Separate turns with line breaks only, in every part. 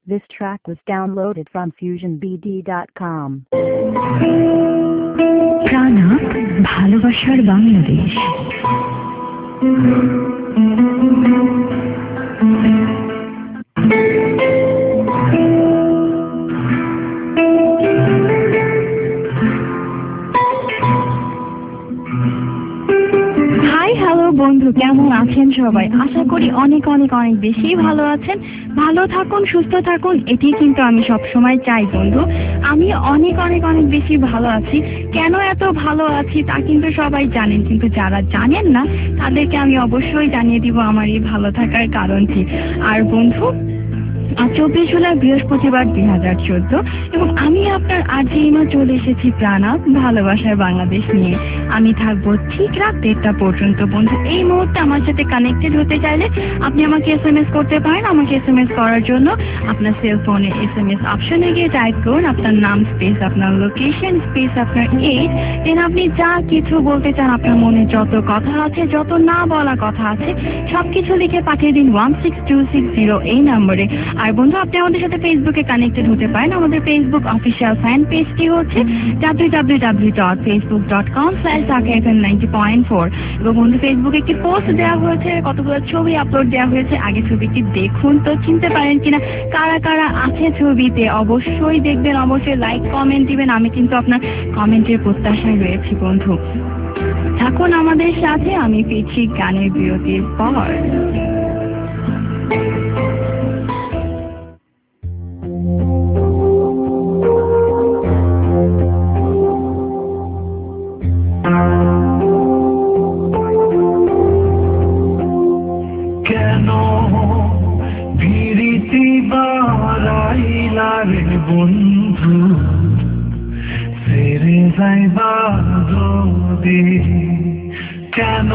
This track was downloaded from fusionbd.com.
প্রাণা ভালোবাসার বাংলাদেশ। বন্ধু কেমন আছেন সবাই? আশা করি অনেক অনেক অনেক বেশি ভালো আছেন। ভালো থাকুন, সুস্থ থাকুন, এটি কিন্তু আমি সব সময় চাই বন্ধু। আমি অনেক অনেক অনেক বেশি ভালো আছি। কেন এত ভালো আছি তা কিন্তু সবাই জানেন, কিন্তু যারা জানেন না তাদেরকে আমি অবশ্যই জানিয়ে দিব আমার এই ভালো থাকার কারণটি। আর বন্ধু, 24 জুলাই বৃহস্পতিবার 2014 এবং আমি আপনার আর্জিমা চলে এসেছি প্রাণা ভালোবাসার বাংলাদেশ নিয়ে। আমি থাকবো ঠিক রাত 1টা পর্যন্ত। বন্ধু, এই মুহূর্তে আমার সাথে কানেক্টেড হতে চাইলে আপনি আমাকে SMS করতে পারেন। আমাকে SMS করার জন্য আপনার সেলফোনে SMS অপশনে গিয়ে টাইপ করুন আপনার নাম স্পেস আপনার লোকেশন স্পেস আপনার এজ, দেন আপনি যা কিছু বলতে চান, আপনার মনে যত কথা আছে, যত না বলা কথা আছে, সবকিছু লিখে পাঠিয়ে দিন 16260 এই নম্বরে। আর বন্ধু, আপনি আমাদের সাথে ফেসবুকে কানেক্টেড হতে পারেন। আমাদের ফেসবুক অফিসিয়াল ফ্যান পেজটি হচ্ছে www.facebook.com/takafm90.4 এবং বন্ধু, ফেসবুকে একটি পোস্ট দেওয়া হয়েছে, কতগুলো ছবি আপলোড দেওয়া হয়েছে। আগে ছবিটি দেখুন তো চিনতে পারেন কিনা, কারা কারা আছে ছবিতে। অবশ্যই দেখবেন, অবশ্যই লাইক কমেন্ট দিবেন। আমি কিন্তু আপনার কমেন্টের প্রত্যাশায় রয়েছি বন্ধু। থাকুন আমাদের সাথে, আমি ফিরছি গানের বিরতির পর।
বন্ধু সেরে যাইবা যদি, কেন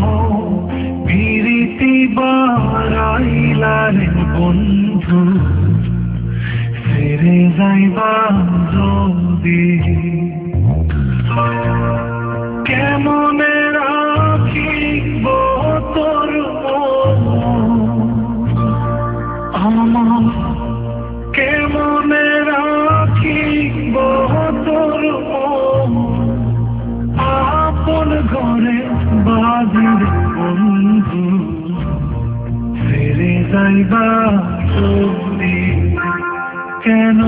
বিরতি বারাইলারে বন্ধু সেরে যাইবা যদি, কেমনে রাখিব তোর আমার, কেমনে রাখিব তোর আপন ঘরে বাজির বন্ধু ফিরে যাইবা যদি, কেন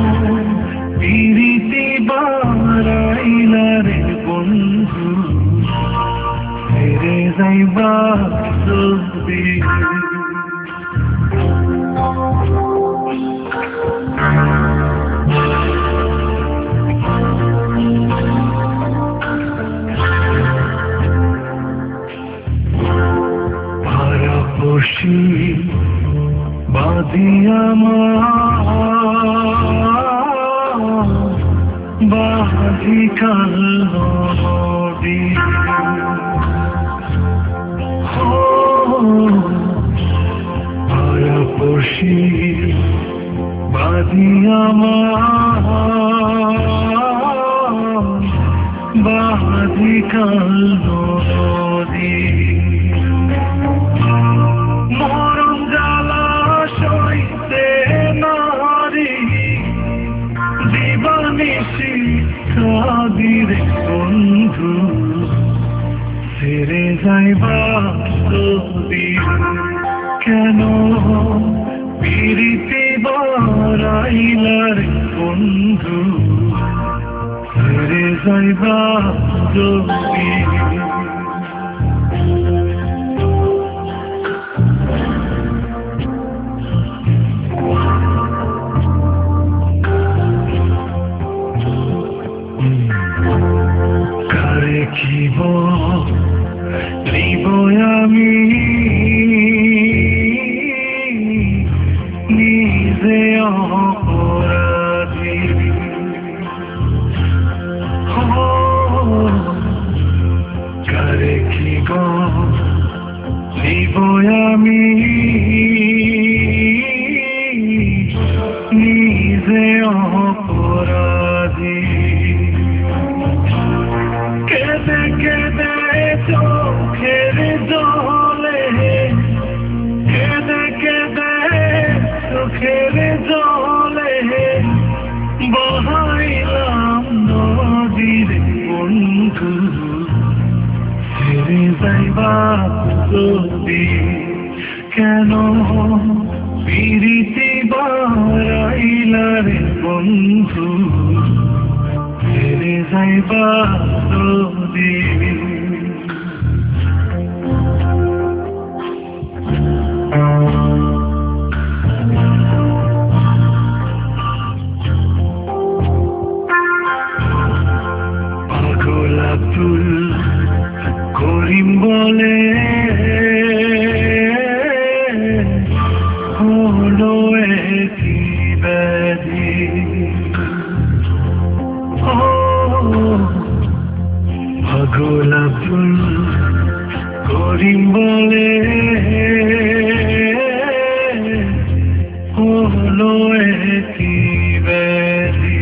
পিরিতি বারাইলারে বন্ধু ফিরে যাইবা যদি। বাদিয়া বাজি কাল পড়শি বাদিয়া বাজি কাল নদী, মরম জ্বালা সইতে নারী দিবানিশি কাদিরে বন্ধু ফিরে যাইবা যদি, কেন পিরিতি বারাইলার বন্ধু ফিরে যাইবা যদি। দেখিব নিব আমি নিজে অপরাধী, কারে কি গো নিব আমি নিজে অপরাধী, কেঁদে কেঁদে চোখের জলে, কেঁদে কেঁদে চোখের জলে যদি কেন পিরিতি বারাইলা রে বন্ধু ছেড়ে যাইবা যদি আব্দুল করিম বলে হলো একটি ব্যাধি পাগল আব্দুল করিম বলে হলো একটি ব্যাধি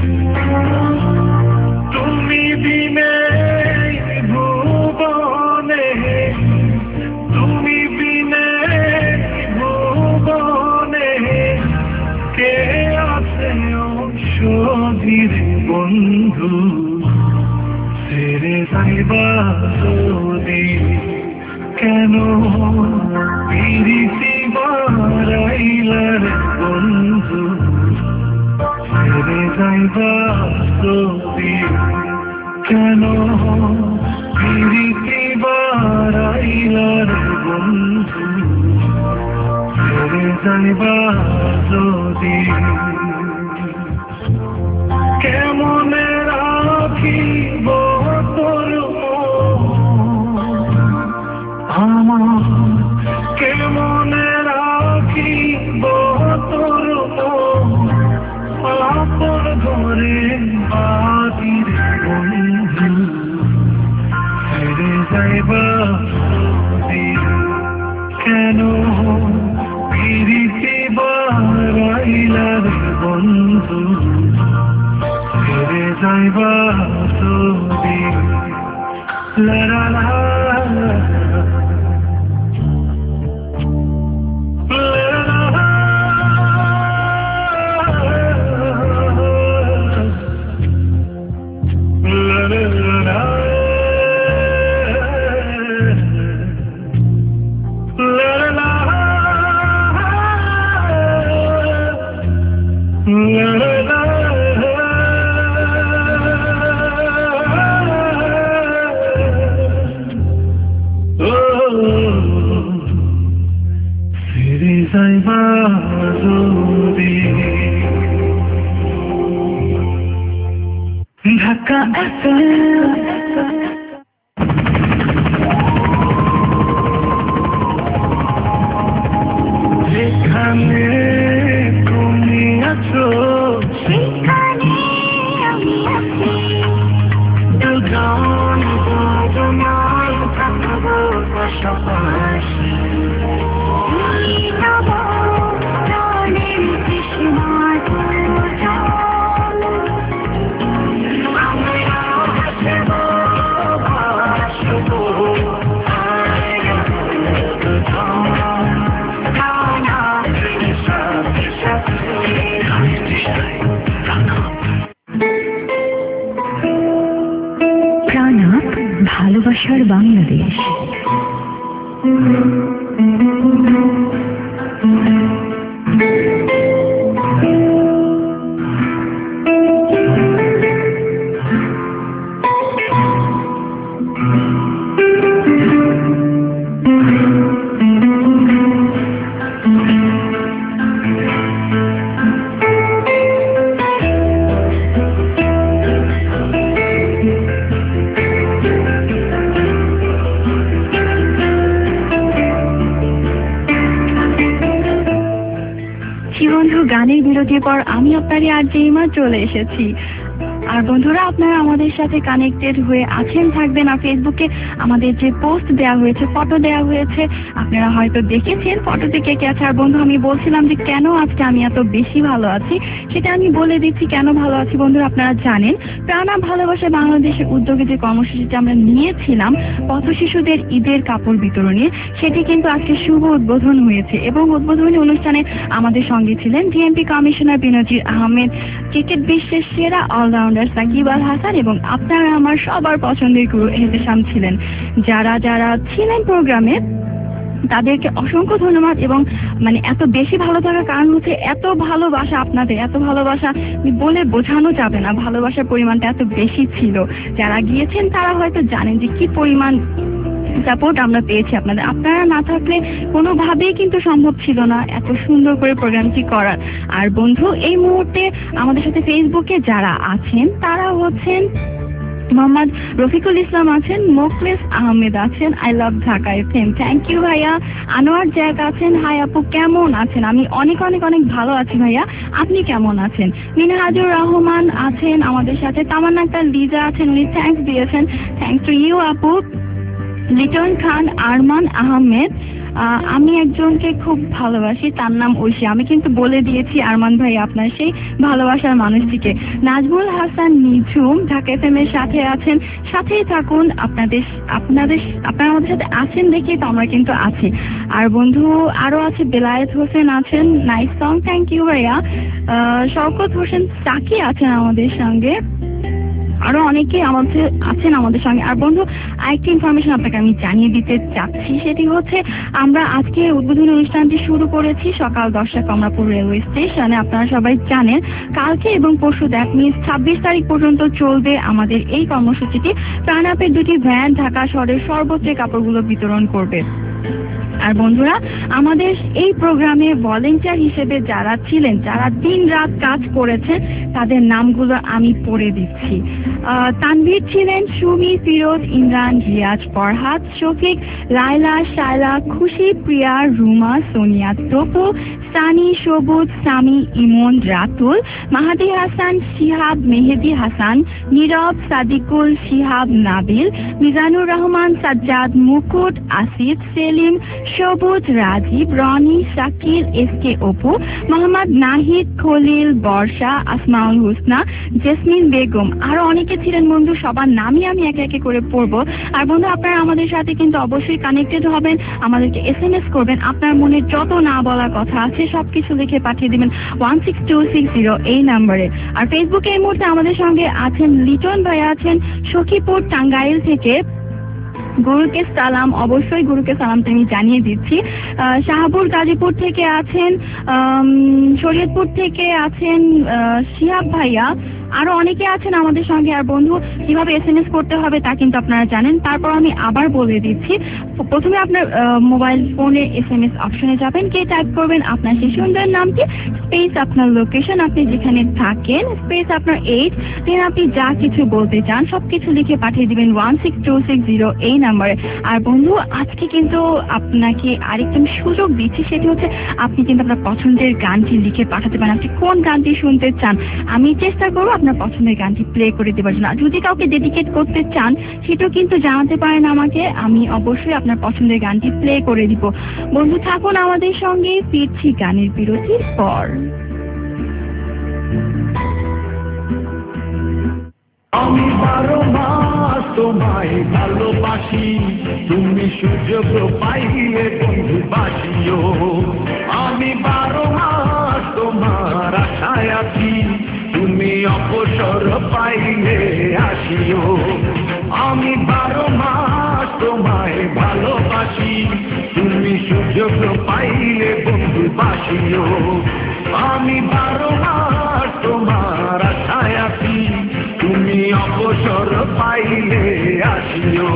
তুমি বিনে ভুবনে তুমি বিনে ভুবনে কে আছে ঔষধির বন্ধু ছেড়ে যাইবা যদি কেন পিরিতি বারাইলার বন্ধু ছেড়ে যাইবা যদি কেন পিরিতি বারাইলার বন্ধু ছেড়ে যাইবা যদি কেমনে রাখিব তোর আমার কেমনে রাখিব তোর আপন ঘরে বাদির বন্ধু ছেড়ে যাইবা যদি কেন পিরিতি বারাইলার বন্ধু ছেড়ে যাইবা যদি লা লা লা ঢাকা যেখানে তুমি আছো
সেখানে আমি আছি
দুজন দুজনায় থাকবো পাশাপাশি
নব প্রাণের তৃষ্ণায়
প্রাণাপ ভালোবাসার বাংলাদেশ।
বন্ধু, গানের বিরতির পর আমি আপনারই আরজে ইমা চলে এসেছি। আর বন্ধুরা, আপনারা আমাদের সাথে কানেক্টেড হয়ে আছেন, থাকবেন। আর ফেসবুকে আমাদের যে পোস্ট দেওয়া হয়েছে, ফটো দেওয়া হয়েছে, আপনারা হয়তো দেখেছেন ফটোতে কে কে আছে। আর বন্ধু, আমি বলছিলাম যে কেন আজকে আমি এত বেশি ভালো আছি, সেটা আমি বলে দিচ্ছি কেন ভালো আছি। বন্ধুরা, আপনারা জানেন প্রাণাপ ভালোবাসা বাংলাদেশের উদ্যোগে যে কর্মসূচিটা আমরা নিয়েছিলাম পথ শিশুদের ঈদের কাপড় বিতরণে, সেটি কিন্তু আজকে শুভ উদ্বোধন হয়েছে। এবং উদ্বোধনী অনুষ্ঠানে আমাদের সঙ্গে ছিলেন DMP commissioner Benazir Ahmed, cricket বিশ্বের সেরা অলরাউন্ডার সাকিব আল হাসান এবং আপনারা আমার সবার পছন্দের গুরু এহতেশাম ছিলেন। যারা যারা ছিলেন প্রোগ্রামে তাদেরকে অসংখ্য ধন্যবাদ। এবং মানে এত বেশি ভালো থাকার কারণ হচ্ছে এত ভালোবাসা, আপনাদের এত ভালোবাসা বলে বোঝানো যাবে না। ভালোবাসার পরিমাণটা এত বেশি ছিল। যারা গিয়েছেন তারা হয়তো জানেন যে কি পরিমাণ সাপোর্ট আমরা পেয়েছি আপনাদের। আপনারা না থাকলে কোনোভাবেই কিন্তু সম্ভব ছিল না এত সুন্দর করে প্রোগ্রামটি করার। আর বন্ধু, এই মুহূর্তে আমাদের সাথে ফেসবুকে যারা আছেন তারা হচ্ছেন মোহাম্মদ রফিকুল ইসলাম আছেন, মোখলেস আহমেদ আছেন, I love Dhaka FM, thank you ভাইয়া। আনোয়ার জ্যাক আছেন, হাই আপু কেমন আছেন? আমি অনেক অনেক অনেক ভালো আছি ভাইয়া, আপনি কেমন আছেন? মিনহাজুর রহমান আছেন আমাদের সাথে, তামান্না আক্তার লিজা আছেন, উনি থ্যাংকস দিয়েছেন, থ্যাংকস টু ইউ আপু। লিটন খান আরমান আহমেদ, আমি একজনকে খুব ভালোবাসি, তার নাম ঐশী। আমি কিন্তু বলে দিয়েছি আরমান ভাই আপনার সেই ভালোবাসার মানুষটিকে। নাজমুল হাসান নিঝুম ঢাকা এফএম এর সাথে আছেন, সাথেই থাকুন। আপনারা আমাদের সাথে আছেন দেখেই তো আমরা কিন্তু আছি। আর বন্ধু আরো আছে, বেলায়েত হোসেন আছেন, নাইস সং, থ্যাংক ইউ ভাইয়া। শওকত হোসেন সাকি আছেন আমাদের সঙ্গে, আরো অনেকে আছেন আমাদের সঙ্গে। আর বন্ধু, আরেকটি ইনফরমেশন আপনাকে আমি জানিয়ে দিতে চাচ্ছি, সেটি হচ্ছে আমরা আজকে উদ্বোধনী অনুষ্ঠানটি শুরু করেছি সকাল 10টায় কমলাপুর রেলওয়ে স্টেশনে। আপনারা সবাই জানেন কালকে এবং পরশু, দ্যাট মিনস 26 তারিখ পর্যন্ত চলবে আমাদের এই কর্মসূচিটি। প্রাণাপের দুটি ভ্যান ঢাকা শহরের সর্বত্র কাপড়গুলো বিতরণ করবে। আর বন্ধুরা, আমাদের এই প্রোগ্রামে ভলেন্টিয়ার হিসেবে যারা ছিলেন, যারা দিন রাত কাজ করেছেন, তাদের নামগুলো আমি পড়ে দিচ্ছি। তানভীর ছিলেন, সুমি, ফিরোজ, ইমরান, রিয়াজ, ফরহাদ, শফিক, লাইলা, শায়লা, খুশি, প্রিয়া, রুমা, সোনিয়া, তপু, সানি, সবুজ, সামি, ইমন, রাতুল, মাহাদি হাসান, শিহাব, মেহেদি হাসান, নীরব, সাদিকুল, শিহাব, নাবিল, মিজানুর রহমান, সাজ্জাদ, মুকুট, আসিফ, সেলিম, সবুজ, রাজীব, রনি, শাকিল, এসকে, অপু, মোহাম্মদ নাহিদ, খলিল, বর্ষা, আসমাউল হুসনা, জেসমিন বেগম, আরো অনেকে ছিলেন বন্ধু। সবার নামই আমি একে একে করে পড়বো। আর বন্ধু, আপনারা আমাদের সাথে কিন্তু অবশ্যই কানেক্টেড হবেন, আমাদেরকে SMS করবেন, আপনার মনে যত না বলা কথা আছে সবকিছু লিখে পাঠিয়ে দিবেন 16260 এই নাম্বারে। আর ফেসবুকে এই মুহূর্তে আমাদের সঙ্গে আছেন লিটন ভাই আছেন সখীপুর টাঙ্গাইল থেকে, গুরুকে সালাম, অবশ্যই গুরুকে সালামটা আমি জানিয়ে দিচ্ছি। শাহাবুর গাজীপুর থেকে আছেন, শরীয়তপুর থেকে আছেন শিহাব ভাইয়া, আরো অনেকে আছেন আমাদের সঙ্গে। আর বন্ধু, কিভাবে SMS করতে হবে তা কিন্তু আপনারা জানেন, তারপর আমি আবার বলে দিচ্ছি। প্রথমে আপনার মোবাইল ফোনে SMS অপশনে যাবেন, কে টাইপ করবেন আপনার শিশুদের নামটি, স্পেস আপনার লোকেশন, আপনি যেখানে থাকেন, স্পেস আপনার এইজ, দেন আপনি যা কিছু বলতে চান সবকিছু লিখে পাঠিয়ে দিবেন 16260 এই নাম্বারে। আর বন্ধু, আজকে কিন্তু আপনাকে আরেকটা সুযোগ দিচ্ছি, সেটি হচ্ছে আপনি কিন্তু আপনার পছন্দের গানটি লিখে পাঠাতে পারেন। আপনি কোন গানটি শুনতে চান, আমি চেষ্টা করবো আপনার পছন্দের গানটি প্লে করে দেওয়ার জন্য। যদি কাউকে ডেডিকেট করতে চান সেটাও কিন্তু জানাতে পারেন আমাকে, আমি অবশ্যই আপনার পছন্দের গানটি প্লে করে দিব। বন্ধু থাকুন আমাদের সঙ্গে, ফিরছি গানের বিরতির পর।
আমি 12 মাস তোমায় ভালোবাসি, তুমি সুযোগ পাইলে বন্ধু বাসিও। আমি 12 মাস তোমার আশায় আছি, তুমি অবসর পাইলে আসিও। আমি 12 মাস তোমায় ভালোবাসি, তুমি সুযোগ পাইলে বন্ধু বাসিও। আমি 12 মাস তোমার আশায় আছি, তুমি অবসর পাইলে আসিও।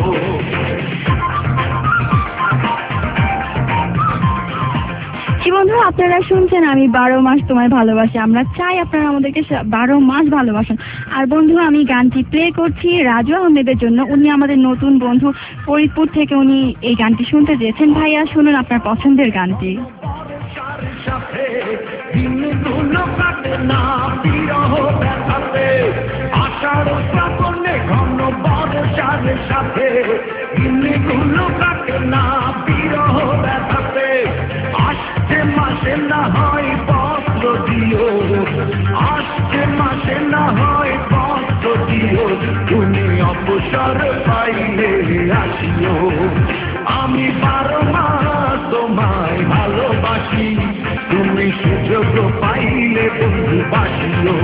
বন্ধু, আপনারা শুনছেন আমি 12 মাস তোমায় ভালোবাসি। আমরা চাই আপনারা আমাদেরকে 12 মাস ভালোবাসেন। আর বন্ধু, আমি গানটি প্লে করছি রাজু আহমেদের জন্য। উনি আমাদের নতুন বন্ধু, ফরিদপুর থেকে উনি এই গানটি শুনতে চেয়েছেন। ভাইয়া শুনুন আপনার পছন্দের গানটি।
আষাঢ় শ্রাবণে ঘন বর্ষার সাথে দিনগুলো কাটে না বিরহ ব্যথাতে। আসছে মাসে না হয় বস্ত্র দিও, আসছে মাসে না হয় বস্ত্র দিও, তুমি অবসর পাইলে আসিও। আমি 12 মাস তোমায় ভালোবাসি, তুমি সুযোগ পাইলে বন্ধু বাসিও।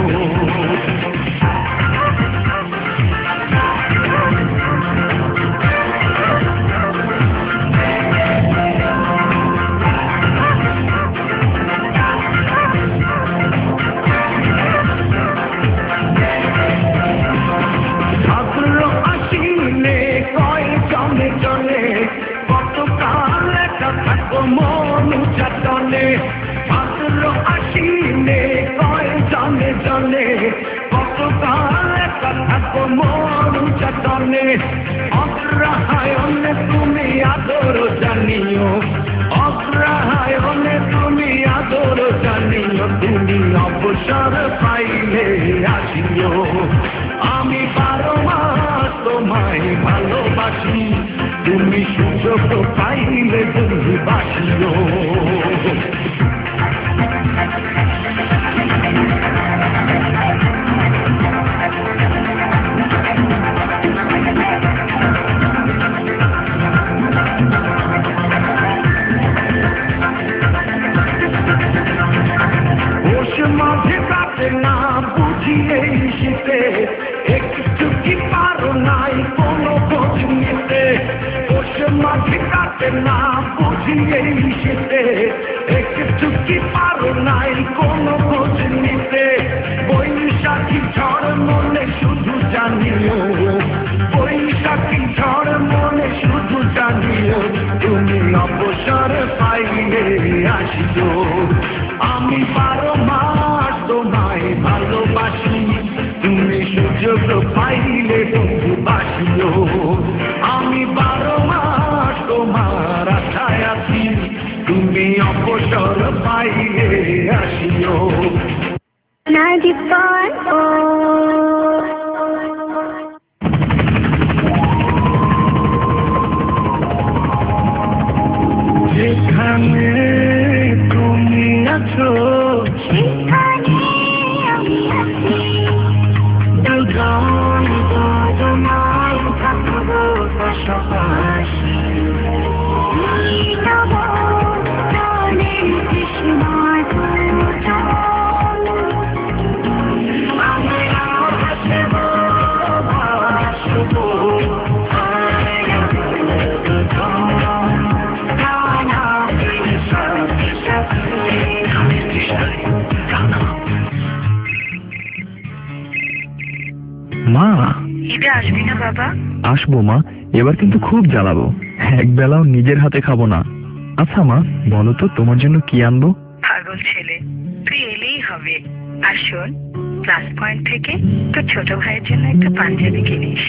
প্রাণে অগ্রহায়ণে তুমি আদর জানিও অগ্রহায়ণে তুমি আদর জানিও তুমি অবসর পাইলে আসিও আমি 12 মাস তোমায় ভালোবাসি তুমি সুযোগ পাইলে তুমি বাসিও মাঝে কাটে না বুঝি এই শীতে একটু কি পারো নাই কোনো খোঁজ নিতে ওষ মাঝে কাটে না বুঝি এই শীতে একটু কি পারো নাই কোনো খোঁজ নিতে বৈশাখী ঝড় মনে শুধু জানিও বৈশাখী ঝড় মনে শুধু জানিও তুমি অবসর পাইলে আসিও আমি 12 মাস তোমায় ভালোবাসি তুমি সুযোগ পাইলে বন্ধু বাসিও আমি 12 মাস তোমার আশায় আছি তুমি অবসর পাইলে আসিও যেখানে তুমি আছো সেখানে আমি আছি দুজন তোমার থাকবো পাশাপাশি
মা
ঈদে আসবি না বাবা?
আসবো মা, এবার কিন্তু খুব জ্বালাবো, এক বেলাও নিজের হাতে খাবো না। আচ্ছা মা, বলো তো তোমার জন্য কি আনবো?
পাগল ছেলে, তুই এলেই হবে। আর শোন, প্লাস পয়েন্ট থেকে তোর ছোট ভাইয়ের জন্য একটা পাঞ্জাবি কিনিস।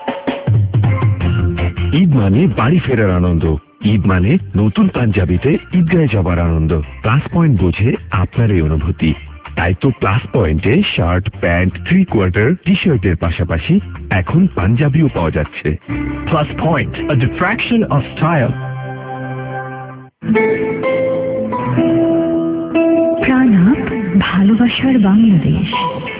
ঈদ মানে বাড়ি ফেরার আনন্দ, ঈদ মানে নতুন পাঞ্জাবিতে ঈদগাহে যাবার আনন্দ। প্লাস পয়েন্ট বোঝে আপনার এই অনুভূতি। তাই তো প্লাস পয়েন্টে শার্ট, প্যান্ট, 3/4 টি শার্টের পাশাপাশি এখন পাঞ্জাবিও পাওয়া যাচ্ছে। Plus point, a diffraction of style.
প্রাণাপ, ভালোবাসার বাংলাদেশ।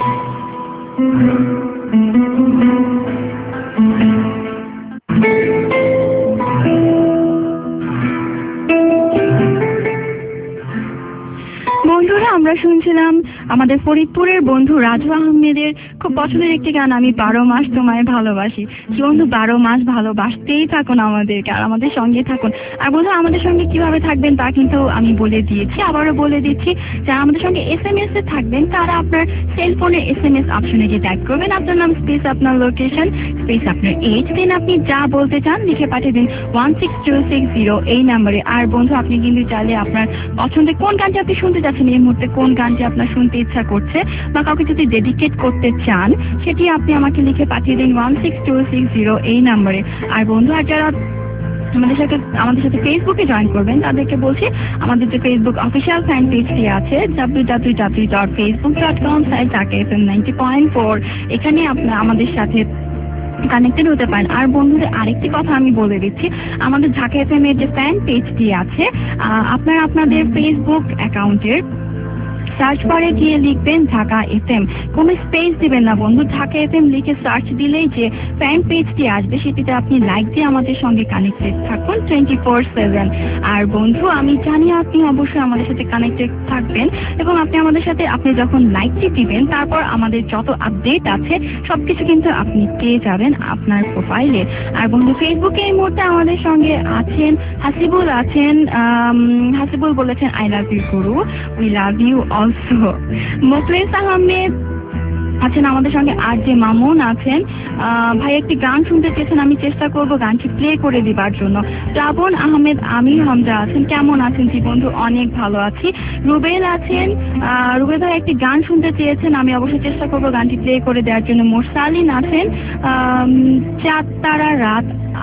বন্ধুরা, আমরা শুনছিলাম আমাদের ফরিদপুরের বন্ধু রাজু আহমেদের খুব পছন্দের একটি গান, আমি 12 মাস তোমায় ভালোবাসি। বন্ধু, 12 মাস ভালোবাসতেই থাকুন আমাদেরকে, আর আমাদের সঙ্গে থাকুন। আর বন্ধু, আমাদের সঙ্গে কিভাবে থাকবেন তা কিন্তু আমি বলে দিয়েছি, আবারও বলে দিচ্ছি। যারা আমাদের সঙ্গে SMS এ থাকবেন তারা আপনার সেলফোনে SMS অপশনে গিয়ে ট্যাগ করবেন আপনার নাম, স্পেস আপনার লোকেশন, স্পেস আপনার এজ, দেন আপনি যা বলতে চান লিখে পাঠিয়ে দিন 16260 এই নাম্বারে। আর বন্ধু, আপনি কিন্তু চাইলে আপনার পছন্দের কোন গানটি আপনি শুনতে চাচ্ছেন এই মুহূর্তে, কোন গানটি আপনার শুনতে ইচ্ছা করছে বা কাউকে যদি ডেডিকেট করতে চান, সেটি আপনি আমাকে লিখে পাঠিয়ে দিন 16260 এই নাম্বারে। আর বন্ধু, আর যারা আমাদের সাথে ফেসবুকে জয়েন করবেন তাদেরকে বলছি, আমাদের যে ফেসবুক অফিসিয়াল ফ্যান পেজটি আছে www.facebook.com/ঢাকা-FM90.4, এখানে আপনারা আমাদের সাথে কানেক্টেড হতে পারেন। আর বন্ধুদের আরেকটি কথা আমি বলে দিচ্ছি, আমাদের ঢাকা FM এর যে ফ্যান পেজটি আছে, আপনারা আপনাদের ফেসবুক অ্যাকাউন্টের সার্চ বারে গিয়ে লিখবেন ঢাকা FM, কোনো স্পেস দিবেন না বন্ধু, ঢাকা FM লিখে সার্চ দিলেই যে ফ্যান পেজটি আসবে সেটিতে আপনি লাইক দিয়ে আমাদের সঙ্গে কানেক্টেড থাকুন 24/7। আর বন্ধু, আমি জানি আপনি অবশ্যই আমাদের সাথে কানেক্টেড থাকবেন এবং আপনি আমাদের সাথে, আপনি যখন লাইকটি দিবেন তারপর আমাদের যত আপডেট আছে সবকিছু কিন্তু আপনি পেয়ে যাবেন আপনার প্রোফাইলে। আর বন্ধু, ফেসবুকে এই মুহূর্তে আমাদের সঙ্গে আছেন হাসিবুল, হাসিবুল বলেছেন I love you guru, we love you also. Mokhles Ahmed আছেন আমাদের সঙ্গে আর যে মামুন আছেন। ভাই একটি গান শুনতে চেয়েছেন, আমি চেষ্টা করব গানটি প্লে করে দিবার জন্য। শ্রাবণ আহমেদ আমির হামজা আছেন, কেমন আছেন জি বন্ধু? অনেক ভালো আছি। রুবেল আছেন, রুবেল ভাই একটি গান শুনতে চেয়েছেন, আমি অবশ্যই চেষ্টা করব গানটি প্লে করে দেওয়ার জন্য। মোরসালিন আছেন, চাঁদ তারা রাত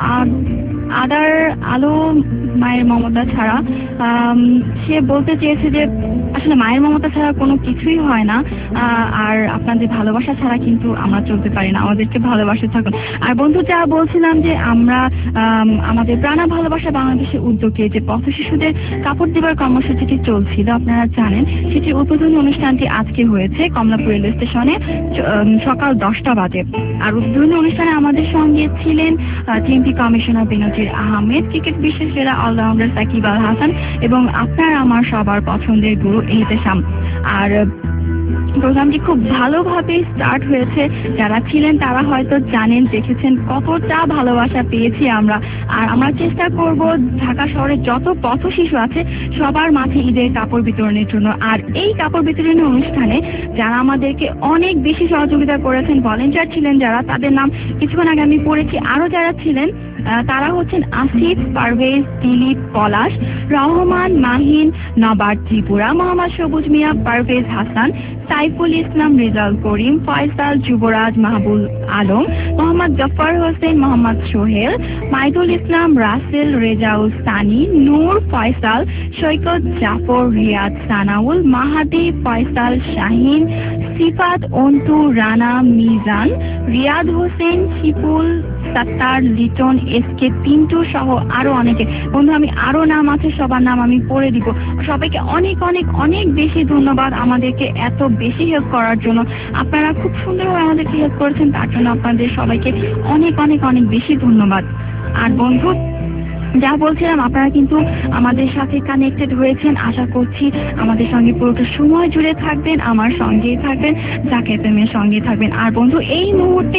আদার আলো মায়ের মমতা ছাড়া। সে বলতে চেয়েছে যে আসলে মায়ের মমতা ছাড়া কোনো কিছুই হয় না, আর আপনাদের ভালোবাসা ছাড়া কিন্তু আমরা চলতে পারি না, আমাদেরকে ভালোবাসা থাকুন। আর বন্ধু যা বলছিলাম যে আমরা আমাদের প্রাণা ভালোবাসা বাংলাদেশের উদ্যোগে যে পথ শিশুদের কাপড় দেবার কর্মসূচিটি চলছিল আপনারা জানেন, সেটির উদ্বোধনী অনুষ্ঠানটি আজকে হয়েছে কমলাপুর রেল স্টেশনে সকাল 10টা বাজে। আর উদ্বোধনী অনুষ্ঠানে আমাদের সঙ্গে ছিলেন TMP commissioner Benazir Ahmed, cricket বিশ্বের সেরা অলরাউন্ডার সাকিব আল হাসান এবং আপনার আমার সবার পছন্দের গুরু এহতেশাম। আর প্রোগ্রামটি খুব ভালোভাবে স্টার্ট হয়েছে, যারা ছিলেন তারা হয়তো জানেন, দেখেছেন কতটা ভালোবাসা পেয়েছি আমরা। আর আমরা চেষ্টা করব ঢাকা শহরে যত পথ শিশু আছে সবার মাঝে ঈদের কাপড় বিতরণের জন্য। আর এই কাপড় বিতরণের অনুষ্ঠানে যারা আমাদেরকে অনেক বেশি সহযোগিতা করেছেন, ভলেন্টিয়ার ছিলেন যারা, তাদের নাম কিছুক্ষণ আগে আমি পড়েছি। আরো যারা ছিলেন তারা হচ্ছেন আসিফ, পারভেজ, দিলীপ, পলাশ, রহমান, মাহিন, নবাব ত্রিপুরা, মোহাম্মদ সবুজ মিয়া, পারভেজ হাসান, সাইফুল ইসলাম, রেজাউল করিম, ফয়সাল, যুবরাজ, মাহবুব আলম, মোহাম্মদ জফর হোসেন, মোহাম্মদ সোহেল, মাইদুল ইসলাম, রাসেল, রেজাউল সানি, নূর, ফয়সাল, সৈকত, জাফর, রিয়াদ, সানাউল, মাহাদি, ফয়সাল, শাহিন, সিফাত, অন্তু, রানা, মিজান, রিয়াদ হোসেন, শিপুল, সাত্তার, লিটন, এসকে, পিন্টু সহ আরো অনেকে। বন্ধু আমি আরো নাম আছে, সবার নাম আমি পড়ে দিব। সবাইকে অনেক অনেক অনেক বেশি ধন্যবাদ আমাদেরকে এত বেশি হেল্প করার জন্য। আপনারা খুব সুন্দরভাবে আমাদেরকে হেল্প করেছেন, তার জন্য আপনাদের সবাইকে অনেক অনেক অনেক বেশি ধন্যবাদ। আর বন্ধু যা বলছিলাম, আপনারা কিন্তু আমাদের সাথে কানেক্টেড হয়েছেন, আশা করছি আমাদের সঙ্গে পুরোটা সময় জুড়ে থাকবেন, আমার সঙ্গেই থাকবেন, জাকে এফএমের সঙ্গে থাকবেন। আর বন্ধু এই মুহূর্তে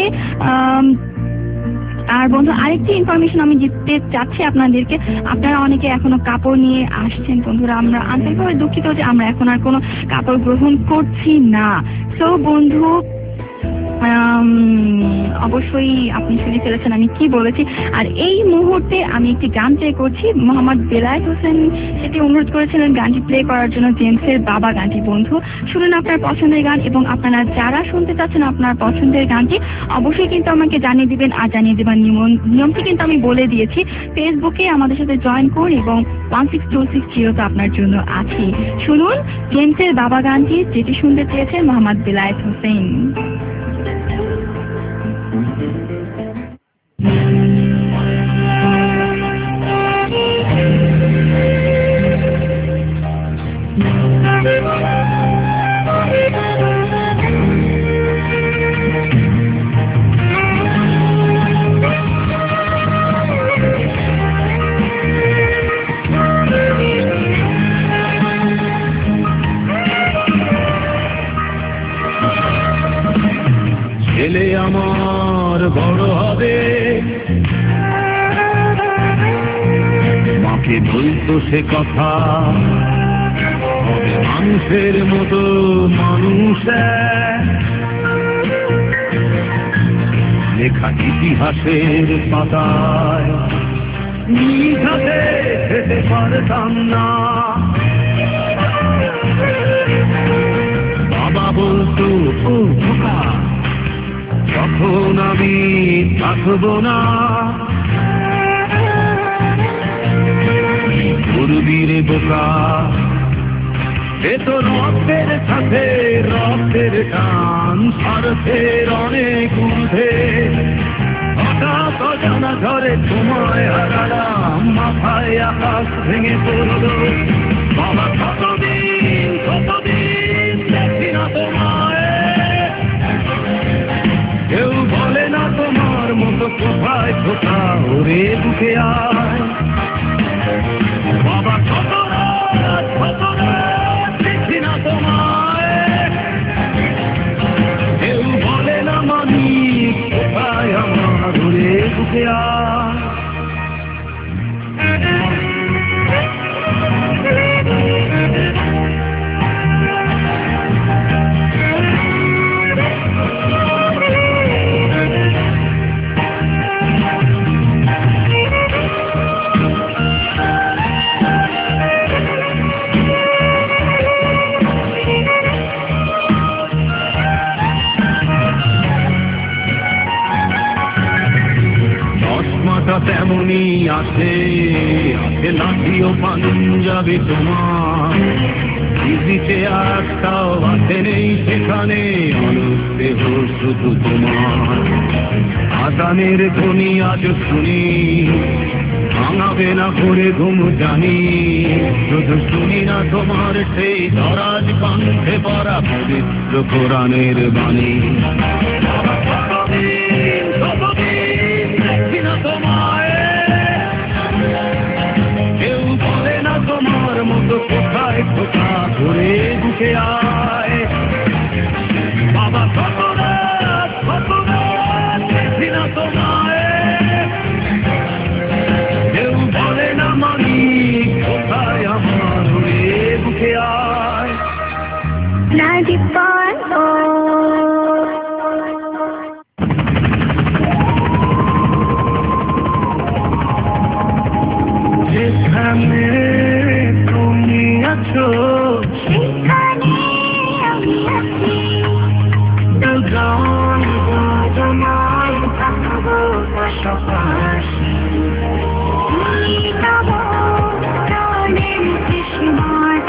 আরেকটি ইনফরমেশন আমি দিতে চাচ্ছি আপনাদেরকে। আপনারা অনেকে এখনো কাপড় নিয়ে আসছেন বন্ধুরা, আমরা আন্তরিকভাবে দুঃখিত যে আমরা এখন আর কোনো কাপড় গ্রহণ করছি না। সো বন্ধু অবশ্যই আপনি শুনে ফেলেছেন আমি কি বলেছি। আর এই মুহূর্তে আমি একটি গান প্লে করছি, মোহাম্মদ বেলায়েত হোসেন সেটি অনুরোধ করেছিলেন গানটি প্লে করার জন্য, জেমসের বাবা গানটি। বন্ধু শুনুন আপনার পছন্দের গান, এবং আপনারা যারা শুনতে চাচ্ছেন আপনার পছন্দের গানটি অবশ্যই কিন্তু আমাকে জানিয়ে দিবেন। আর জানিয়ে দেবার নিয়মটি কিন্তু আমি বলে দিয়েছি, ফেসবুকে আমাদের সাথে জয়েন করুন এবং 16260 তো আপনার জন্য আছে। শুনুন জেমসের বাবা গানটি, যেটি শুনতে চেয়েছেন মোহাম্মদ বেলায়েত হোসেন।
ছেলে আমার বড় হবে, মাকে বলতো সে কথা, হবে মানুষের মতো মানুষ, লেখা ইতিহাসের পাতায় নিঘাতে যেতে পারতাম না। বাবা বলতো ও খোকা, তখন আমি থাকবো না, গুরুবীরে বোকা, এ তো রক্তের সাথে রক্তের টান, স্বার্থের অনেক ঊর্ধ্বে, হঠাৎ অজানা ঝড়ে সময় হারালাম, মাথায় আকাশ ভেঙে পড়লো। বাবা কতদিন দেখি না তোমায়, কেউ বলে না তোমার মতো কোথায় খোকা, ওরে বুকে আয়। বাবা কত রাত দেখি না তোমায়, কেউ বলে না মানি কোথায় আমার, ওরে বুকে আয়। ধনী আছে আছে লাঠি ও পাঞ্জাবি তোমার দিতে একটাও আছে নেই সেখানে অনুদেহ শুধু তোমার আদানের ধ্বনি আজ শুনি ভাঙাবে না করে ঘুম জানি শুধু শুনি না তোমার সেই দরাজ কণ্ঠে পড়া পবিত্র কোরআনের বাণী দেখি না তোমায় কেউ বলে না তোমার মতো কোথায় কোথা ঘুরে বুকে আয় বাবা কত রাত দেখি না তোমায় কেউ বলে না মানি কোথায় আমার ঘুরে বুকে আয়
90.4
যেখানে তুমি আছো
সেখানে আমি আছি
দুজন
তোমার থাকবো পাশাপাশি নব প্রাণের কৃষ্ণার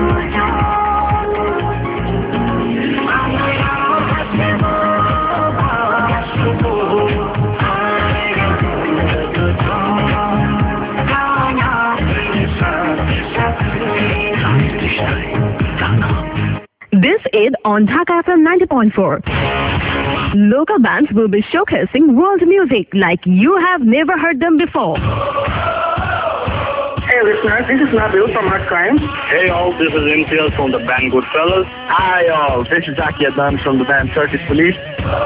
This is on Dhaka FM 90.4. Local bands will be showcasing world music like you have never heard them before.
Hey listeners, this is Nabil from Art Crimes.
Hey all, this is Imtiaz from the band Goodfellas.
Hi all, this is Zaki Adnan from the band Circus Police.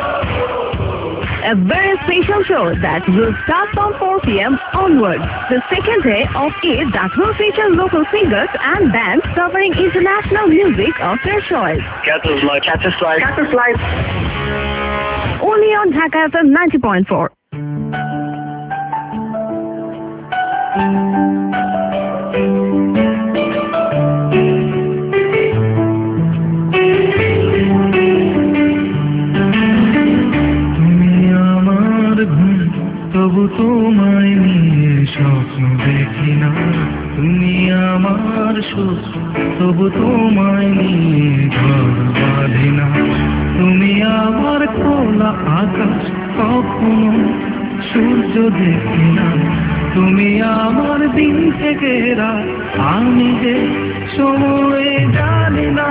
A very special show that will start from 4 p.m. onwards. The second day of it that will feature local singers and bands covering international music of their choice.
Catches Live.
Catches Live. Catches Live.
Only on Dhaka FM 90.4.
তবু তোমায় নিয়ে স্বপ্ন দেখি না তুমি আমার সুখ তবু তোমায় নিয়ে ঘর বাঁধি না তুমি আমার খোলা আকাশ কখনো সূর্য দেখি না তুমি আমার দিন থেকে রাত আমি যে সময় জানি না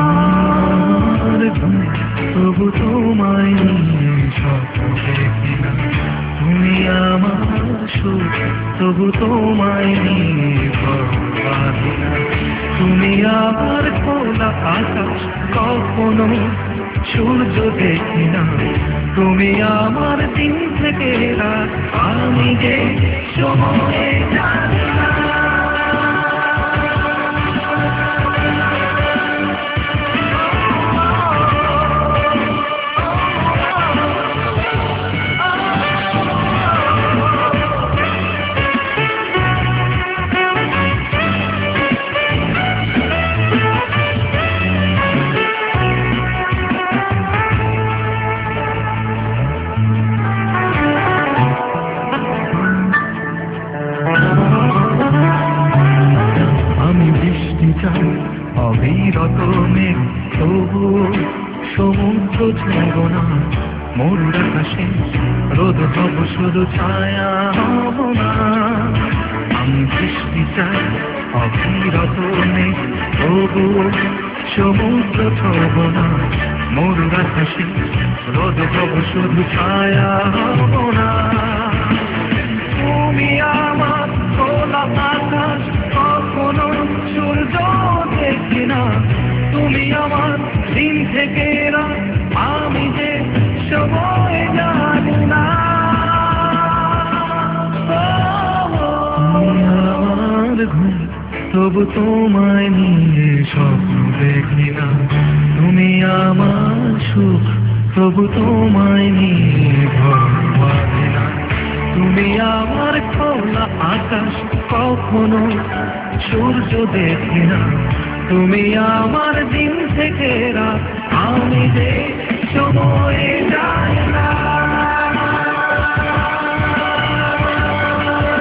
তবু তোমায় নিয়ে স্বপ্ন দেখি না তুমি আমার সুখ তবু তোমায় নিয়ে বাঁধি না তুমি আমার খোলা আকাশ কখনো সূর্য দেখি না তুমি আমার দিন থেকে রাত আমি যে সময় জানি না অবিরত মেঘ তবু সমুদ্র ছুঁব না মোর আকাশে রোদ হব শুধু ছায়া হব না আমি বৃষ্টি চাই অবিরত মেঘ তবু সমুদ্র ছুঁব না মোর আকাশে রোদ হব শুধু ছায়া হব না তুমি আমার খোলা আকাশ কখনো সূর্য দেখি না তুমি আমার দিন থেকে রাত আমি যে সময় জানি না আমার ঘুম তবু তোমায় নিয়ে স্বপ্ন দেখি না তুমি আমার সুখ তবু তোমায় নিয়ে ঘর বাঁধি না তুমি আমার খোলা আকাশ কখনো সূর্য দেখি না তুমি আমার দিন থেকে রাত আমি যে সময় জানি না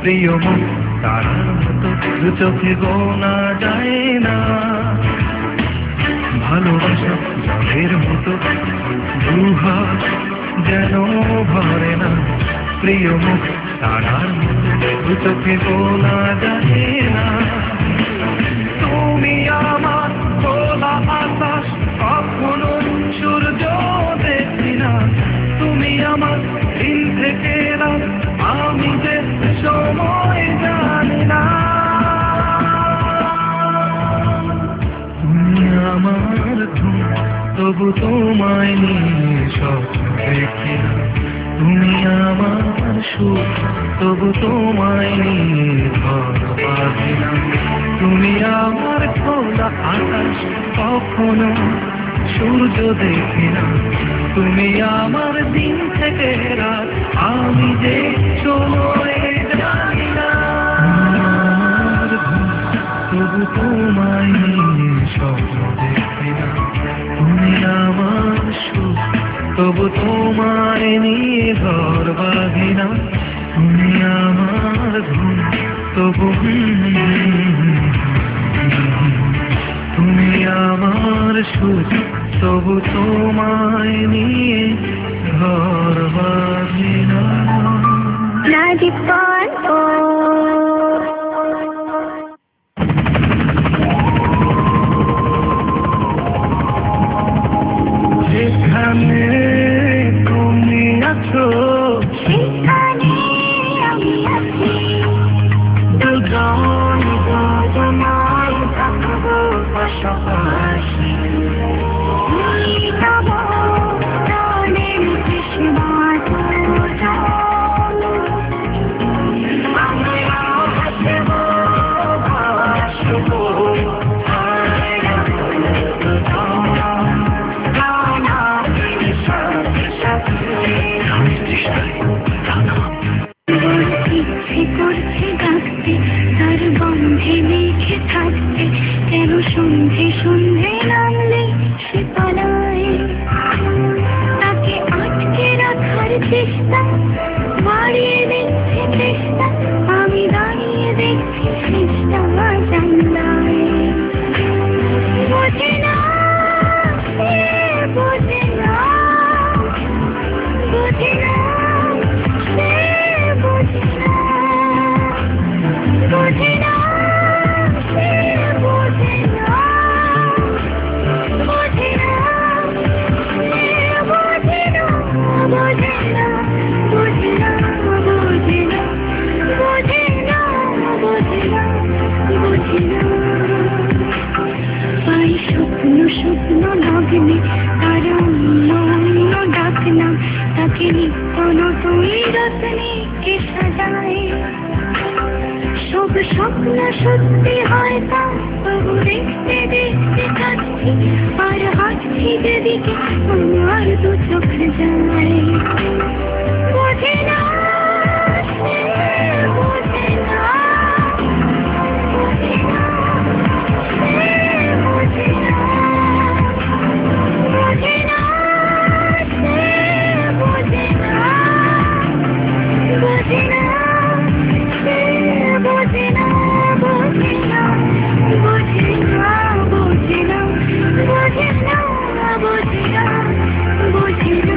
প্রিয় মুখ তারার মতো দু চোখে গোনা যায় না, ভালোবাসা জলের মতো দুহাত যেন ভরে না, প্রিয় মুখ তারার মতো দু চোখে গোনা যায় না। তুমি আমার খোলা আকাশ কখনো সূর্য দেখি না, তুমি আমার দিন থেকে রাত আমি যে সময় জানি না। তুমি আমার ঘুম তবু তোমায় নিয়ে স্বপ্ন দেখি না, তুমি আমার সুখ তবু তোমায় নিয়ে ঘর বাঁধি না, তুমি আমার খোলা আকাশ কখনো সূর্য দেখি না, তুমি আমার দিন থেকে রাত আমি যে সময় জানি না। আমার ঘুম তবু তোমায় নিয়ে স্বপ্ন দেখি না, তুমি আমার সুখ তবু তোমায় নিয়ে ঘর বাঁধি না, তুমি আমার ঘুম তবু তুমি আমার সুখ তবু তোমায় নিয়ে ঘর বাঁধি না। যেখানে তুমি আছো সেখানে আমি আছি, দুজন দুজনায় থাকবো পাশাপাশি, প্রাণের তৃষ্ণা আমরা হাসবো ভাসবো ইচ্ছে করছে ডাকতে তার গন্ধে মেখে থাকতে, কেন সন্ধে সন্ধে নামলে সে পালায়, তাকে আটকে রাখার চেষ্টা বাড়িয়ে দিচ্ছে চেষ্টা, আমি দাঁড়িয়ে দেখছি চেষ্টা জানলায়, বোঝে না বোঝে না বোঝে না বোঝে না বোঝে না বোঝে না বোঝে না বোঝে না বোঝে না বোঝে না বোঝে না বোঝে না বোঝে না বোঝে না। পাই স্বপ্ন স্বপ্ন লগ্নে তার অন্য অন্য ডাক নাম, তাকে নিত্য নতুন রত্নে কে সাজায়, সব স্বপ্ন সত্যি হয় তা তবু দেখতে দেখতে কাঁদছি, আর হাঁটছি যেদিকে আমার দু চোখ যায়, বোঝে না বোঝে না বোঝে না বোঝে না বোঝে না বোঝে না বোঝে না বোঝে না বোঝে না বোঝে না বোঝে না বোঝে না বোঝে না বোঝে না।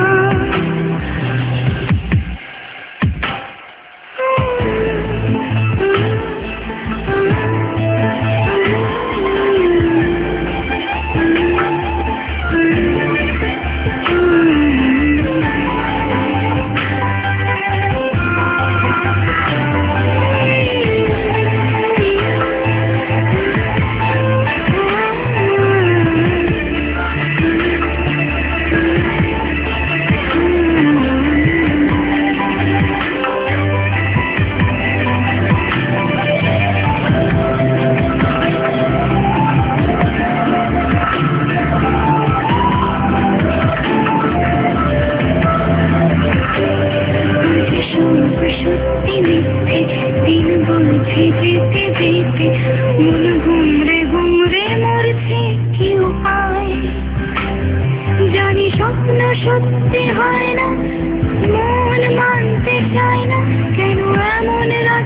স্বপ্ন সত্যি হয় না, মন মানতে চায় না, কেন এমন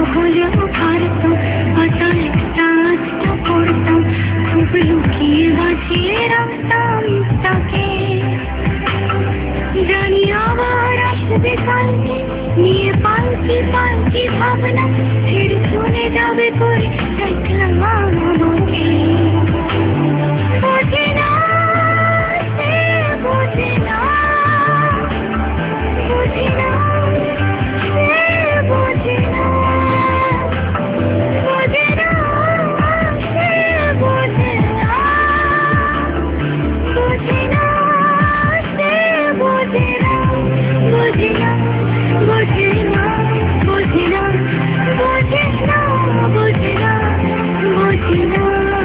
হলেও পারতাম হয়তো একটা আধটা করতাম খুব লুকিয়ে বাঁচিয়ে রাখতাম তাকে জানি আবার আসবে কালকে নিয়ে পালকি পালকি ভাবনা ছেড়ে চলে যাবে করে দেখলাম আমাকে বোঝে না সে বোঝে না বোঝে না সে বোঝে না বোঝে না সে বোঝে না বোঝে না সে বোঝে না বোঝে না বোঝে না বোঝে না বোঝে না বোঝে না বোঝে না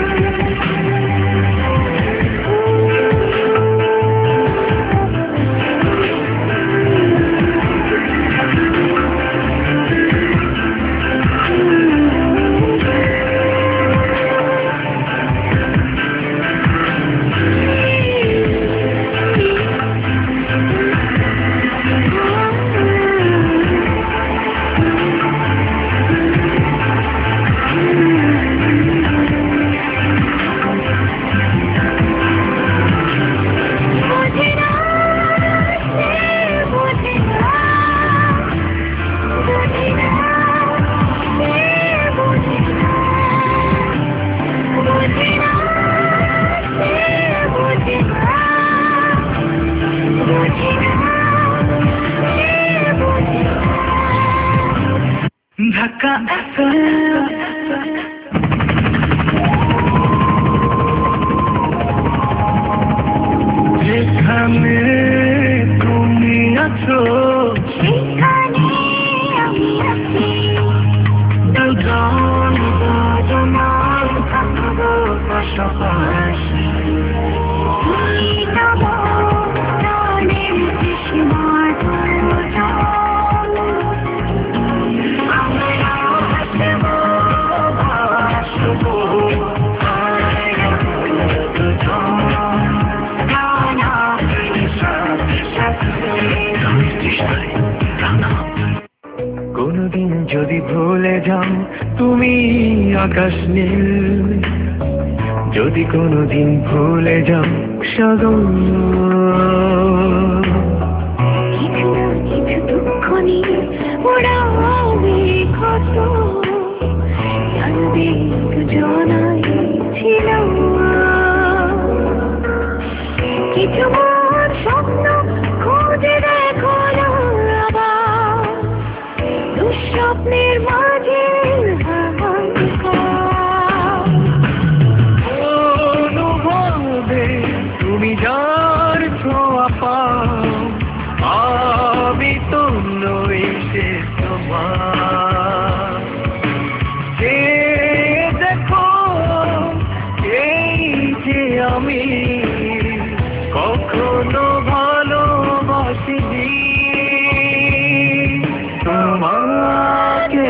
ধাক্কা যেখানে তুমি আছো সেখানে আমি আছি দুজন দুজনার থাকবো পাশাপাশি প্রাণের তৃষ্ণার কোনদিন যদি ভুলে যাও তুমি আকাশ নীল যদি কোনদিন ভুলে যাও সাগর কিছু না কিছু দুঃখ নিয়ে ওড়াবে কত জানবে দুজনাই ছিল কিছু মন স্বপ্ন খুঁজে দেখো না আবার দুঃস্বপ্নের মাঝে অনুভবে তুমি যার ছোঁয়া পাও আমি তো নই সে তোমার যে দেখো এই যে আমি কখনো ভালোবাসিনি তোমাকে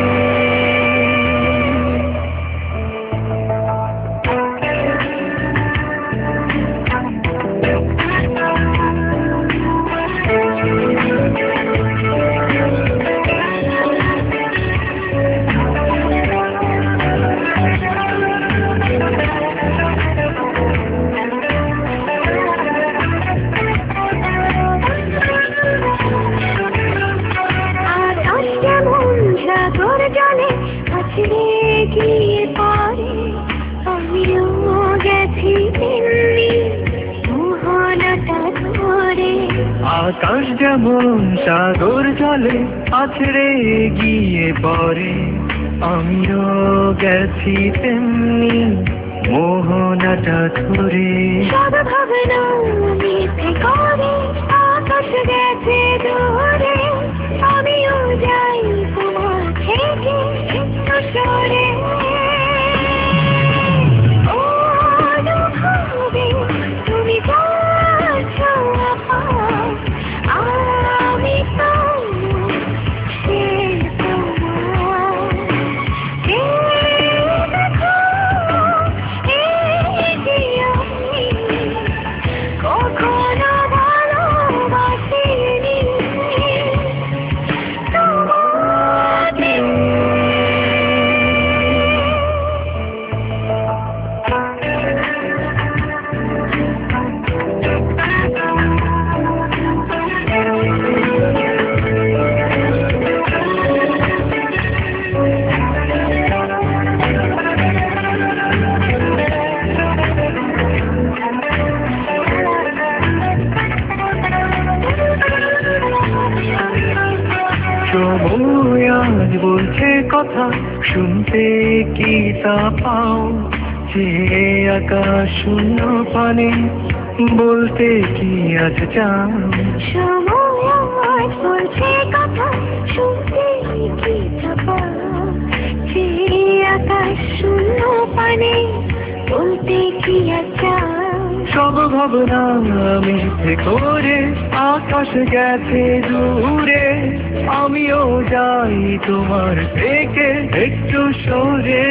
গিয়ে পরে আমিও গেছি দিল্লি মোহনাটা ধরে আকাশ যেমন সাগর জলে আছড়ে গিয়ে পরে আমিও গেছি তেমনি মোহনাটা ধরে সব ভাবনা মিথ্যে করে আকাশ গেছে দূরে আমিও যাই তোমার থেকে সরে অনুভবে তুমি যাচ্ছো আমি তো সে তোমার দেখো এই যে আমি কখনো ভালোবাসিনি
সময় আজ বলছে কথা, শুনতে কি তা পাও? যে আকাশ শূন্য পানে, বলতে কি আজ চাও?
সময় আজ বলছে কথা, শুনতে কি তা পাও? যে আকাশ শূন্য পানে, বলতে কি আজ চাও?
সব ভাবনা মিথ্যে করে আকাশ গেছে দূরে, আমিও যাই তোমার থেকে একটু সরে।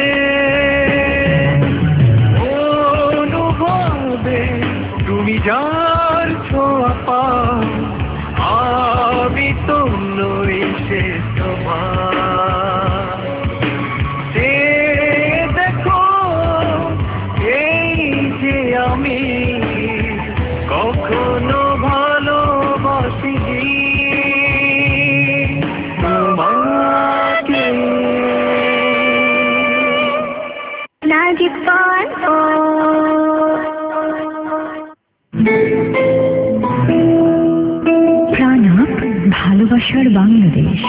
অনুভবে তুমি যার ছোঁয়া পাও, আমি তো নই সে তোমার। দেখো এই যে আমি কখনো ভালোবাসিনি তোমাকে।
প্রাণাপ ভালোবাসার বাংলাদেশ।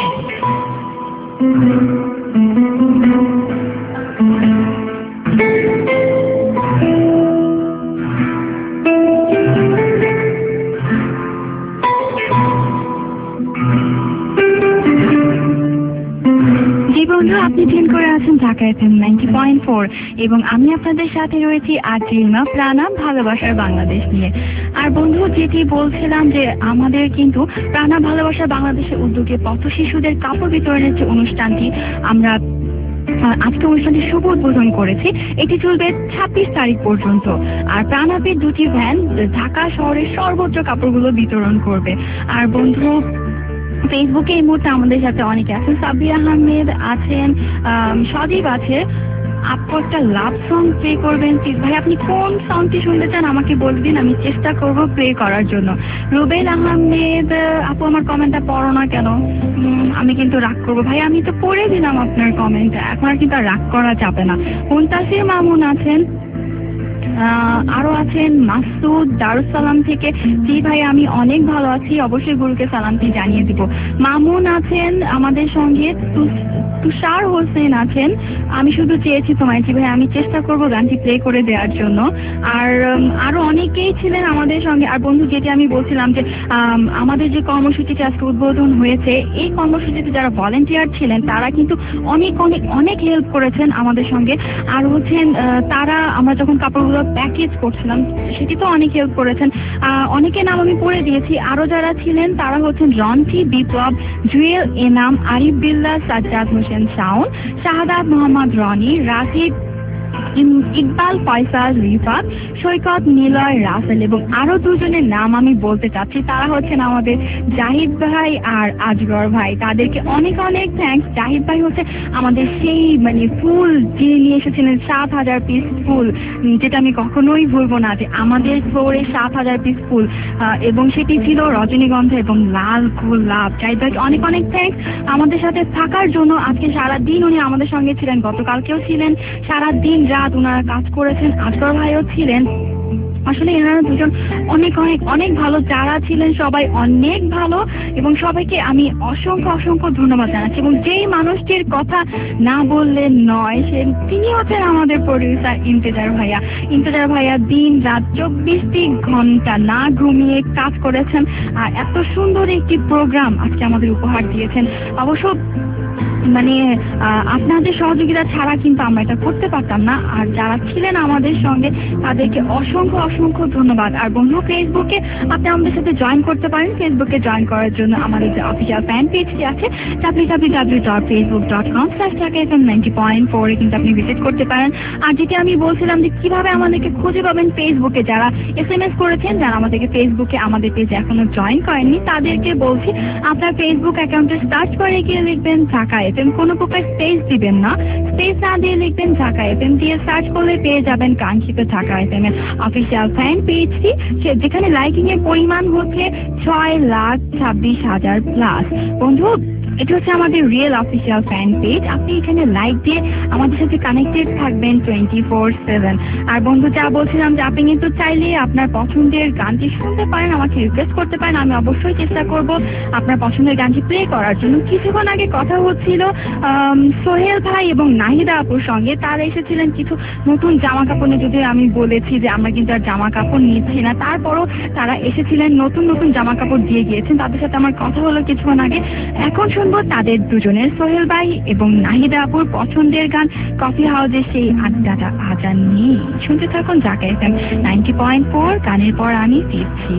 বন্ধু, আপনি টিউন করে আছেন ঢাকা FM 90.4 এবং আমি আপনাদের সাথে রয়েছি আজরিমা প্রাণাপ ভালোবাসার বাংলাদেশ নিয়ে। আর বন্ধু, যেটি বলছিলাম যে আমাদের কিন্তু প্রাণাপ ভালোবাসার বাংলাদেশের উদ্যোগে পথ শিশুদের কাপড় বিতরণের যে অনুষ্ঠানটি আমরা আজকে অনুষ্ঠানটি শুভ উদ্বোধন করেছি। এটি চলবে 26 তারিখ পর্যন্ত। আর প্রাণাপের দুটি ভ্যান ঢাকা শহরের সর্বোচ্চ কাপড়গুলো বিতরণ করবে। আর বন্ধু, ফেসবুকে এই মুহূর্তে আমাদের সাথে অনেকে আছেন। সাব্বির আহমেদ আছেন, সজীব আছে। আপু একটা লাভ সং প্লে করবেন প্লিজ। ভাই, আপনি কোন সংটি শুনতে চান আমাকে বলে দিন, আমি চেষ্টা করব প্লে করার জন্য। রুবেল আহমেদ আপু, আমার কমেন্টটা পড়ো না কেন? আমি কিন্তু রাগ করবো ভাই, আমি তো পড়ে দিলাম আপনার কমেন্ট, এখন আর কিন্তু আর রাগ করা যাবে না। মুনতাসির মামুন আছেন, আরো আছেন মাসুদ দারুসালাম থেকে। জি ভাই, আমি অনেক ভালো আছি, অবশ্যই গুরুকে সালামটি জানিয়ে দিব। মামুন আছেন আমাদের সঙ্গে, তুষার হোসেন আছেন। আমি শুধু চেয়েছি তোমায়। জি ভাই, আমি চেষ্টা করব গানটি প্লে করে দেওয়ার জন্য। আর আরো অনেকেই ছিলেন আমাদের সঙ্গে। আর বন্ধু, যেটি আমি বলছিলাম যে আমাদের যে কর্মসূচিটি আজকে উদ্বোধন হয়েছে, এই কর্মসূচিতে যারা ভলেন্টিয়ার ছিলেন তারা কিন্তু অনেক অনেক অনেক হেল্প করেছেন আমাদের সঙ্গে। আর হচ্ছেন তারা, আমরা যখন কাপড়গুলো প্যাকেজ করছিলাম সেটি তো অনেক হেল্প করেছেন। অনেকের নাম আমি পড়ে দিয়েছি। আরো যারা ছিলেন তারা হচ্ছেন রন্টি, বিপ্লব, জুয়েল, এনাম, আরিফ বিল্লাহ, সাজ্জাদ হোসেন শাওন, শাহাদাত মোহাম্মদ রনি, রাকিব, ইকবাল, ফয়সাল, রিফাত, সৈকত, নিলয়, রাসেল এবং আরো দুজনের নাম আমি বলতে চাচ্ছি। তারা হচ্ছেন আমাদের জাহিদ ভাই আর আজগর ভাই। তাদেরকে অনেক অনেক থ্যাঙ্কস। জাহিদ ভাই হচ্ছে আমাদের সেই ফুল যিনি নিয়ে এসেছিলেন 7,000 পিস ফুল, যেটা আমি কখনোই ভুলবো না, যে আমাদের ফ্লোরে 7,000 পিস ফুল, এবং সেটি ছিল রজনীগন্ধা এবং লাল গোলাপ। জাহিদ ভাইকে অনেক অনেক থ্যাঙ্কস আমাদের সাথে থাকার জন্য। আজকে সারাদিন উনি আমাদের সঙ্গে ছিলেন, গতকালকেও ছিলেন, সারাদিন রাত ওনারা কাজ করেছেন। আজগর ভাইও ছিলেন। আসলে এনারা দুজন অনেক অনেক অনেক ভালো, যারা ছিলেন সবাই অনেক ভালো এবং সবাইকে আমি অসংখ্য অসংখ্য ধন্যবাদ জানাচ্ছি। এবং যেই মানুষটির কথা না বললে নয়, তিনি হচ্ছেন আমাদের প্রডিউসার ইন্তেজার ভাইয়া। ইন্তেজার ভাইয়া দিন রাত 24টি ঘন্টা না ঘুমিয়ে কাজ করেছেন আর এত সুন্দর একটি প্রোগ্রাম আজকে আমাদের উপহার দিয়েছেন। অবশ্য আপনাদের সহযোগিতা ছাড়া কিন্তু আমরা এটা করতে পারতাম না। আর যারা ছিলেন আমাদের সঙ্গে তাদেরকে অসংখ্য অসংখ্য ধন্যবাদ। আর বন্ধু, ফেসবুকে আপনি আমাদের সাথে জয়েন করতে পারেন। ফেসবুকে জয়েন করার জন্য আমাদের যে অফিসিয়াল ফ্যান পেজটি আছে www.facebook.com/ঢাকা-FM90.4 কিন্তু আপনি ভিজিট করতে পারেন। আর যেটি আমি বলছিলাম যে কিভাবে আমাদেরকে খুঁজে পাবেন, ফেসবুকে যারা SMS করেছেন, যারা আমাদেরকে ফেসবুকে আমাদের পেজে এখনো জয়েন করেননি তাদেরকে বলছি, আপনার ফেসবুক অ্যাকাউন্টে সার্চ করে গিয়ে লিখবেন ঢাকা FM, কোনো প্রকার স্পেস দিবেন না, স্পেস না দিয়ে লিখবেন ঢাকা FM, দিয়ে সার্চ করলে পেয়ে যাবেন কাঙ্ক্ষিত ঢাকা FM এর অফিসিয়াল ফ্যান পেজটি, যেখানে লাইকিং এর পরিমাণ হচ্ছে 6,26,000 প্লাস। বন্ধু,
এটা হচ্ছে আমাদের রিয়েল অফিসিয়াল ফ্যান পেজ। আপনি এখানে লাইক দিয়ে আমাদের সাথে কানেক্টেড থাকবেন 24/7। আর বন্ধু, যা বলছিলাম যে আপনি কিন্তু চাইলে আপনার পছন্দের গানটি শুনতে পারেন, আমাকে রিকোয়েস্ট করতে পারেন, আমি অবশ্যই চেষ্টা করব আপনার পছন্দের গানটি প্লে করার জন্য। কিছুক্ষণ আগে কথা হচ্ছিল সোহেল ভাই এবং নাহিদা আপুর সঙ্গে। তারা এসেছিলেন কিছু নতুন জামা কাপড় নিয়ে, যদিও আমি বলেছি যে আমরা কিন্তু আর জামা কাপড় নিচ্ছি না, তারপরও তারা এসেছিলেন নতুন নতুন জামা কাপড় দিয়ে গিয়েছেন। তাদের সাথে আমার কথা হলো কিছুক্ষণ আগে। এখন শুনবো তাদের দুজনের, সোহেল ভাই এবং নাহিদা আপুর পছন্দের গান কফি হাউসের সেই আড্ডাটা আজান নিয়ে। শুনতে থাকুন জাকা FM 90.4। গানের পর আমি ফিরছি।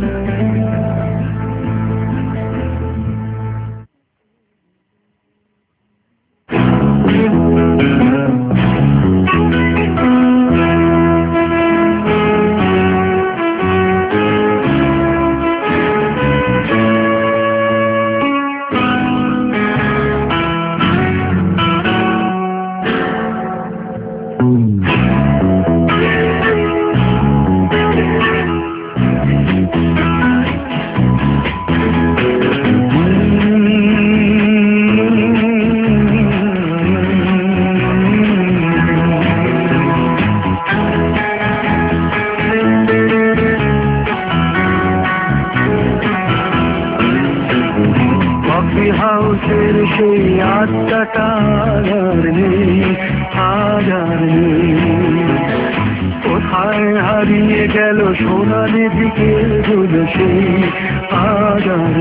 কোথায় হারিয়ে গেল সোনালি দিকে গুলো সেই আগার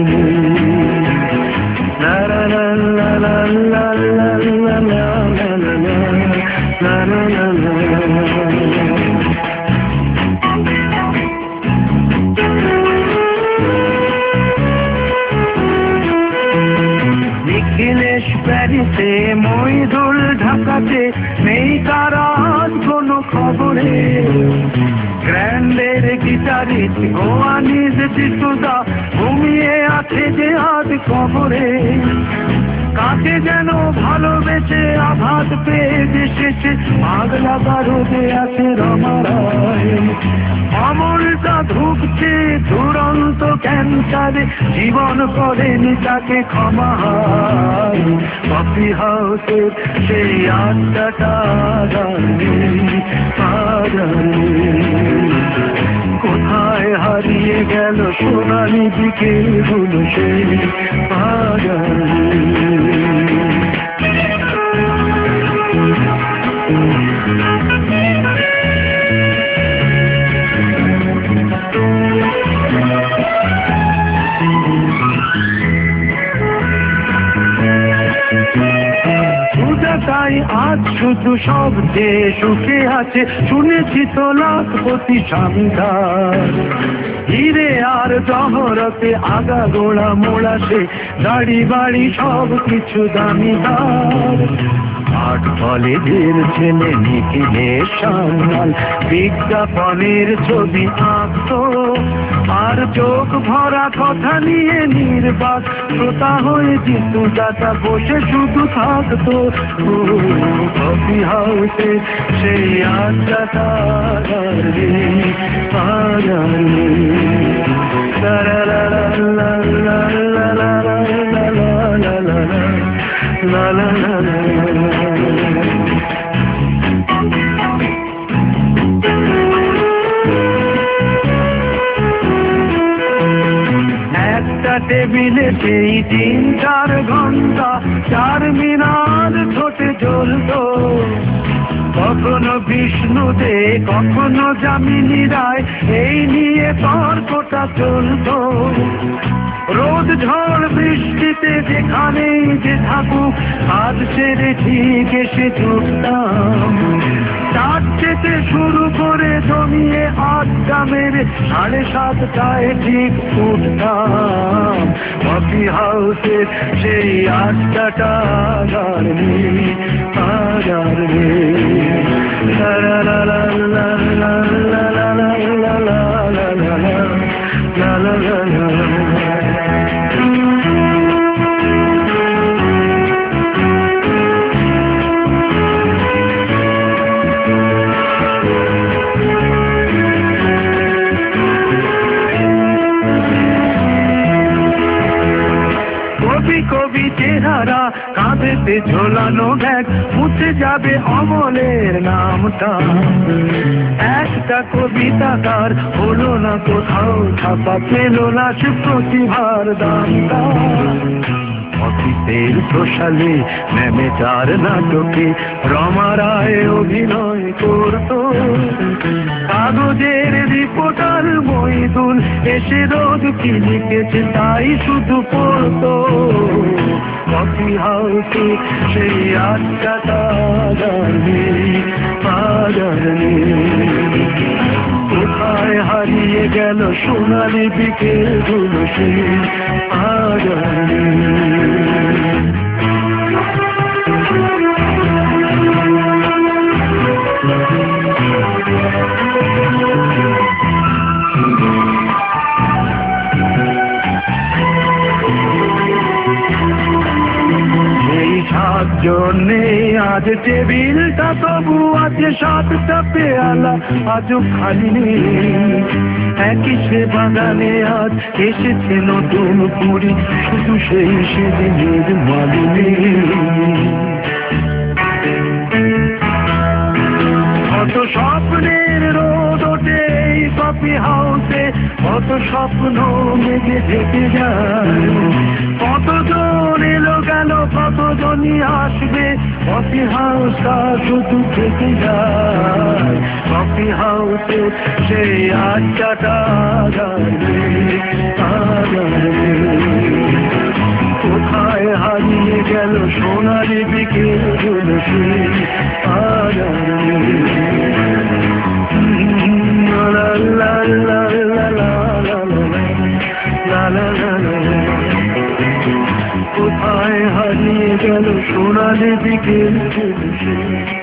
লা লা লা লা লা লা লা লা লা লা লা। নিখিলেশ প্যারিসে, মইদুল ঢাকাতে, নেই তারা আজ কোনো খবরে। গ্র্যান্ডের গিটারিস্ট গোয়ানিজ জিতুদা ঘুমিয়ে আছে যে আজ কবরে। কাকে যেন ভালোবেসে আঘাত পেয়ে এসেছে, আগ লাগা রোদে আছে রমারায়। অমলটা ধুকছে দুরন্ত ক্যান্সারে, জীবন করেনি তাকে ক্ষমা। কফি হাউসের সেই আড্ডাটা কোথায় হারিয়ে গেল সোনালি দিকে গুলো সেই বাজার। তাই আজ শুধু সব যে সুখে আছে, শুনেছি তো লাখপতি স্বামীদার। হিরে আর জহরতে আগা গোড়া মোড়াতে, গাড়ি বাড়ি সব কিছু দামিদার। আট কলেজের ছেলে নিখিলের সান্যাল বিজ্ঞাপনের ছবি আঁকতো, আর চোখ ভরা কথা নিয়ে নির্বাক শ্রোতা হয়ে জিতু দাদা বসে শুধু থাকতো। কফি হাউসে সেই আড্ডাটা একটা টেবিলে সেই 3-4 ঘন্টা 4 মিনার ছোটে জ্বলত। কখনো বিষ্ণু দে, কখনো যামিনী রায়, এই নিয়ে তর্কটা চলত। রোদ ঝড় বৃষ্টিতে যেখানেই যে থাকুক, হাত ছেড়ে ঠিক এসে ছুটতাম। চার থেকে শুরু করে জমিয়ে আড্ডা মেরে 7:30টায় ঠিক উঠতাম। কফি হাউসের সেই আড্ডাটা হাতে ঝোলানো ব্যাগ মুছে যাবে অমলের নামটা। একটা কবিতা তার হলো না কোথাও ছাপা, পেল না সে প্রতিভার দামটা। অফিসের সোশ্যালে ম্যানেজার নাটকে রমা রায় অভিনয় করতো, কাগজের রিপোর্টার মইদুল এসে রোজ কি লিখেছে তাই শুধু পড়তো। কফি হাউসে সেই আড্ডাটা কোথায় হারিয়ে গেল সোনালি বিকেল গুলো সে জন্যে আজ টেবিলটা তবু আছে 7টা পেয়ালা আজও খালি নেই। একই সে বাগানে আজ এসেছে নতুন কুড়ি, শুধু সেই সেদিনের মালিনী। কত স্বপ্নের রোদ ওঠে এই কফি হাউসে, কত স্বপ্ন মেঘে ঢেকে যায়। কতজন এলো গেল, কতজনই আসবে, কফি হাউসটা শুধু থেকে যায়। কফি হাউসে সেই আড্ডাটা কোথায় হারিয়ে গেল সোনালি বিকেল গুলো সে কোথায় হারিয়ে গেল সোনালি বিকেল গুলো সে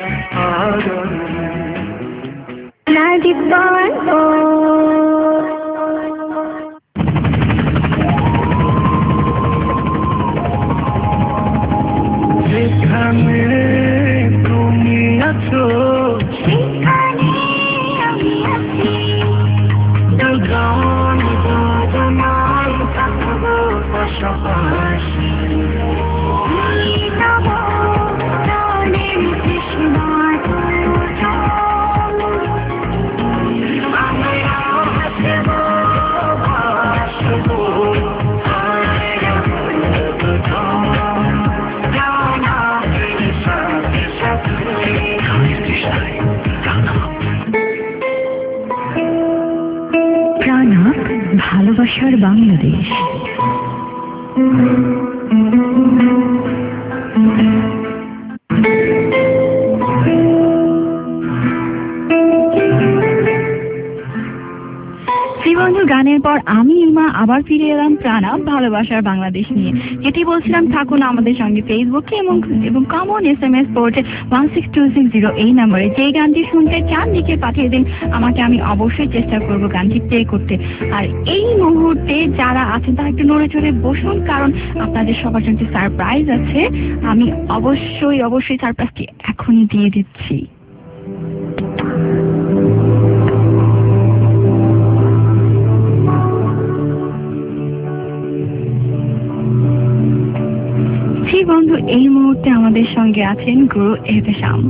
যেখানে তুমি আছো সেখানে আমি আছি। দুজন দুজনায় থাকবো পাশাপাশি।
ভালোবাসার বাংলাদেশ। শ্রীবন্ধু গানের পর আমি ইমা আবার ফিরে এলাম প্রাণাপ ভালোবাসার বাংলাদেশ নিয়ে, যেটি বলছিলাম থাকুন আমাদের সঙ্গে ফেসবুকে এবং কমন SMS পোর্টে 16260 এই নম্বরে। যে গানটি শুনতে চান লিখে পাঠিয়ে দিন আমাকে, আমি অবশ্যই চেষ্টা করব গানটি প্লে করতে। আর এই মুহূর্তে যারা আছেন তারা একটু নড়ে চড়ে বসুন, কারণ আপনাদের সবার জন্য সারপ্রাইজ আছে। আমি অবশ্যই সারপ্রাইজটি এখনই দিয়ে দিচ্ছি। বন্ধু এই মুহূর্তে আমাদের সঙ্গে আছেন গুরু এহতেশাম।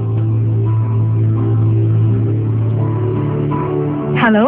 হ্যালো,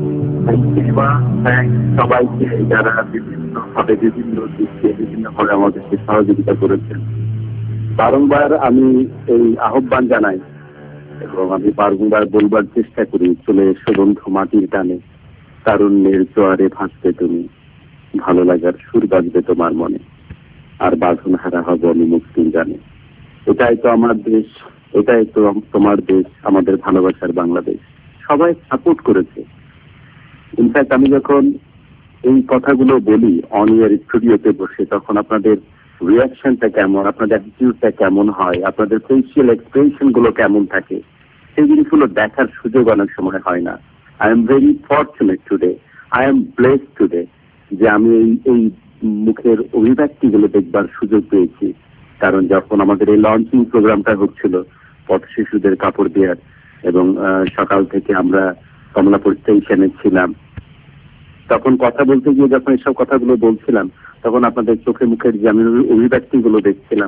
সবাইকে যারা বিভিন্নভাবে বিভিন্ন দিকে বিভিন্নভাবে আমাদেরকে সহযোগিতা করেছেন, বারংবার আমি এই আহ্বান জানাই এবং আমি বারংবার বলবার চেষ্টা করি, চলে এসো বন্ধু মাটির টানে, তারুণ্যের জোয়ারে ভাসবে তুমি, ভালো লাগার সুর বাজবে তোমার মনে, আর বাঁধন হারা হবে আমি মুক্তির গানে। এটাই তো আমার দেশ, এটাই তো তোমার দেশ, আমাদের ভালোবাসার বাংলাদেশ। সবাই সাপোর্ট করেছে। ইনফ্যাক্ট আমি যখন এই কথাগুলো বলি অন ইয়ার স্টুডিওতে বসে, তখন আপনাদের রিয়াকশনটা কেমন, আপনাদের অ্যাটিটিউডটা কেমন হয়, আপনাদের ফেসিয়াল এক্সপ্রেশন গুলো কেমন থাকে, সেই জিনিসগুলো দেখার সুযোগ অনেক সময় হয় না। I am very fortunate today, I am blessed today যে আমি এই মুখের অভিব্যক্তিগুলো দেখবার সুযোগ পেয়েছি। কারণ যখন আমাদের এই লঞ্চিং প্রোগ্রামটা হচ্ছিল পথ শিশুদের কাপড় দেওয়ার, এবং সকাল থেকে আমরা কমলাপুর স্টেশনে ছিলাম, তখন কথা বলতে গিয়ে যখন এসব কথাগুলো বলছিলাম, তখন আপনাদের চোখে মুখের যে আমি অভিব্যক্তিগুলো দেখছিলাম,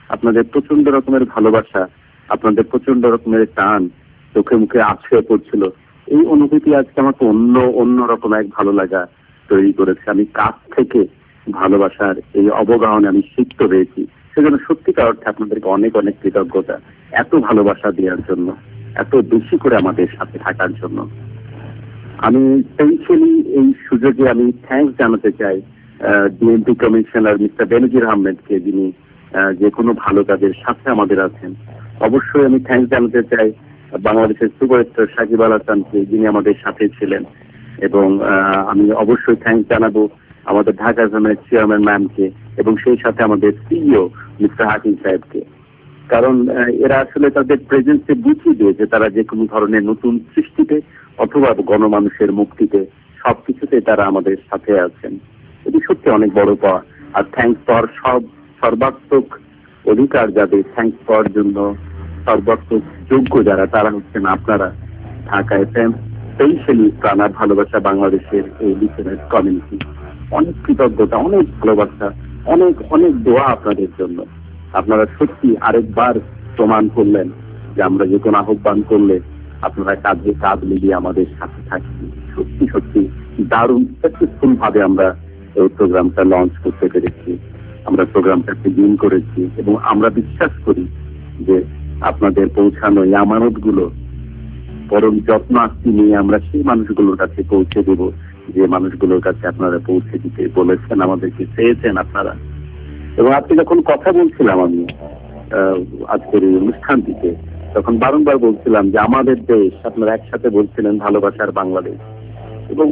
আপনাদের প্রচন্ড রকমের ভালোবাসা, আপনাদের প্রচন্ড রকমের টান চোখে মুখে আছড়ে পড়ছিল। এই অনুভূতি আজকে আমাকে অন্য রকম এক ভালো লাগা তৈরি করেছে। আমি কাছ থেকে ভালোবাসার এই অবগাহনে আমি সিক্ত হয়েছি। সেজন্য সত্যিকার অর্থে আপনাদেরকে অনেক অনেক কৃতজ্ঞতা, এত ভালোবাসা দেওয়ার জন্য, এত বেশি করে আমাদের সাথে থাকার জন্য। আমি স্পেশালি এই সুযোগে আমি থ্যাঙ্কস জানাতে চাই ডিএমপি কমিশনার মিস্টার বেনজির আহমেদকে, যিনি যে কোনো ভালো কাজের সাথে আমাদের আছেন। অবশ্যই আমি থ্যাঙ্কস জানাতে চাই বাংলাদেশের সুপারস্টার সাকিব আল হাসানকে, যিনি আমাদের সাথে ছিলেন। এবং আমি অবশ্যই থ্যাঙ্কস জানাবো আমাদের ঢাকা জোনের চেয়ারম্যান ম্যামকে, এবং সেই সাথে আমাদের সিইও মিস্টার হাকিম সাহেবকে। কারণ এরা আসলে তাদের প্রেজেন্সে বুঝিয়ে দিয়েছে তারা যে কোনো ধরনের নতুন সৃষ্টিতে অথবা গণমানুষের মুক্তিতে সবকিছুতে তারা আমাদের সাথে আছেন। এটি সত্যি অনেক বড় পাওয়া। আর থ্যাঙ্কস পাওয়ার সর্বাত্মক অধিকার যাদের, থ্যাঙ্কস পাওয়ার জন্য সর্বাত্মক যোগ্য যারা, তারা হচ্ছেন আপনারা। ঢাকা এফএম, স্পেশালি প্রাণার ভালোবাসা বাংলাদেশের এই লিসেনার্স কমিউনিটি, অনেক কৃতজ্ঞতা, অনেক ভালোবাসা, অনেক অনেক দোয়া আপনাদের জন্য। আপনারা সত্যি আরেকবার প্রমাণ করলেন যে আমরা যে কোনো আহ্বান করলে আপনারা কাজে কাজ মিলিয়ে আমাদের সাথে থাকছেন। সত্যি সত্যি দারুণ সাকসেসফুল ভাবে আমরা এই প্রোগ্রামটা লঞ্চ করতে পেরেছি, আমরা প্রোগ্রামটা বিগিন করেছি, এবং আমরা বিশ্বাস করি যে আপনাদের পৌঁছানো এই আমানতগুলো বরং যত্ন আস্তি নিয়ে আমরা সেই মানুষগুলোর কাছে পৌঁছে দেব যে মানুষগুলোর কাছে আপনারা পৌঁছে দিতে বলেছেন, আমাদেরকে চেয়েছেন আপনারা। এবং আপনি যখন কথা বলছিলাম আমি আজকের এই অনুষ্ঠানটিতে, তখন বারংবার বলছিলাম যে আমাদের দেশ, আপনারা একসাথে বলছিলেন ভালোবাসার বাংলাদেশ। এবং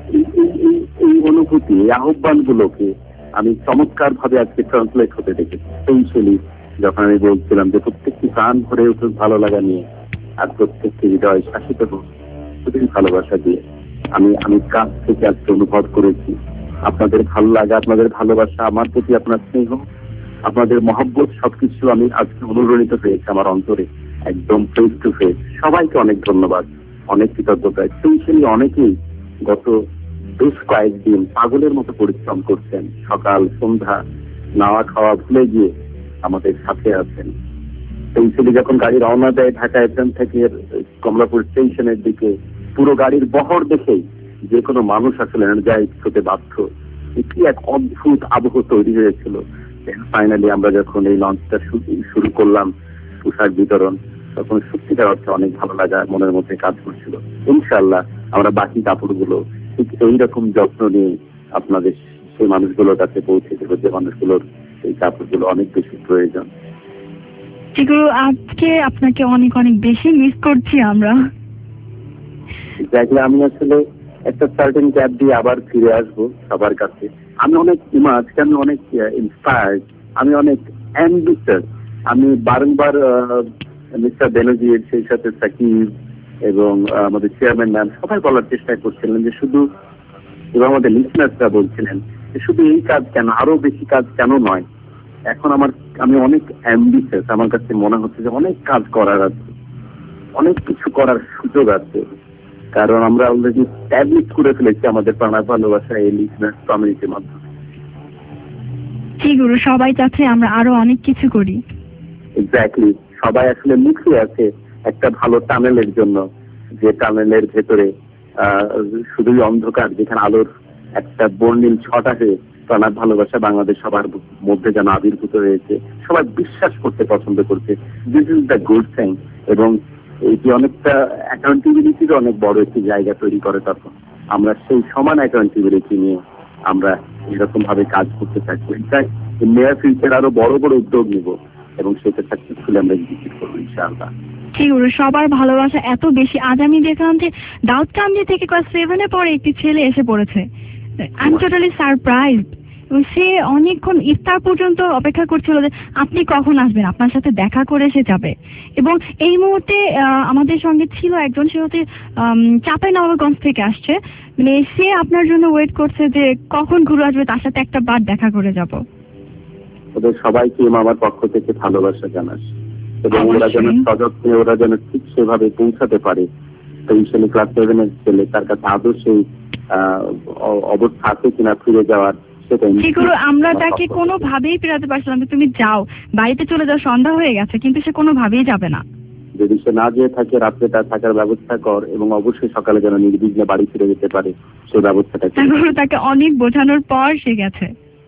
এই অনুভূতি, এই আহ্বানগুলোকে আমি চমৎকার ভাবে আজকে ট্রান্সলেট হতে দেখেছি। স্পেশালি যখন আমি বলছিলাম যে প্রত্যেকটি প্রাণ ভরে উঠুক ভালো লাগা নিয়ে, আর প্রত্যেকটি হৃদয় শাসিত হোক শুধুই ভালোবাসা দিয়ে। আমি কাছ থেকে আজকে অনুভব করেছি আপনাদের ভালো লাগা, আপনাদের ভালোবাসা, আমার প্রতি আপনার স্নেহ, আপনাদের মহব্বত, সবকিছু আমি আজকে অনুরণিত হয়েছে আমার অন্তরে, একদম ফেস টু ফেস। সবাইকে অনেক ধন্যবাদ, অনেক কৃতজ্ঞতা। স্পেশালি অনেকেই গত বেশ কয়েকদিন পাগলের মতো পরিশ্রম করছেন, সকাল সন্ধ্যা নাওয়া খাওয়া ভুলে গিয়ে আমাদের সাথে আছেন। স্পেশালি যখন গাড়ি রওনা দেয় ঢাকা এফএম থেকে কমলাপুর স্টেশনের দিকে, পুরো গাড়ির বহর দেখেই যে কোনো মানুষ আসলে এনার্জাইজ হতে বাধ্য। কি এক অদ্ভুত আবহ তৈরি হয়েছিল। ফাইনালি আমরা যখন এই লঞ্চটা শুরু করলাম পোশাক বিতরণ, তখন সত্যিকার অর্থে অনেক ভালো লাগা মনের মধ্যে কাজ করছিল। ইনশাআল্লাহ আমরা বাকি কাপড়গুলো ঠিক এইরকম যত্ন নিয়ে আপনাদের সেই মানুষগুলোর কাছে পৌঁছে দেবো যে মানুষগুলোর এই কাপড়গুলো অনেক বেশি প্রয়োজন।
যেগুলো আজকে আপনাকে অনেক অনেক বেশি মিস করছি আমরা।
এক্স্যাক্টলি, আমি আসলে একটা সার্টেন ক্যাব দিয়ে আবার ফিরে আসবো সবার কাছে। আমি অনেক আজকে আমি অনেক ইন্সপায়ার্ড, আমি অনেক অ্যাম্বিশাস। আমি বারংবার মিস্টার বেনজির, সেই সাথে সাকিব এবং আমাদের চেয়ারম্যান ম্যাম সবাই বলার চেষ্টা করছিলেন যে শুধু, এবং আমাদের লিসনার্সরা বলছিলেন যে শুধু এই কাজ কেন, আরো বেশি কাজ কেন নয়। এখন আমি অনেক অ্যাম্বিশাস, আমার কাছে মনে হচ্ছে যে অনেক কাজ করার আছে, অনেক কিছু করার সুযোগ আছে। কারণ আমরা অলরেডি স্ট্যাবলিশ করে ফেলেছি আমাদের প্রাণার ভালোবাসা এই লিসনার্স কমিউনিটির মাধ্যমে।
জি গুরু, সবাই চাচ্ছে আমরা আরো অনেক কিছু করি।
এক্স্যাক্টলি, সবাই আসলে মুখে আছে একটা ভালো টানেলের জন্য, যে টানেলের ভেতরে শুধুই অন্ধকার, যেখানে আলোর একটা বর্ণিল ছটা হয়ে প্রাণার ভালোবাসা বাংলাদেশ সবার মধ্যে যেন আবির্ভূত হয়েছে। সবাই বিশ্বাস করতে পছন্দ করছে, this is the good thing. এবং এটি অনেকটা অ্যাকাউন্টেবিলিটির অনেক বড় একটি জায়গা তৈরি করে। তখন আমরা সেই সমান অ্যাকাউন্টেবিলিটি নিয়ে আমরা এরকম ভাবে কাজ করতে থাকবো। ইনফ্যাক্ট নিয়ার ফিউচার আরো বড় বড় উদ্যোগ নিব এবং সেটা সাকসেসফুলি আমরা এক্সিকিউট করবো ইনশাআল্লাহ।
ঠিক গুরু, সবার ভালোবাসা এত বেশি। আজ আমি দেখলাম যে দাউদকান্দি থেকে ক্লাস 7-এ পড়ে একটি ছেলে এসে পড়েছে। I am totally surprised. এবং সে অনেকক্ষণ ইফতার পর্যন্ত অপেক্ষা করছিল যে আপনি কখন আসবেন, আপনার সাথে দেখা করে সে যাবে। এবং এই মুহূর্তে আমাদের সঙ্গে ছিল একজন, সে হচ্ছে চাঁপাইনবাবগঞ্জ থেকে আসছে। মানে সে আপনার জন্য ওয়েট করছে যে কখন ঘুরে আসবে, তার সাথে একটা বার দেখা করে যাব।
ওদের সবাইকে আমার পক্ষ থেকে ভালোবাসা জানাস, এবং ওরা যেন সযত্নে, ওরা যেন ঠিক সেভাবে পৌঁছাতে পারে। স্পেশালি ক্লাস 7-এর ছেলে, তার কাছে আদৌ সেই অবস্থা আছে কিনা ফিরে যাওয়ার, সেটা
জি গুরু, আমরা তাকে কোনোভাবেই ফেরাতে পারছিলাম না। তুমি যাও, বাড়িতে চলে যাও, সন্ধ্যা হয়ে গেছে, কিন্তু সে কোনোভাবেই যাবে না।
যদি সে না যেয়ে থাকে, রাত্রে তার থাকার ব্যবস্থা কর এবং অবশ্যই সকালে যেন নির্বিঘ্নে বাড়ি ফিরে যেতে পারে সেই ব্যবস্থাটা কর।
গুরু, তাকে অনেক বোঝানোর পর সে গেছে।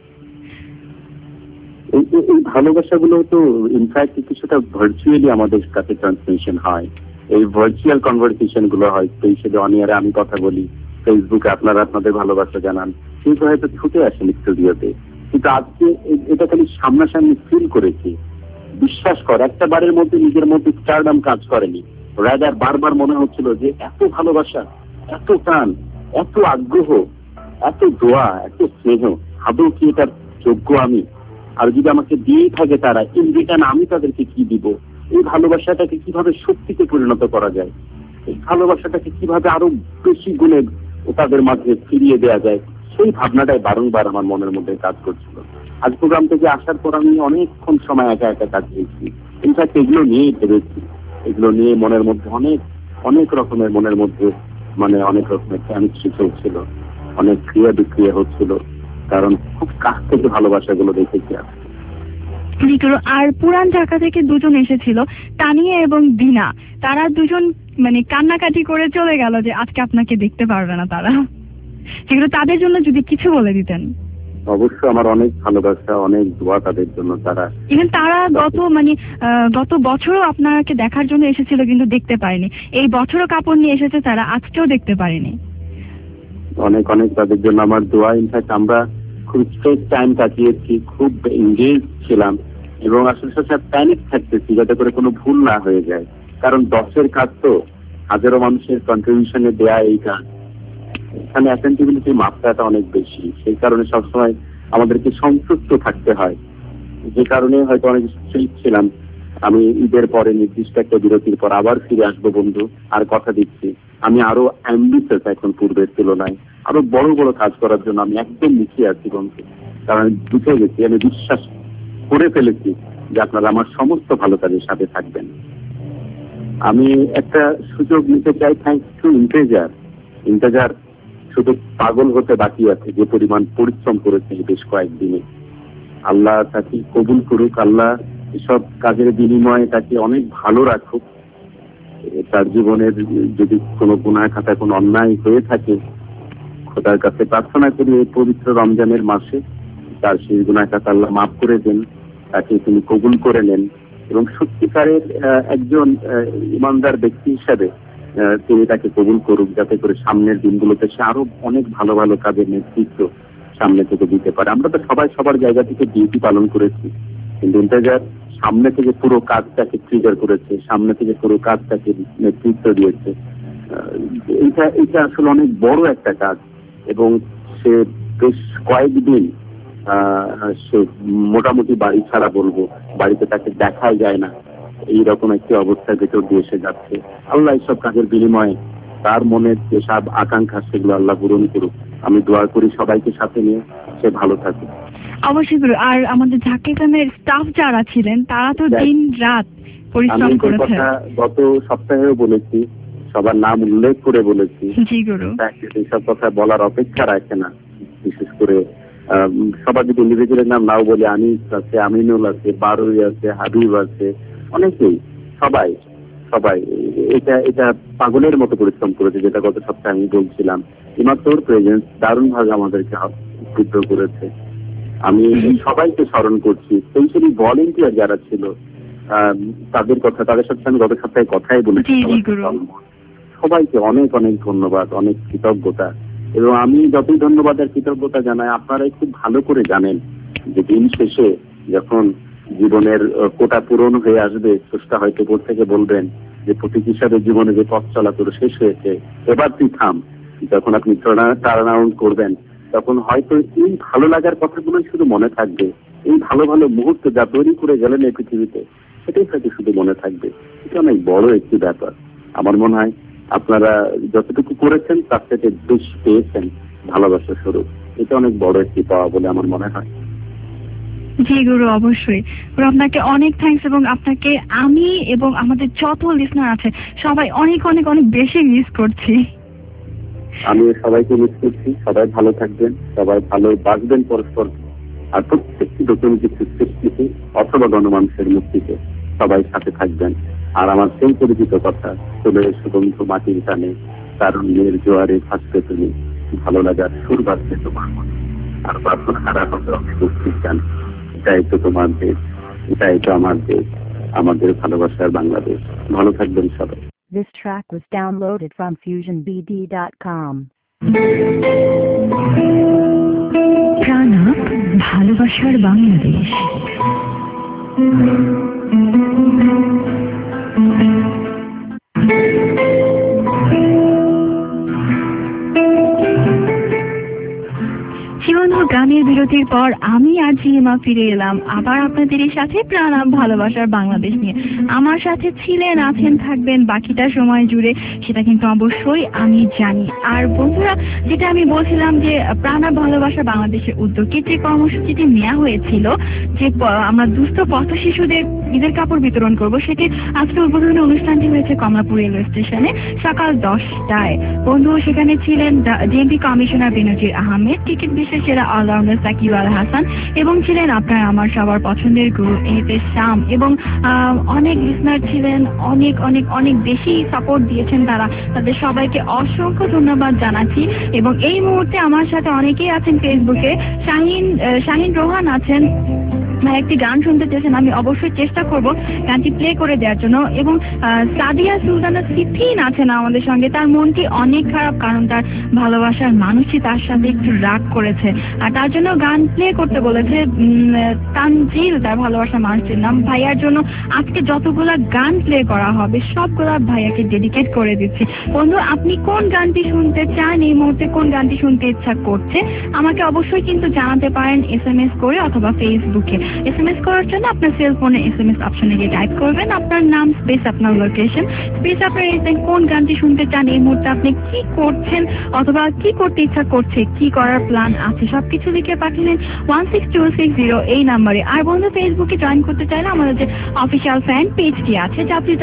এই ভালোবাসাগুলো তো ইনফ্যাক্ট কিছুটা ভার্চুয়ালি আমাদের কাছে ট্রান্সমিশন হয়। এই ভার্চুয়াল কনভারসেশন গুলো হয়, সেই হিসেবে অনিয়ারে আমি কথা বলি, ফেসবুকে আপনারা আপনাদের ভালোবাসা জানান, কিন্তু হয়তো ছুটে আসেন স্টুডিওতে। কিন্তু আজকে এটা খালি সামনাসামনি ফিল করেছি। বিশ্বাস কর, একটা বারের মধ্যে নিজের মধ্যে স্টারডাম কাজ করেনি, রাদার বারবার মনে হচ্ছিল যে এত ভালোবাসা, এত টান, এত আগ্রহ, এত দোয়া, এত স্নেহ, আদৌ কি এটার যোগ্য আমি? আর যদি আমাকে দিয়েই থাকে তারা, ইন রিটার্ন আমি তাদেরকে কি দিব? এই ভালোবাসাটাকে কিভাবে শক্তিতে পরিণত করা যায়, এই ভালোবাসাটাকে কিভাবে আরো বেশি গুণে তাদের মাঝে ফিরিয়ে দেওয়া যায়, সেই ভাবনাটাই বারংবার আমার মনের মধ্যে কাজ করছিল। আজ প্রোগ্রাম থেকে আসার পর আমি অনেকক্ষণ সময় একা একা কাটিয়েছি। ইনফ্যাক্ট এগুলো নিয়েই ভেবেছি, এগুলো নিয়ে মনের মধ্যে অনেক রকমের মনের মধ্যে অনেক রকমের কেমিস্ট্রি চলছিল, অনেক ক্রিয়া বিক্রিয়া হচ্ছিল, কারণ খুব কাছ থেকে ভালোবাসাগুলো দেখেছি।
আর পুরান ঢাকা থেকে দুজন এসেছিল, তানিয়া এবং দিনা। তারা দুজন কান্নাকাটি করে চলে গেল যে আজকে আপনাকে দেখতে পারবে না তারা। সেগুলো তাদের জন্য যদি কিছু বলে দিতেন।
অবশ্যই আমার অনেক ভালোবাসা, অনেক দোয়া তাদের জন্য।
তারা গত বছরও আপনাকে দেখার জন্য এসেছিল, কিন্তু দেখতে পারেনি। এই বছরও কাপড় নিয়ে এসেছে তারা, আজকেও দেখতে পারেনি।
অনেক অনেক তাদের জন্য আমার দোয়া। ইনফ্যাক্ট আমরা খুব স্ট্রেস টাইম কাটিয়েছি, খুব এনগেজ ছিলাম এবং আসলে সবসময় প্যানিক থাকতেছি যাতে করে কোনো ভুল না হয়ে যায়। কারণ 10-এর কাজ তো হাজারো মানুষের কন্ট্রিবিউশনে দেয়া এই কাজ, এখানে অ্যাটেন্টিবিলিটির মাত্রাটা অনেক বেশি। সেই কারণে সবসময় আমাদেরকে সংযুক্ত থাকতে হয়, যে কারণে হয়তো অনেক স্ট্রেস ছিলাম। আমি ঈদের পরে নির্দিষ্ট একটা বিরতির পর আবার ফিরে আসবো বন্ধু, আর কথা দিচ্ছি আমি আরো অ্যাম্বিশাস এখন পূর্বের তুলনায়, আরো বড় বড় কাজ করার জন্য আমি একদম মুখিয়ে আছি বন্ধু। কারণ আমি বুঝে গেছি, আমি বিশ্বাস করে ফেলেছি যে আপনারা আমার সমস্ত ভালো কাজের সাথে থাকবেন। আমি একটা সুযোগ নিতে চাই, থ্যাংকস টু ইন্তেজার শুধু পাগল হতে বাকি আছে, যে পরিমাণ পরিশ্রম করেছে বেশ কয়েকদিনে। আল্লাহ তাকে কবুল করুক, আল্লাহ এসব কাজের বিনিময়ে তাকে অনেক ভালো রাখুক। তার জীবনের যদি কোনো গুনাহ খাতা, কোনো অন্যায় হয়ে থাকে, খোদার কাছে প্রার্থনা করি এই পবিত্র রমজানের মাসে তার সেই গুনাহ খাতা আল্লাহ মাফ করে দেন, তাকে তিনি কবুল করে নেন এবং সত্যিকারের একজন ইমানদার ব্যক্তি হিসাবে তিনি তাকে কবুল করুক, যাতে করে সামনের দিনগুলোতে সে আরো অনেক ভালো ভালো কাজের নেতৃত্ব সামনে থেকে দিতে পারে। আমরা তো সবাই সবার জায়গা থেকে ডিউটি পালন করেছি, কিন্তু ইন্তেজার সামনে থেকে পুরো কাজটাকে ট্রিগার করেছে, সামনে থেকে পুরো কাজটাকে নেতৃত্ব দিয়েছে। এটা আসলে অনেক বড় একটা কাজ এবং সে বেশ কয়েকদিন সে মোটামুটি বাড়ি ছাড়া বলবো, বাড়িতে তাকে দেখাই যায় না, এইরকম একটি অবস্থার ভেতর দিয়ে এসে যাচ্ছে। আল্লাহ এইসব কাজের বিনিময়ে তার মনের যেসব আকাঙ্ক্ষা সেগুলো আল্লাহ পূরণ করুক। আমি দোয়া করি সবাইকে সাথে নিয়ে সে ভালো থাকে।
অবশ্যই গুরু। আর আমাদের ঝাঁকিখানের স্টাফ যারা ছিলেন তারা তো দিন রাত পরিশ্রম করেছে।
গত সপ্তাহেও বলেছি, সবার নাম উল্লেখ করে বলেছি।
জি গুরু।
এইসব কথা বলার অপেক্ষা রাখে না। বিশেষ করে সবার যদি ইন্ডিভিজুয়ালের নাম নাও বলে, আনিস আছে, আমিনুল আছে, বারুই আছে, হাবিব আছে, অনেকেই, সবাই এটা পাগলের মতো পরিশ্রম করেছে, যেটা গত সপ্তাহে আমি বলছিলাম। ইমাত্তর প্রেজেন্স দারুণ ভাবে আমাদেরকে উদ্বুদ্ধ করেছে। আমি সবাইকে স্মরণ করছি, স্পেশালি ভলেন্টিয়ার যারা ছিল তাদের কথা, তাদের সাথে আমি গত সপ্তাহে কথাই বলেছি। সবাইকে অনেক অনেক ধন্যবাদ, অনেক কৃতজ্ঞতা। এবং আমি যতই ধন্যবাদ আর কৃতজ্ঞতা জানাই, আপনারাই খুব ভালো করে জানেন যে দিন শেষে যখন জীবনের কোটা পূরণ হয়ে আসবে, স্রষ্টা হয়তো উপর থেকে বলবেন যে প্রতীক হিসাবে জীবনে যে পথ চলা তোর শেষ হয়েছে, এবার তুই থাম। যখন আপনি টার্ন আউট করবেন, তখন হয়তো এই ভালো লাগার কথাগুলোই শুধু মনে থাকবে, এই ভালো ভালো মুহূর্ত যা তৈরি করে গেলেন এই পৃথিবীতে, সেটাই হয়তো শুধু মনে থাকবে। এটা অনেক বড় একটি ব্যাপার। আমার মনে হয় আপনারা যতটুকু করেছেন তার থেকে বেশি পেয়েছেন ভালোবাসা স্বরূপ। এটা অনেক বড় একটি পাওয়া বলে আমার মনে হয়।
জি গুরু, অবশ্যই গুরু, আপনাকে অনেক থ্যাঙ্কস। এবং আপনাকে আমি এবং আমাদের যত লিসনার আছে সবাই অনেক অনেক অনেক বেশি মিস করছি।
আমি সবাইকে মিস করছি। সবাই ভালো থাকবেন, সবাই ভালো বাঁচবেন পরস্পর, আর প্রত্যেকটি নতুন কিছু সৃষ্টিতে অথবা গণমানুষের মুক্তিতে সবাই সাথে থাকবেন। আর আমার সেই পরিচিত কথা, চলে সুগন্ধ মাটির টানে, কারণ মেয়ের জোয়ারে ভাসবে তুমি, ভালো লাগার সুর বাজবে তোমার মনে, আর প্রার্থনা হারা হবে অনেক মুক্তির গান। এটাই তো তোমার দেশ, এটাই তো আমার দেশ, আমাদের ভালোবাসার বাংলাদেশ। ভালো থাকবেন সবাই।
This track was downloaded from FusionBD.com.
প্রাণা ভালোবাসার বাংলাদেশ। জীবন ও গানের বিরতির পর আমি আর জিমা ফিরে এলাম আবার আপনাদের সাথে প্রাণাম ভালোবাসার বাংলাদেশ নিয়ে। আমার সাথে ছিলেন, আছেন, থাকবেন বাকিটা সময় জুড়ে, সেটা কিন্তু অবশ্যই আমি জানি। আর বন্ধুরা, যেটা আমি বলছিলাম যে প্রাণাম ভালোবাসার বাংলাদেশের উদ্যোগে যে কর্মসূচিটি নেওয়া হয়েছিল, যে আমরা দুস্থ পথ শিশুদের ঈদের কাপড় বিতরণ করব, সেটি আজকে উদ্বোধনী অনুষ্ঠানটি হয়েছে কমলাপুর রেলওয়ে স্টেশনে সকাল 10টায়। বন্ধু, সেখানে ছিলেন DMP commissioner Benazir Ahmed, cricket সেরা অলরাউন্ডার সাকিব আল হাসান, এবং ছিলেন আপনার আমার সবার পছন্দের গুরু এফএস শাম, এবং অনেক লিসনার ছিলেন, অনেক অনেক অনেক বেশি সাপোর্ট দিয়েছেন তারা। তাদের সবাইকে অসংখ্য ধন্যবাদ জানাচ্ছি। এবং এই মুহূর্তে আমার সাথে অনেকেই আছেন ফেসবুকে। শাহিন রোহান আছেন, একটি গান শুনতে চেয়েছেন, আমি অবশ্যই চেষ্টা করব গানটি প্লে করে দেওয়ার জন্য। এবং সাদিয়া সুলতানা সিফিন আছেন আমাদের সঙ্গে, তার মনটি অনেক খারাপ, কারণ তার ভালোবাসার মানুষই তার সাথে একটু রাগ করেছে, আর তার জন্য গান প্লে করতে বলেছে। তানজিল তার ভালোবাসার মানুষটির নাম। ভাইয়ার জন্য আজকে যতগুলা গান প্লে করা হবে সবগুলা ভাইয়াকে ডেডিকেট করে দিচ্ছি। বন্ধু, আপনি কোন গানটি শুনতে চান, এই মুহূর্তে কোন গানটি শুনতে ইচ্ছা করছে, আমাকে অবশ্যই কিন্তু জানাতে পারেন SMS করে অথবা ফেসবুকে। SMS করার জন্য আপনার সেল ফোনে SMS অপশনে গিয়ে টাইপ করবেন আপনার নাম স্পেস আপনার লোকেশন স্পেস আপনার কোন গানটি শুনতে চান, এই মুহূর্তে আপনি কি করছেন অথবা কি করতে ইচ্ছা করছে, কি করার প্ল্যান আছে, সবকিছু লিখে পাঠালেন 16260 এই নাম্বারে। আর বন্ধু, ফেসবুকে জয়েন করতে চাইলে আমাদের যে অফিসিয়াল ফ্যান পেজটি আছে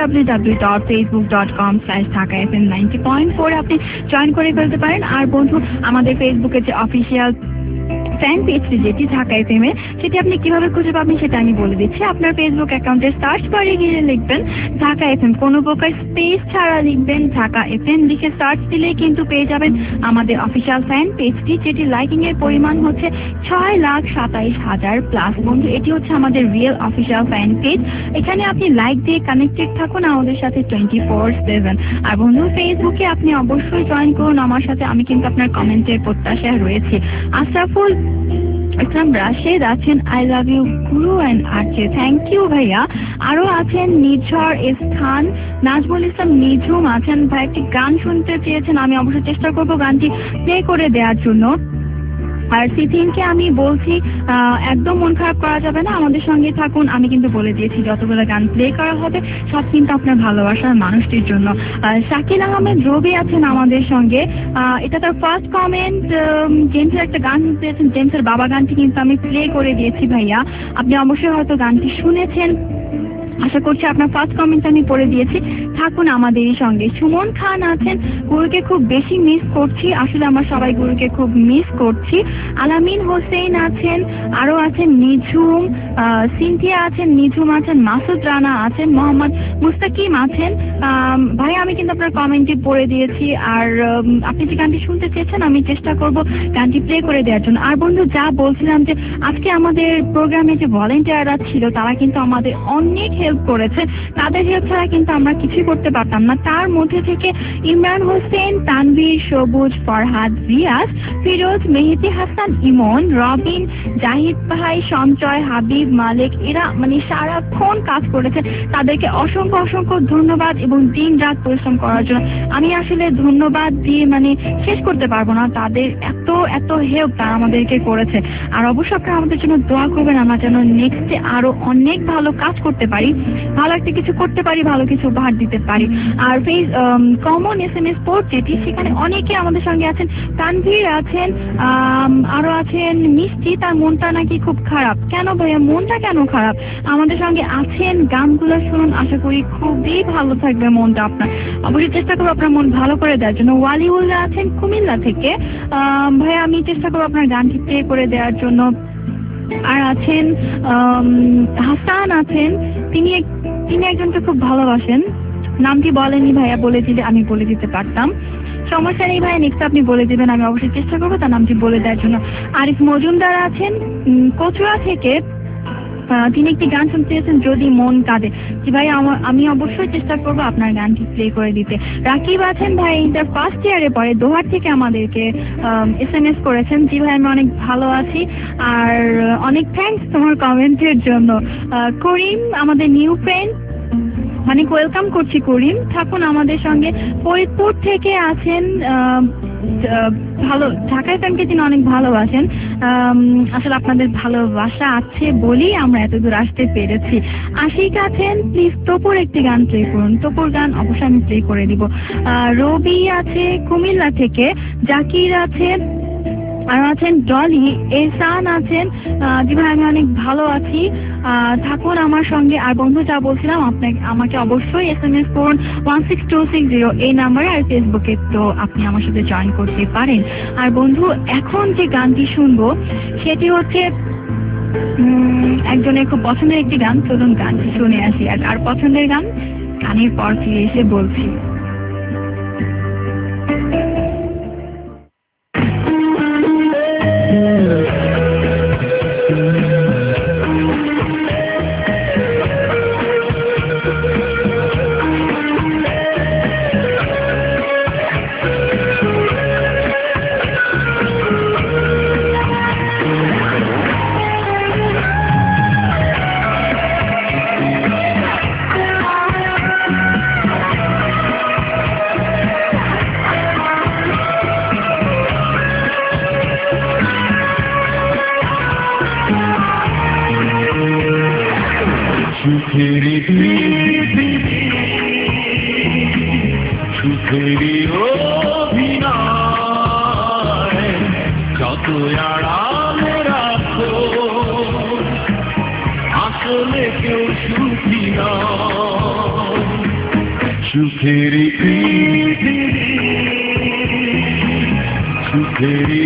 www.facebook.com/dhakafm90.4 আপনি জয়েন করে ফেলতে পারেন। আর বন্ধু, আমাদের ফেসবুকে যে অফিসিয়াল ফ্যান পেজটি যেটি ঢাকা এফএম এর, সেটি আপনি কিভাবে খুঁজে পাবেন সেটা আমি বলে দিচ্ছি। আপনার ফেসবুক অ্যাকাউন্টের সার্চ বারে গিয়ে লিখবেন ঢাকা এফএম, কোনো প্রকার স্পেস ছাড়া লিখবেন ঢাকা এফএম, লিখে সার্চ দিলেই কিন্তু পেয়ে যাবেন আমাদের অফিসিয়াল ফ্যান পেজটি, যেটি লাইকিং এর পরিমাণ হচ্ছে 6,27,000+। বন্ধু, এটি হচ্ছে আমাদের রিয়েল অফিসিয়াল ফ্যান পেজ। এখানে আপনি লাইক দিয়ে কানেক্টেড থাকুন আমাদের সাথে 24/7। আর বন্ধু, ফেসবুকে আপনি অবশ্যই জয়েন করুন আমার সাথে, আমি কিন্তু আপনার কমেন্টের প্রত্যাশায় রয়েছি। আশরাফুল ইসলাম রাশেদ আছেন, I love you guru and RJ, thank you ভাইয়া। আরো আছেন নিঝর স্থান, নাজমুল ইসলাম নিঝুম আছেন, ভাই একটি গান শুনতে চেয়েছেন, আমি অবশ্যই চেষ্টা করবো গানটি প্লে করে দেওয়ার জন্য। আর সিথিনকে আমি বলছি একদম মন খারাপ করা যাবে না, আমাদের সঙ্গে থাকুন। আমি কিন্তু বলে দিয়েছি যতগুলো গান প্লে করা হবে সব কিন্তু আপনার ভালোবাসার মানুষটির জন্য। শাকিল আহমেদ রবি আছেন আমাদের সঙ্গে, এটা তার ফার্স্ট কমেন্ট। জেমসের একটা গান পেয়েছেন, জেমসের বাবা গানটি কিন্তু আমি প্লে করে দিয়েছি ভাইয়া, আপনি অবশ্যই হয়তো গানটি শুনেছেন, আশা করছি আপনার ফার্স্ট কমেন্ট আমি পড়ে দিয়েছি, থাকুন আমাদেরই সঙ্গে। সুমন খান আছেন, গুরুকে খুব বেশি মিস করছি, আসলে আমরা সবাই গুরুকে খুব মিস করছি। আলামিন হোসেন আছেন, আরো আছেন নিঝুম, সিনথিয়া আছেন, নিঝুম আছেন, মাসুদ রানা আছেন, মোহাম্মদ মুস্তাকিম আছেন। ভাই, আমি কিন্তু আপনার কমেন্টটি পড়ে দিয়েছি। আর আপনি যে গানটি শুনতে চেয়েছেন আমি চেষ্টা করব গানটি প্লে করে দেওয়ার জন্য। আর বন্ধু, যা বলছিলাম যে আজকে আমাদের প্রোগ্রামে যে ভলেন্টিয়াররা ছিল তারা কিন্তু আমাদের অনেক হেল্প করেছে, তাদের হেল্প ছাড়া কিন্তু আমরা কিছুই করতে পারতাম না। তার মধ্যে থেকে ইমরান হোসেন, তানভীর, সবুজ, ফরহাদ, রিয়াজ, ফিরোজ, মেহেদি হাসান, ইমন, রবিন, জাহিদ ভাই, সঞ্চয়, হাবিব, মালিক, এরা মানে সারাক্ষণ কাজ করেছে, তাদেরকে অসংখ্য অসংখ্য ধন্যবাদ এবং দিন রাত পরিশ্রম করার জন্য আমি আসলে ধন্যবাদ দিয়ে মানে শেষ করতে পারবো না, তাদের এত এত হেল্প তারা আমাদেরকে করেছে। আর অবশ্যই আপনারা আমাদের জন্য দোয়া করবেন, আমরা যেন নেক্সটে আরো অনেক ভালো কাজ করতে পারি, ভালো একটা কিছু করতে পারি, ভালো কিছু উপহার দিতে
দিতে পারি। আর কমন SMS পোর্ট যেটি, সেখানে অনেকে আমাদের সঙ্গে আছেন। তানভীর আছেন, আরো আছেন মিষ্টি, তার মনটা নাকি খুব খারাপ। কেন ভাইয়া, মনটা কেন খারাপ? আমাদের সঙ্গে আছেন, গানগুলো শুনুন, আশা করি খুবই ভালো থাকবে মনটা আপনার। অবশ্যই চেষ্টা করবো আপনার মন ভালো করে দেওয়ার জন্য। ওয়ালিউল্লাহ আছেন কুমিল্লা থেকে, ভাইয়া আমি চেষ্টা করবো আপনার গানটি প্লে করে দেওয়ার জন্য। আর আছেন হাসান আছেন, তিনি একজনকে খুব ভালোবাসেন, নামটি বলেনি ভাইয়া, বলে দিলে আমি বলে দিতে পারতাম। সমস্যা নেই ভাইয়া, নেক্সট আপনি বলে দেবেন, আমি অবশ্যই চেষ্টা করবো তার নামটি বলে দেওয়ার জন্য। আরিফ মজুমদার আছেন কচুয়া থেকে, তিনি একটি গান শুনতে চেয়েছেন, যদি মন কাঁদে। জি ভাই, আমি অবশ্যই চেষ্টা করবো আপনার গানটি প্লে করে দিতে। রাকিব আছেন ভাই, ইন্টার ফার্স্ট ইয়ারে পড়ে, দোহার থেকে আমাদেরকে SMS করেছেন। জি ভাই, আমি অনেক ভালো আছি, আর অনেক থ্যাঙ্কস তোমার কমেন্টের জন্য। করিম আমাদের নিউ ফ্রেন্ড, অনেক ওয়েলকাম করছি করিম, থাকুন আমাদের সঙ্গে। ফরিদপুর থেকে আছেন ভালো, ঢাকা এফএমকে তিনি অনেক ভালোবাসেন। আসলে আপনাদের ভালোবাসা আছে বলেই আমরা এত দূর আসতে পেরেছি। আশিক আছেন, প্লিজ তপুর একটি গান প্লে করুন। তপুর গান অবশ্যই আমি প্লে করে দিব। রবি আছে কুমিল্লা থেকে, জাকির আছে, আর আছেন ডলি, এহসান আছেন। জি ভাই, আমি অনেক ভালো আছি, থাকুন আমার সঙ্গে। আর বন্ধু, যা বলছিলাম, আমাকে অবশ্যই SMS করুন 16260 এই নাম্বারে, আর ফেসবুকে তো আপনি আমার সাথে জয়েন করতে পারেন। আর বন্ধু, এখন যে গানটি শুনবো সেটি হচ্ছে একজনের খুব পছন্দের একটি গান। চলুন গানটি শুনে আসি। আর পছন্দের গান গানের পর ফিরে এসে বলছি।
সুখেরি অভিনয় যত আড়ালে রাখো, আসলে কেউ সুখী নয়। সুখেরি সুখেরি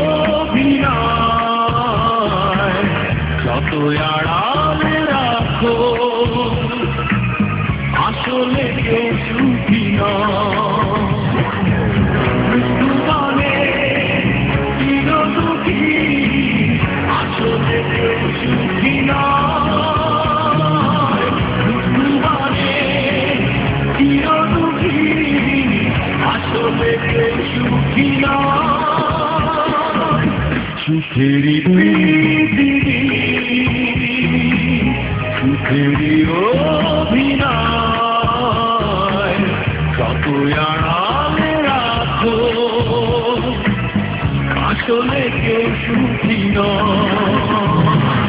অভিনয় যত আড়ালে রাখো, আসলে কেউ সুখী নয়। চিরদুখী আসলে কেউ সুখী নয়। চিরদুখী আসলে কেউ সুখী নয়। সুখেরি পৃথিবী, সুখেরি অভিনয় যত আড়ালে রাখো, আসলে কেউ সুখী নয়।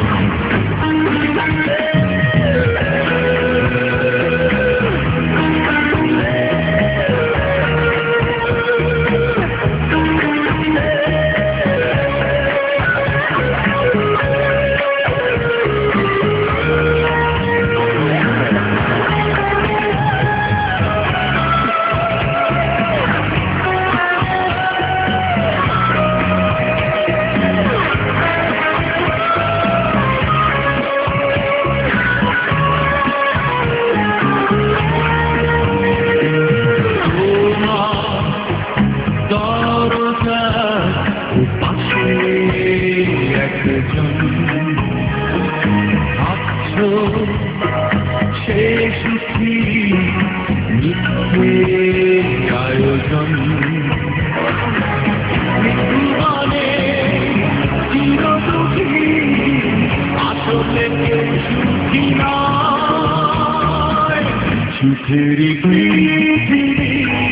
সুখেরি পৃথিবী,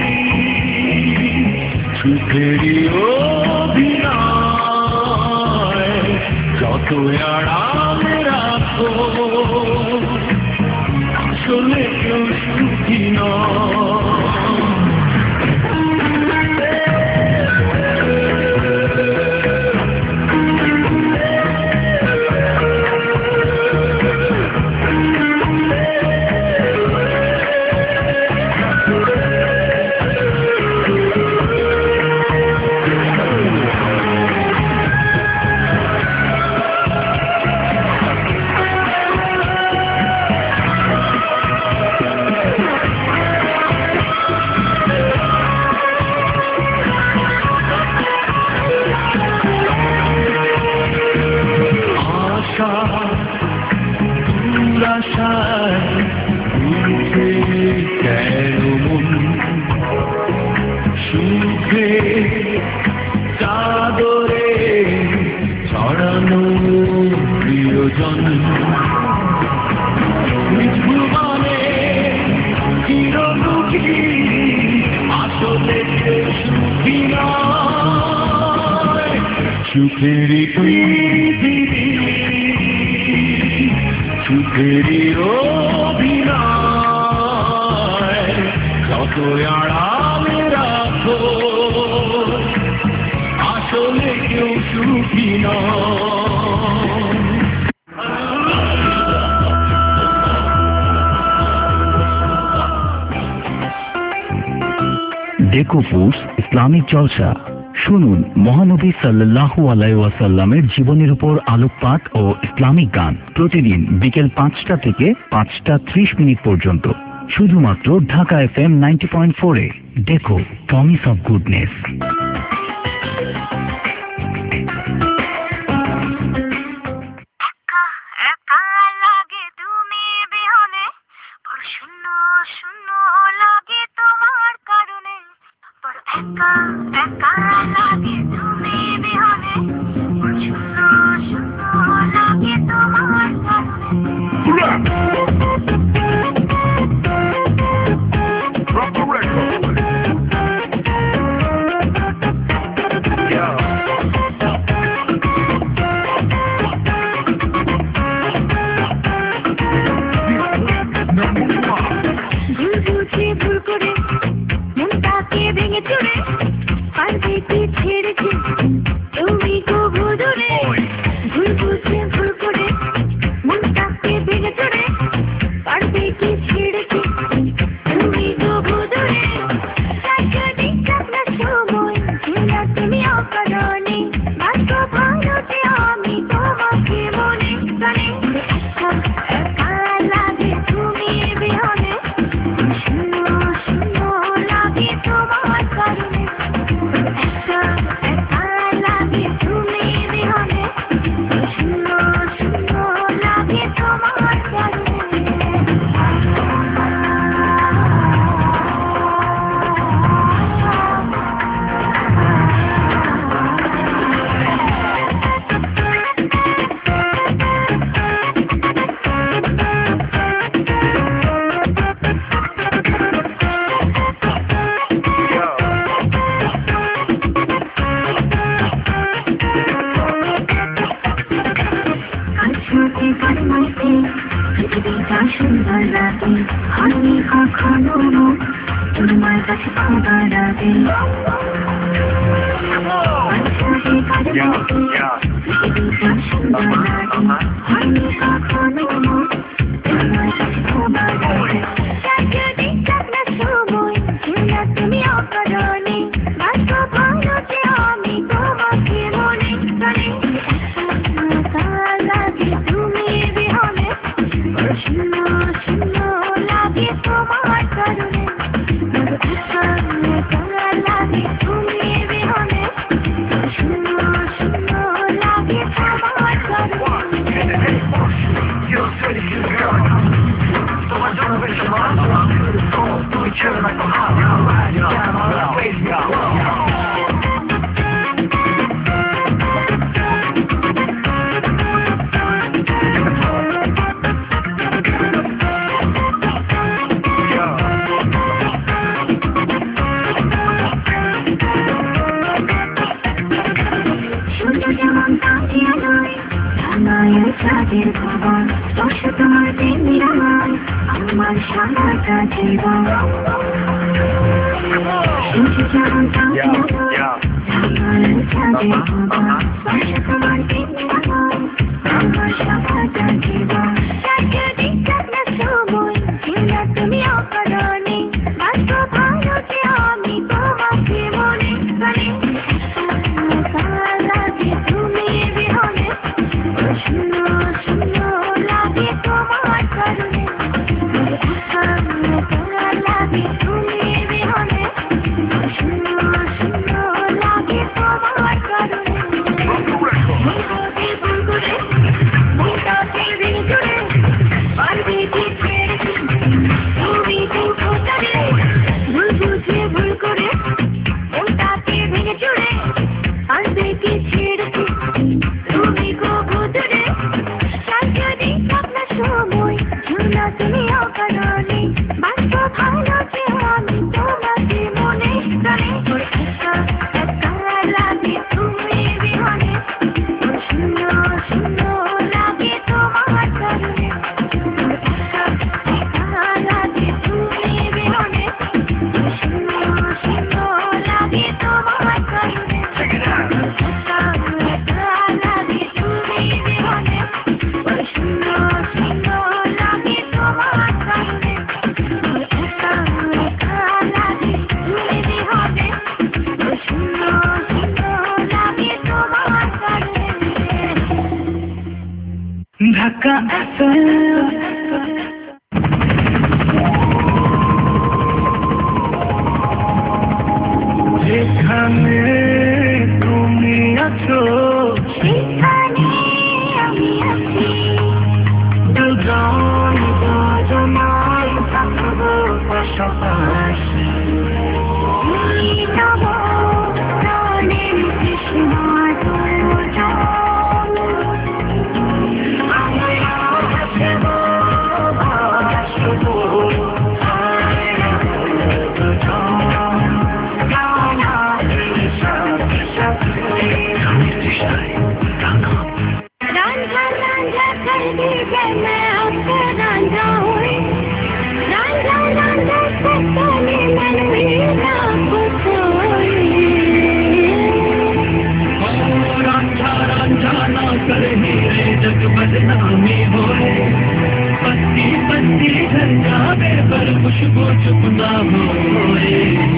সুখেরি অভিনয় যত আড়ালে রাখো, আসলে কেউ সুখী সুখে চাদরে ছড়ানো প্রিয়জন ভুবনে চিরদুঃখী আসলে সুখী নয় সুখেরই পৃথিবী সুখেরই অভিনয় যত আড়ালে রাখো আসলে কেউ সুখী নয়
ডেকোপুস ইসলামিক জলসা শুনুন মহানবী সাল্লাল্লাহু আলাইহি ওয়াসাল্লামের জীবনের উপর আলোকপাত ও ইসলামিক গান প্রতিদিন বিকেল 5টা থেকে 5:30 পর্যন্ত শুধুমাত্র ঢাকা FM 90.4 এ ডেকো প্রমিস অফ গুডনেস।
তোমার প্রেম নিরাময় আমার সারাটা জীবন শুনছি যেমন আমার সারাটা জীবন সময় তুমি অকারণে আজ ভালো যে আমি তোমাকে মনে প্রাণে লাগে তুমি বিহনে শুনো শুনো লাগে তোমার কারণে লাগে তুমি বিহনে শুনো শুনো লাগে তোমার কারণে মনটাকে ভিজুড়ে পারবে কি ছেড়ে তুমি তো খোঁজারে ভুল বুঝে ভুল করে মনটাকে ভেঙে চুড়ে পারবে কি ছেড়ে তুমি গো ভুজুড়ে সাজরে আপনার সময় ঝুলা তুমি অকারণে বাঁচব ভালো যে আমি তোমাকে মনে প্রাণে লাগে তুমি বিহনে শুনো শুনো লাগে তোমার কারণে লাগে তুমি বিহনে শুনো শুনো লাগে তোমার কারণে লাগে তুমি বিহনে শুনো শুনো লাগে তোমার কারণে লাগে তুমি বিহনে শুনো শুনো লাগে তোমার কারণে
ঢাকা এফএম যেখানে তুমি আছো
সেখানে আমি আছি
দুজন দুজনাই থাকবো পাশাপাশি
নব প্রাণের কৃষ্ণা रांझा रांझा कर दीजिए मैं आपसे रांझा हुई रांझा रांझा सपने मन में ना सोई
रांझा रांझा ना कर हीरे जग बदनामी होए पत्ती पत्ती घर जावे पर खुशबू चुप ना होए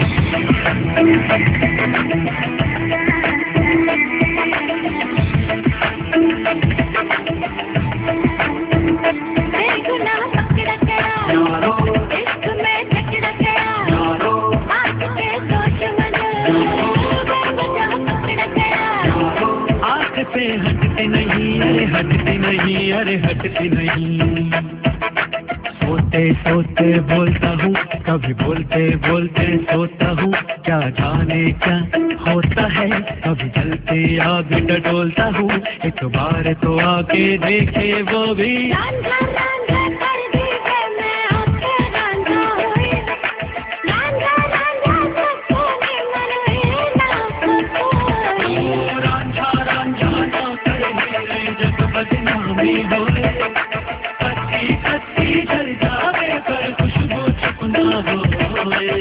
बेगुनाह पकड़ा गया इश्क में जकड़ा गया बात पे सोच मना बेगुनाह पकड़ा गया
आँख पे हटते नहीं अरे हटते नहीं अरे हटते नहीं सोते सोते बोलता हूँ कभी बोलते बोलते सोता हूँ क्या जाने क्या होता है कभी जलते आग डोलता हूँ एक बार तो आके देखे वो भी
रांझा रांझा कर दीजिए मैं आपसे रांझा हुई रांझा रांझा सपने मन में ना सोई
रांझा रांझा ना कर मेरे जग बदनामी होए कच्ची कच्ची जल जावे पर खुशबू चुप ना होए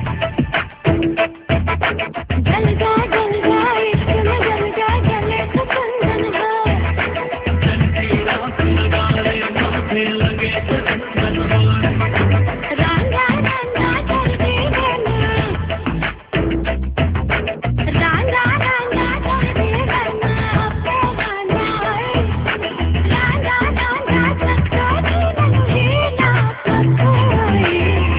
जल जा इश्क में जल जा जले तो चंदन हो
जलती रात लगा ले माथे लगे तो चंदन हो
रांझा रांझा कर दीजिए मैं रांझा रांझा कर दीजिए मैं आपसे रांझा हुई रांझा रांझा सपने मन में ना सोई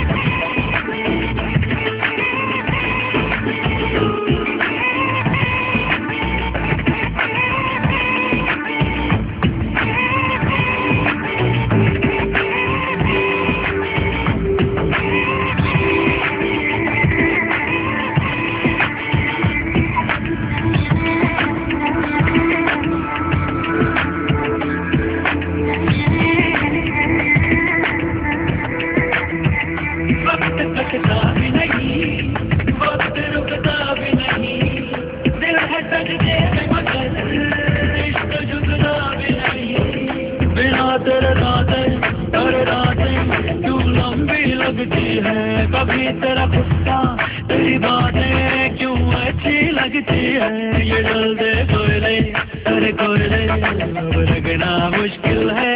वक्त कटता भी नहीं वक्त रुकता भी नहीं दिल भटक दे मगर इश्क झुकना भी नहीं बिना तेरे रातें क्यों लंबी लगती है, कभी तेरा गुस्सा तेरी बातें क्यों अच्छी लगती है। ये डल दे कोयले अरे कोयले अब लगना मुश्किल है।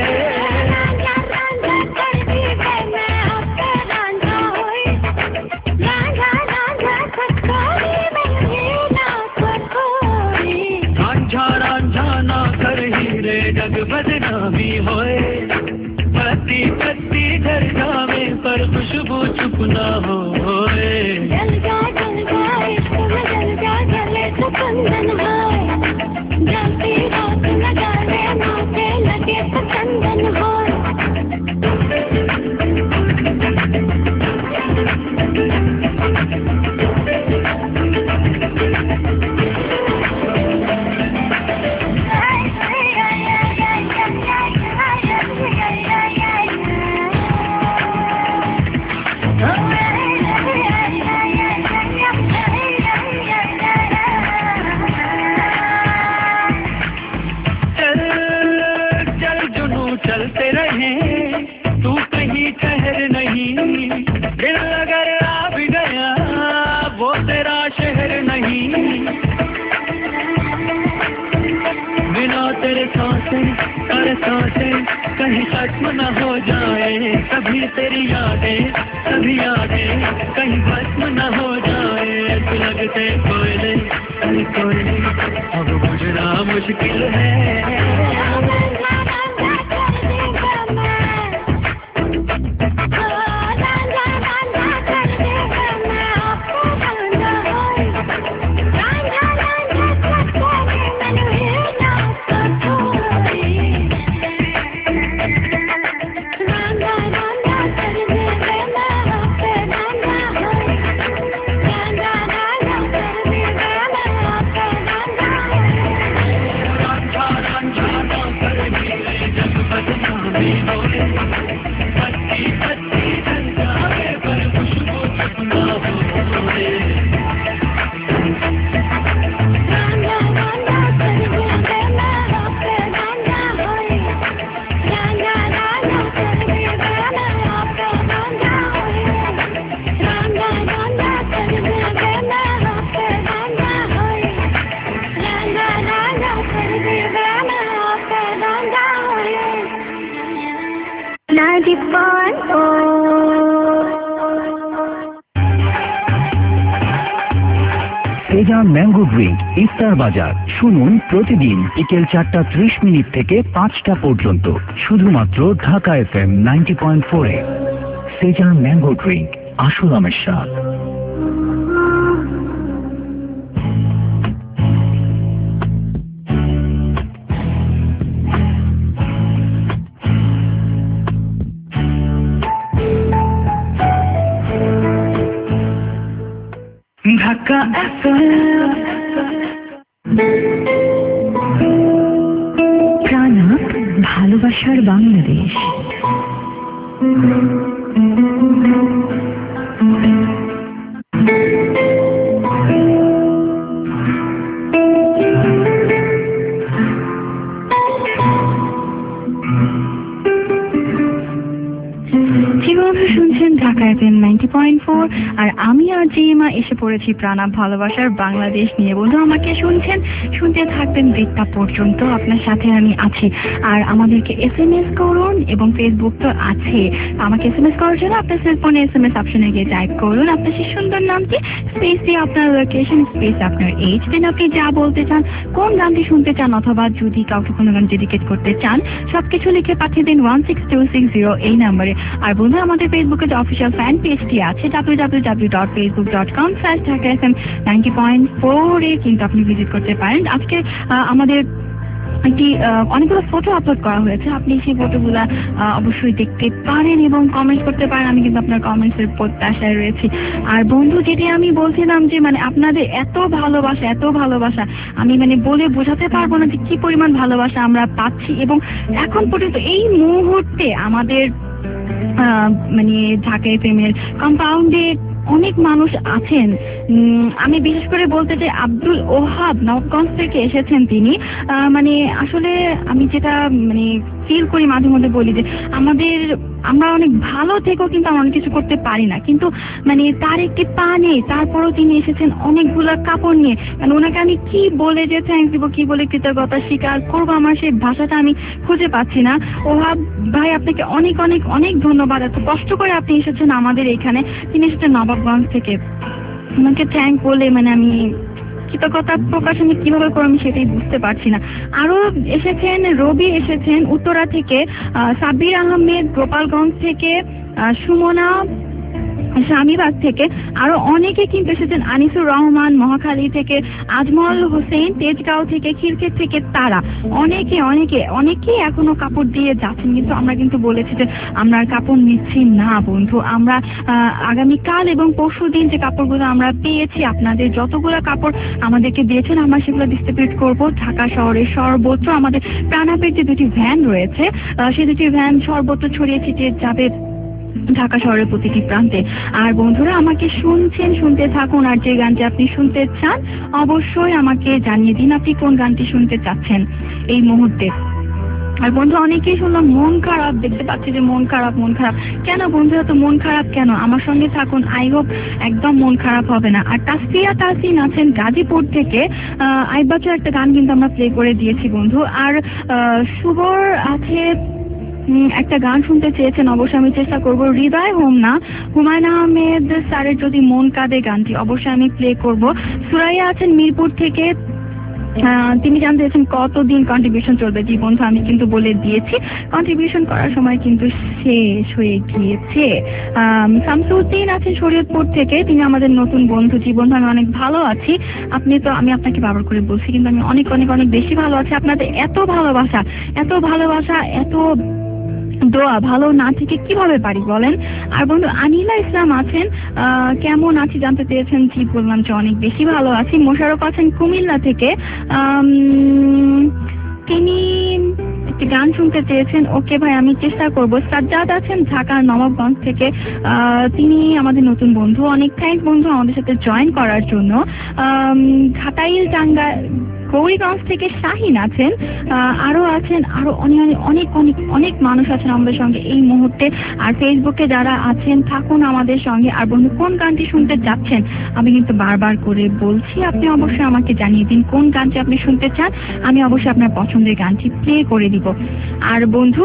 जग बदनामी होए, पत्ती पत्ती झर जावे पर खुशबू चुप ना होए। जल जा इश्क में जल जा गले तो चंदन होए, जलती रात न जाने नाचे लगे तो चंदन होए। चलते रहे तू कहीं ठहर नहीं, दिल अगर आ भी गया वो तेरा शहर नहीं। बिना तेरे सांसें कर सांसें कहीं खत्म न हो जाए, कभी तेरी यादें कभी यादें कहीं भस्म न हो जाए। तू लगते कोयले अरे कोयले अब बुझना मुश्किल है।
সেজান ম্যাঙ্গো ড্রিঙ্ক ইফতার বাজার শুনুন প্রতিদিন বিকেল 4:30 থেকে 5টা পর্যন্ত শুধুমাত্র ঢাকা FM 90.4 এ। সেজান ম্যাঙ্গো ড্রিঙ্ক আসল আমের স্বাদ।
ঢাকা FM
প্রাণা ভালোবাসার বাংলাদেশ। শুনছেন ঢাকা FM 90.4 আর আমি আর জিমা এসে পড়েছি প্রাণা ভালোবাসার বাংলাদেশ নিয়ে। বন্ধু আমাকে শুনতে থাকবেন দেড়টা পর্যন্ত, আপনার সাথে আমি আছি। আর আমাদেরকে SMS করুন এবং ফেসবুক তো আছে। আমাকে SMS করার জন্য আপনার সেলফোনে SMS অপশনে গিয়ে টাইপ করুন আপনার সেই সুন্দর নামটি, স্পেস দিয়ে আপনার লোকেশন, স্পেস আপনার এজ, দেন আপনি যা বলতে চান, কোন গানটি শুনতে চান, অথবা যদি কাউকে কোনো গান ডেডিকেট করতে চান সবকিছু লিখে পাঠিয়ে দিন 16260 এই নাম্বারে। আর বন্ধু আমাদের ফেসবুকে যে অফিসিয়াল ফ্যান পেজটি আছে www.facebook.com/ঢাকা-90.4 এ কিন্তু আপনি ভিজিট করতে পারেন। আজকে আমাদের একটি অনেকগুলো ফটো আপলোড করা হয়েছে, আপনি সেই ফটোগুলা অবশ্যই দেখতে পারেন এবং কমেন্ট করতে পারেন। আমি কিন্তু আপনার কমেন্টসের প্রত্যাশায় রয়েছি। আর বন্ধু যেটি আমি বলছিলাম যে মানে আপনাদের এত ভালোবাসা আমি মানে বলে বোঝাতে পারবো না যে কি পরিমাণ ভালোবাসা আমরা পাচ্ছি। এবং এখন পর্যন্ত এই মুহূর্তে আমাদের মানে ঢাকা এফএমের কম্পাউন্ডে অনেক মানুষ আছেন। আমি বিশেষ করে বলতে চাই আব্দুল ওহাব নবগঞ্জ থেকে এসেছেন তিনি। মানে আসলে আমি যেটা মানে ফিল করি মাঝে মধ্যে বলি যে আমাদের আমরা অনেক ভালো থেকেও কিন্তু আমরা অনেক কিছু করতে পারি না, কিন্তু মানে তার একটি পা নেই, তারপরও তিনি এসেছেন অনেকগুলো কাপড় নিয়ে। মানে ওনাকে আমি কি বলে যে থ্যাঙ্কস দিব, কি বলে কৃতজ্ঞতা স্বীকার করবো, আমার সেই ভাষাটা আমি খুঁজে পাচ্ছি না। ওহাব ভাই আপনাকে অনেক অনেক অনেক ধন্যবাদ, এত কষ্ট করে আপনি এসেছেন আমাদের এখানে। তিনি এসেছেন নবাবগঞ্জ থেকে। ওনাকে থ্যাঙ্ক বলে মানে আমি কৃতজ্ঞতা প্রকাশ আমি কিভাবে করবো আমি সেটাই বুঝতে পারছি না। আরো এসেছেন রবি, এসেছেন উত্তরা থেকে, সাব্বির আহমেদ গোপালগঞ্জ থেকে, সুমনা স্বামীবাগ থেকে, আরো অনেকে কিন্তু এসেছেন, আনিসুর রহমান মহাখালী থেকে, আজমল হোসেন তেজগাঁও থেকে, খিরকেট থেকে, তারা অনেকে অনেকে অনেকেই এখনো কাপড় দিয়ে যাচ্ছেন, কিন্তু আমরা কিন্তু বলেছি যে আমরা আর কাপড় নিচ্ছি না বন্ধু। আমরা আগামীকাল এবং পরশু দিন যে কাপড়গুলো আমরা পেয়েছি, আপনাদের যতগুলো কাপড় আমাদেরকে দিয়েছেন আমরা সেগুলো ডিস্ট্রিবিউট করব ঢাকা শহরের সর্বত্র। আমাদের প্রাণাপের যে দুটি ভ্যান রয়েছে সেই দুটি ভ্যান সর্বত্র ছড়িয়ে ছিটিয়ে যাবে ঢাকা শহরের প্রতিটি প্রান্তে। আর বন্ধুরা আমাকে শুনছেন, শুনতে থাকুন, আর যে গানটি আপনি শুনতে চান অবশ্যই আমাকে জানিয়ে দিন আপনি কোন গানটি শুনতে চাচ্ছেন এই মুহূর্তে। আর বন্ধু অনেকেই শুনলাম মন খারাপ, দেখতে পাচ্ছি যে মন খারাপ মন খারাপ। কেন বন্ধুরা তো মন খারাপ কেন? আমার সঙ্গে থাকুন, আই হোপ একদম মন খারাপ হবে না। আর তাসফিয়া তাসিন আছেন গাজীপুর থেকে, আইবাচের একটা গান কিন্তু আমরা প্লে করে দিয়েছি বন্ধু। আর শুভর আছে একটা গান শুনতে চেয়েছেন, অবশ্যই আমি চেষ্টা করব। হৃদয় হোম না, হুমায়ুন আহমেদ স্যারের যদি মন কাঁদে গানটি অবশ্যই আমি প্লে করব। সুরাইয়া আছেন মিরপুর থেকে, তিনি জানতে চেয়েছেন কতদিন কন্ট্রিবিউশন চলবে। জি বন্ধু আমি কিন্তু বলে দিয়েছি কন্ট্রিবিউশন করার সময় কিন্তু শেষ হয়ে গিয়েছে। শামসুদ্দিন আছেন শরীয়তপুর থেকে, তিনি আমাদের নতুন বন্ধু। জি বন্ধু আমি অনেক ভালো আছি, আপনি তো আমি আপনাকে বারবার করে বলছি কিন্তু আমি অনেক অনেক অনেক বেশি ভালো আছি। আপনাদের এত ভালোবাসা এত ভালোবাসা এত দোয়া ভালো না থেকে কিভাবে পারি বলেন। আর বন্ধু আনিলা ইসলাম আছেন, কেমন আছি জানতে চেয়েছেন। জি বললাম যে অনেক বেশি ভালো আছি। মোশাররফ আছেন কুমিল্লা থেকে, তিনি একটি গান শুনতে চেয়েছেন। ওকে ভাই আমি চেষ্টা করব। সাজ্জাদ আছেন ঢাকার নবাবগঞ্জ থেকে, তিনি আমাদের নতুন বন্ধু। অনেক থ্যাঙ্ক বন্ধু আমাদের সাথে জয়েন করার জন্য। ঘাটাইল টাঙ্গা গৌরীগঞ্জ থেকে শাহিন আছেন, আরো আছেন আরো অনেক অনেক অনেক অনেক মানুষ আছেন আমাদের সঙ্গে এই মুহূর্তে। আর ফেসবুকে যারা আছেন থাকুন আমাদের সঙ্গে। আর বন্ধু কোন গানটি শুনতে যাচ্ছেন আমি কিন্তু বারবার করে বলছি, আপনি অবশ্যই আমাকে জানিয়ে দিন কোন গানটি আপনি শুনতে চান, আমি অবশ্যই আপনার পছন্দের গানটি প্লে করে দিব। আর বন্ধু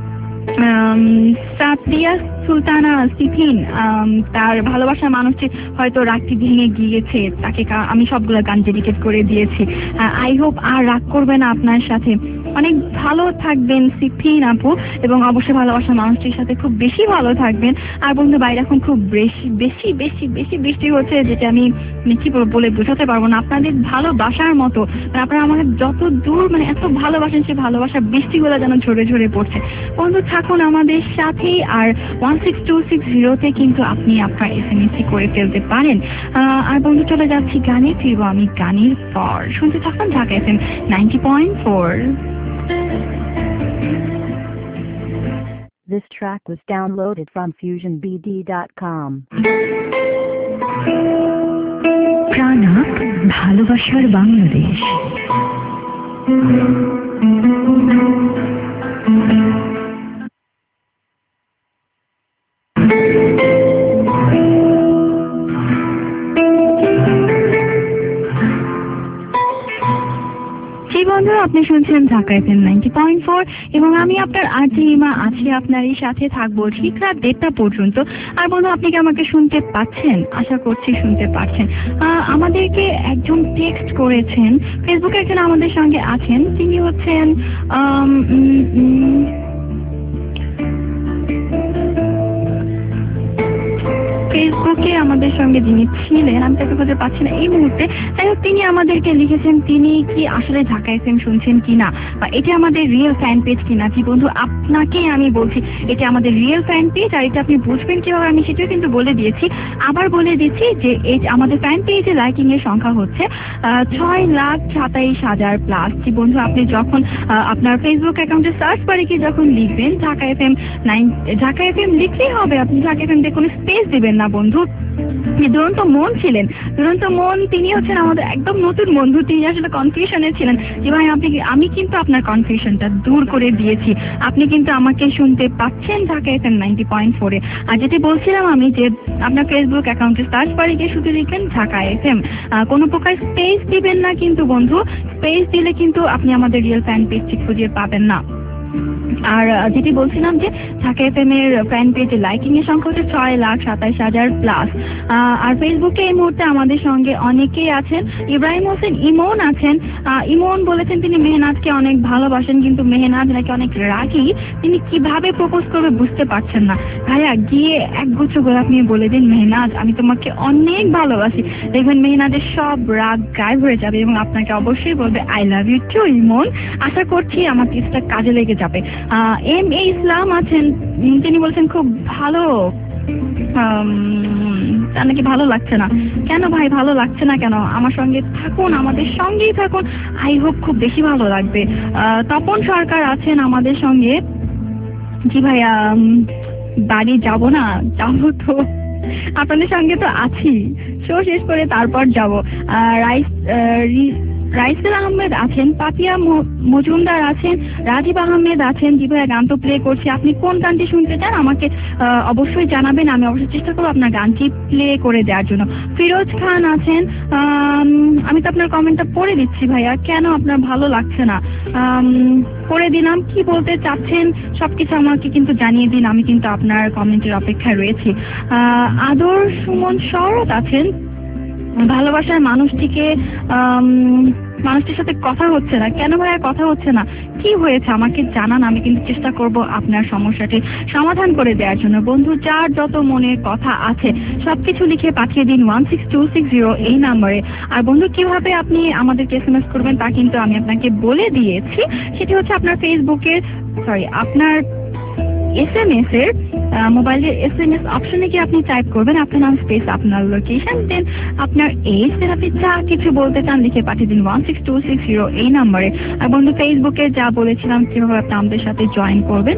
সাতিয়া সুলতানা সিফিন, তার ভালোবাসার মানুষটি হয়তো রাগটি ভেঙে গিয়েছে, তাকে আমি সবগুলো গান ডেডিকেট করে দিয়েছি। আই হোপ আর রাগ করবে না আপনার সাথে। অনেক ভালো থাকবেন সিফিন আপু, এবং অবশ্যই ভালোবাসার মানুষটির সাথে খুব বেশি ভালো থাকবেন। আর বন্ধু বাইরে এখন খুব বেশি বেশি বেশি বেশি বৃষ্টি হচ্ছে, যেটা আমি কি বলে বোঝাতে পারবো না। আপনাদের ভালোবাসার মতো আপনারা আমাকে যত দূর মানে এত ভালোবাসেন, সেই ভালোবাসার বৃষ্টিগুলো যেন ঝরে ঝরে পড়ছে। বন্ধু থাকুন আমাদের সাথে। আর 16260 কিন্তু আপনি আপনার SMS করে ফেলতে পারেন। আর বন্ধু চলে যাচ্ছি গানে, ফিরবো আমি গানের পর। শুনতে থাকুন Dhaka FM 90.4।
This track was downloaded from FusionBD.com.
প্রাণাপ ভালোবাসার বাংলাদেশ। বন্ধুরা আপনি শুনছেন ঢাকা FM 90.4 এবং আমি আপনার আরজে ইমা আছি, আপনার এই সাথে থাকবো ঠিক রাত 1:30 পর্যন্ত। আর বন্ধু আপনি কি আমাকে শুনতে পাচ্ছেন? আশা করছি শুনতে পাচ্ছেন। আমাদেরকে একজন টেক্সট করেছেন, ফেসবুকে একজন আমাদের সঙ্গে আছেন, তিনি হচ্ছেন ফেসবুকে আমাদের সঙ্গে যিনি ছিলেন, আমি তাকে খুঁজে পাচ্ছি না এই মুহূর্তে। তাই হোক তিনি আমাদেরকে লিখেছেন তিনি কি আসলে ঢাকা FM শুনছেন কিনা, বা এটা আমাদের রিয়েল ফ্যান পেজ কিনা। জি বন্ধু আপনাকে আমি বলছি এটা আমাদের রিয়েল ফ্যান পেজ। আর এটা আপনি বুঝবেন কিভাবে আমি সেটাও কিন্তু বলে দিয়েছি। আবার বলে দিচ্ছি যে এই আমাদের ফ্যান পেজে লাইকিং এর সংখ্যা হচ্ছে 6,27,000+। জি বন্ধু আপনি যখন আপনার ফেসবুক অ্যাকাউন্টে সার্চ বারে কি যখন লিখবেন ঢাকা FM লিখলেই হবে, আপনি ঢাকা FM দিয়ে কোনো স্পেস দিবেন না বন্ধু।
বন্ধু দুরন্ত মন ছিলেন। দুরন্ত মন তিনি হচ্ছেন আমাদের একদম নতুন বন্ধু। তিনি আসলে কনফিউশনে ছিলেন যে ভাই আমি কিন্তু আপনার কনফিউশনটা দূর করে দিয়েছি, আপনি কিন্তু আমাকে শুনতে পাচ্ছেন ঢাকা FM 90.4-এ। আর যেটি বলছিলাম আমি যে আপনার ফেসবুক অ্যাকাউন্টে সার্চ বারে গিয়ে শুধু লিখবেন ঢাকা FM, কোনো প্রকার স্পেস দিবেন না কিন্তু বন্ধু, স্পেস দিলে কিন্তু আপনি আমাদের রিয়েল ফ্যান পেজটি খুঁজে পাবেন না। আর যেটি বলছিলাম যে ঢাকা FM এর ফ্যান পেজে লাইকিং এর সংখ্যা হচ্ছে 6,27,000 প্লাস। আর ফেসবুকে এই মুহূর্তে আমাদের সঙ্গে অনেকেই আছেন। ইব্রাহিম হোসেন ইমন আছেন। ইমন বলেছেন তিনি মেহনাজকে অনেক ভালোবাসেন, কিন্তু মেহনাজ নাকি অনেক রাগী, তিনি কিভাবে প্রপোজ করবে বুঝতে পারছেন না। ভাইয়া গিয়ে একগুচ্ছ গোলাপ নিয়ে বলে দিন, মেহনাজ আমি তোমাকে অনেক ভালোবাসি, দেখবেন মেহনাজের সব রাগ গায়েব হয়ে যাবে এবং আপনাকে অবশ্যই বলবে I love you too Emon. আশা করছি আমার টিপসটা কাজে লেগে যাবে। MA ইসলাম আছেন, তিনি বলছেন খুব ভালো, তার নাকি ভালো লাগছে না। কেন ভাই ভালো লাগছে না কেন? আমার সঙ্গে থাকুন, আমাদের সঙ্গেই থাকুন, আই হোপ খুব বেশি ভালো লাগবে। তপন সরকার আছেন আমাদের সঙ্গে। জি ভাইয়া বাড়ি যাব না, যাবো তো, আপনাদের সঙ্গে তো আছি, শো শেষ করে তারপর যাব। রাইসেল আহমেদ আছেন, পাপিয়া মজুমদার আছেন, রাজীব আহমেদ আছেন। জি ভাইয়া গান তো প্লে করছি, আপনি কোন গানটি শুনতে চান আমাকে অবশ্যই জানাবেন, আমি অবশ্যই চেষ্টা করবো আপনার গানটি প্লে করে দেওয়ার জন্য। ফিরোজ খান আছেন, আমি তো আপনার কমেন্টটা পড়ে দিচ্ছি ভাইয়া, কেন আপনার ভালো লাগছে না? পড়ে দিলাম, কি বলতে চাচ্ছেন সবকিছু আমাকে কিন্তু জানিয়ে দিন, আমি কিন্তু আপনার কমেন্টের অপেক্ষায় রয়েছি। আদর সুমন শরৎ আছেন, ভালোবাসার মানুষটির সাথে কথা হচ্ছে না, কেন ভাইয়া কথা হচ্ছে না, কি হয়েছে আমাকে জানান, আমি কিন্তু চেষ্টা করব আপনার সমস্যাটি সমাধান করে দেওয়ার জন্য। বন্ধু যার যত মনের কথা আছে সবকিছু লিখে পাঠিয়ে দিন 16260 এই নাম্বারে। আর বন্ধু কিভাবে আপনি আমাদেরকে SMS করবেন তা কিন্তু আমি আপনাকে বলে দিয়েছি, সেটি হচ্ছে আপনার আপনার SMS এর মোবাইলের SMS অপশনে গিয়ে আপনি টাইপ করবেন আপনার নাম স্পেস আপনার লোকেশন, দেন আপনার এজ, দেন আপনি যা কিছু বলতে চান লিখে পাঠিয়ে দিন 16260 এই নাম্বারে। আর বন্ধু ফেসবুকে যা বলেছিলাম কিভাবে আপনি আমাদের সাথে জয়েন করবেন,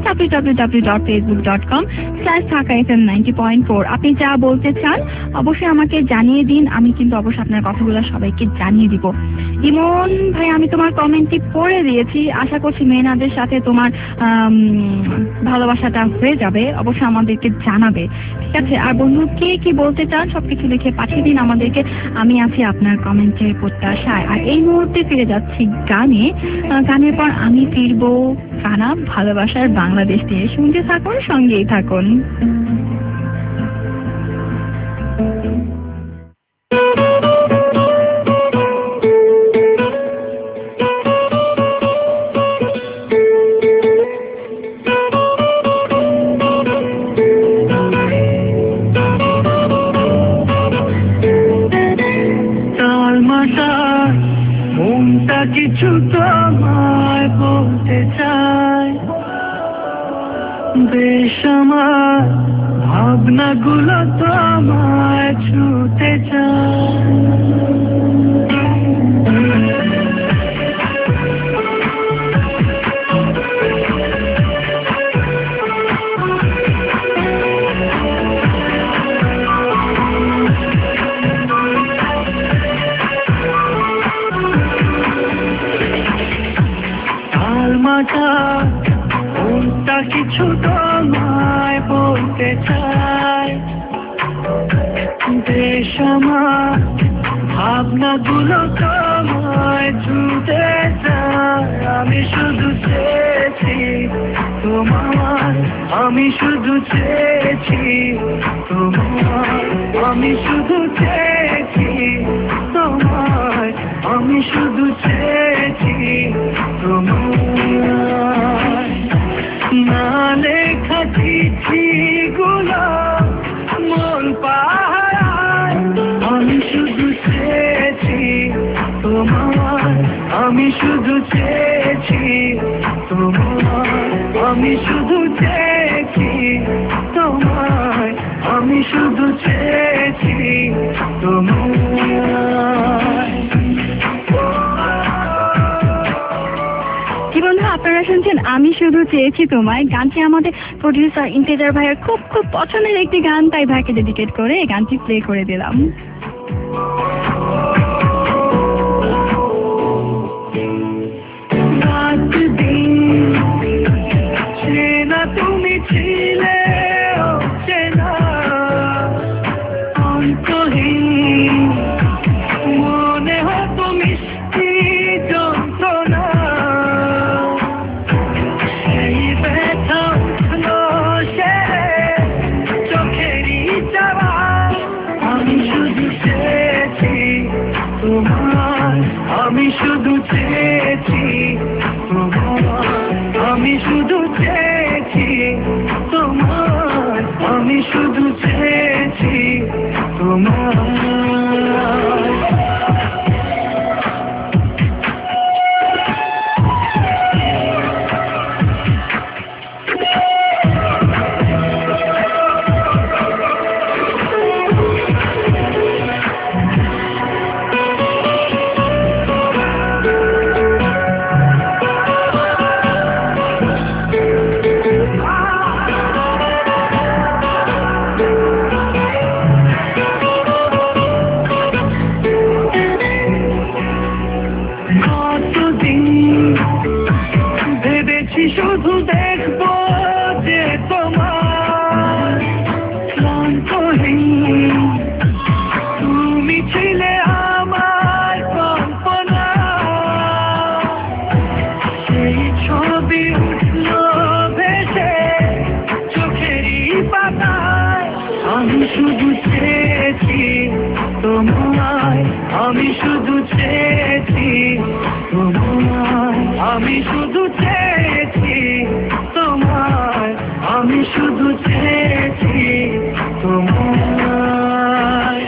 www.facebook.com/dhakafm90.4। আপনি যা বলতে চান অবশ্যই আমাকে জানিয়ে দিন, আমি কিন্তু অবশ্যই আপনার কথাগুলো সবাইকে জানিয়ে দিব। ইমন ভাই আমি তোমার কমেন্টটি পড়ে দিয়েছি, আশা করছি মেহনাদের সাথে তোমার ভালোবাসাটা হয়ে যাবে, অবশ্যই আমাদেরকে জানাবে, ঠিক আছে? আর বন্ধু কে কি বলতে চান সবকিছু লিখে পাঠিয়ে দিন আমাদেরকে, আমি আছি আপনার কমেন্টের প্রত্যাশায়। আর এই মুহূর্তে ফিরে যাচ্ছি গানে, গানের পর আমি ফিরবো কানা ভালোবাসার বাংলাদেশ দিয়ে। শুনতে থাকুন, সঙ্গেই থাকুন।
কিছু তোমায় বলতে চাই, বেশ আমার ভাবনাগুলো তোমায় ছুতে চাই। কোনটা কিছু তোমায় বলতে চাই, বেশ আমার ভাবনাগুলো তোমায় ছুতে চাই। আমি শুধু চেয়েছি তোমার, আমি শুধু চেয়েছি তোমার, আমি শুধু চেয়েছি তোমার, আমি শুধু চেয়েছি তোমার। না লেখা চিঠিগুলো মন পাহারায়, আমি শুধু চেয়েছি তোমার, আমি শুধু চেয়েছি তোমার, আমি শুধু চেয়েছি তোমার, আমি শুধু চেয়েছি তোমার।
কি বন্ধু আপনারা শুনছেন আমি শুধু চেয়েছি তোমায় গানটি আমাদের প্রডিউসার ইন্তেজার ভাইয়ের খুব খুব পছন্দের একটি গান, তাই ভাইকে ডেডিকেট করে এই গানটি প্লে করে দিলাম।
তুমি ছিলে চেনা অন্তহীন মনে হতো মিষ্টি যন্ত্রণা সেই ব্যথা উঠলো সে চোখেরই চাওয়া আমি শুধু চেয়েছি তোমার আমি শুধু চেয়েছি তোমার আমি শুধু চেয়েছি তোমার আমি শুধু চেয়েছি তোমার শুধু দেখবো যে তোমার ক্লান্তহীন তুমি ছিলে আমার কল্পনা সেই ছবি উঠলো ভেসে চোখেরই পাতায় আমি শুধু চেয়েছি তোমায় আমি শুধু চেয়েছি তোমায় আমি শুধু চেয়েছি তোমায় আমি শুধু চেয়েছি তোমায়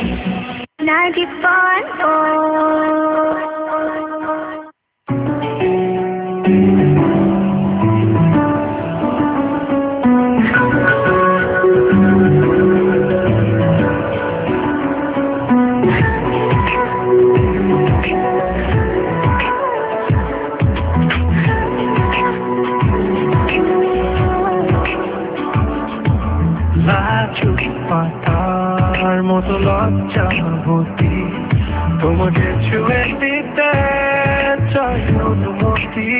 94.4 পাতার মতো লজ্জাবতী তোমাকে ছুঁয়ে দিতে চাই অনুমতি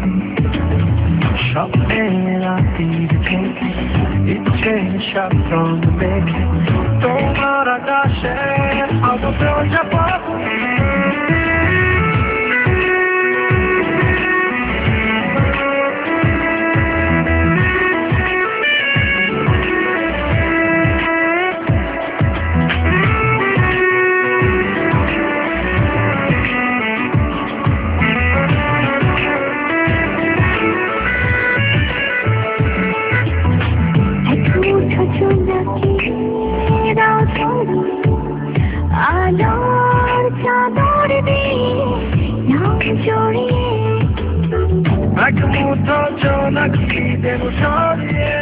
স্বপ্নের আতির থেকে ইচ্ছে সাবধান মেঘে তোমার আকাশে আলো প্রজাপতি আলোর চাদর দিয়ে নাম জড়িয়ে এক মুঠো জোনাকি দেব সরিয়ে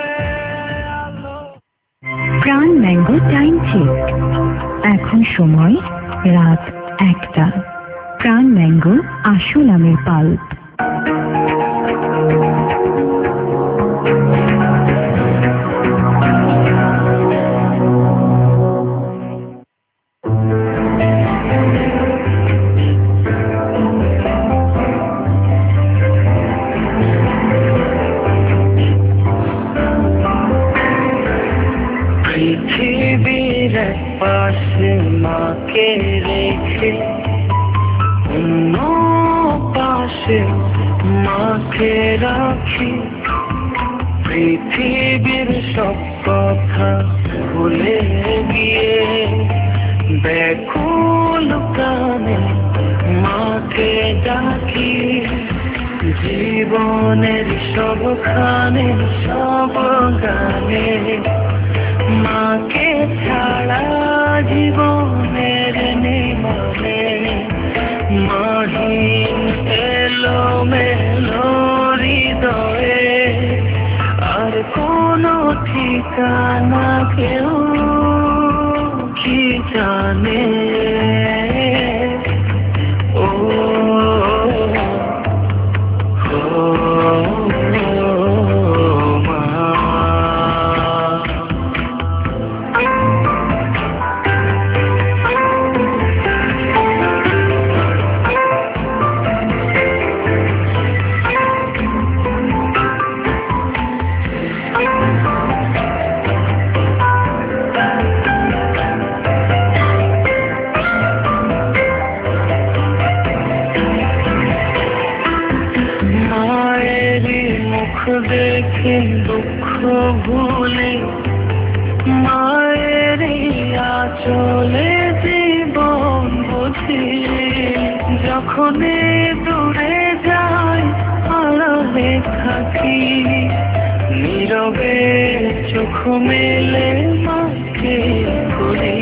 প্রাণ ম্যাঙ্গো টাইম চেক এখন সময় রাত 1টা প্রাণ ম্যাঙ্গো আসল আমের পাল্প
পৃথিবীর পাশে মাকে রেখে অন্য পাশে মাকে রাখি পৃথিবীর সব কথা ভুলে গিয়ে ব্যাকুল প্রাণে মাকে ডাকি জীবনের সবখানে সব গানে মাকে ছাড়া জীবনের নিমনে মাহিন এলো মেলো হৃদয়ে আর কোনো ঠিকানা কেউ কি জানে ও মনে দূরে যায় আড়ালে থাকি নীরবে চোখ মেলে মাকে করি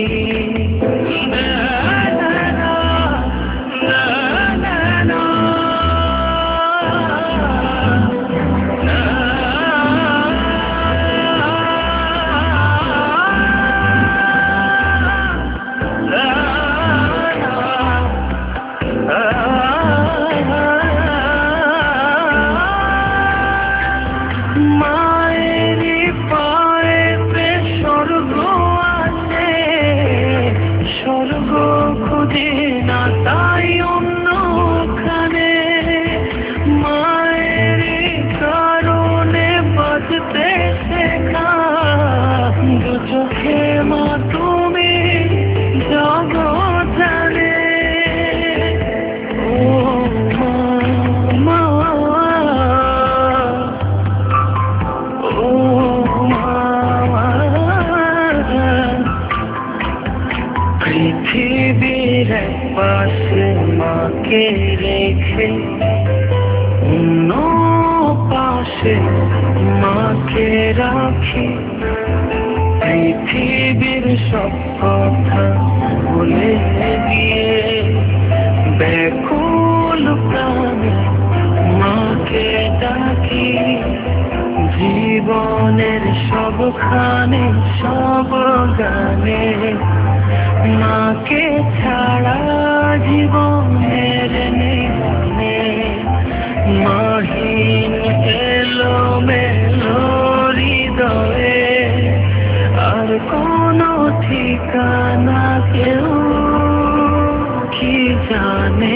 পৃথিবীর পাশে মাকে রেখে অন্য পাশে মাকে রাখি পৃথিবীর সব কথা ভুলে গিয়ে ব্যাকুল প্রাণে মাকে ডাকি জীবনের সবখানে সব গানে মাকে ছাড়া জীবনের নেই মাহিন এলো মেলো হৃদয়ে আর কোনো ঠিকানা কেউ কি জানে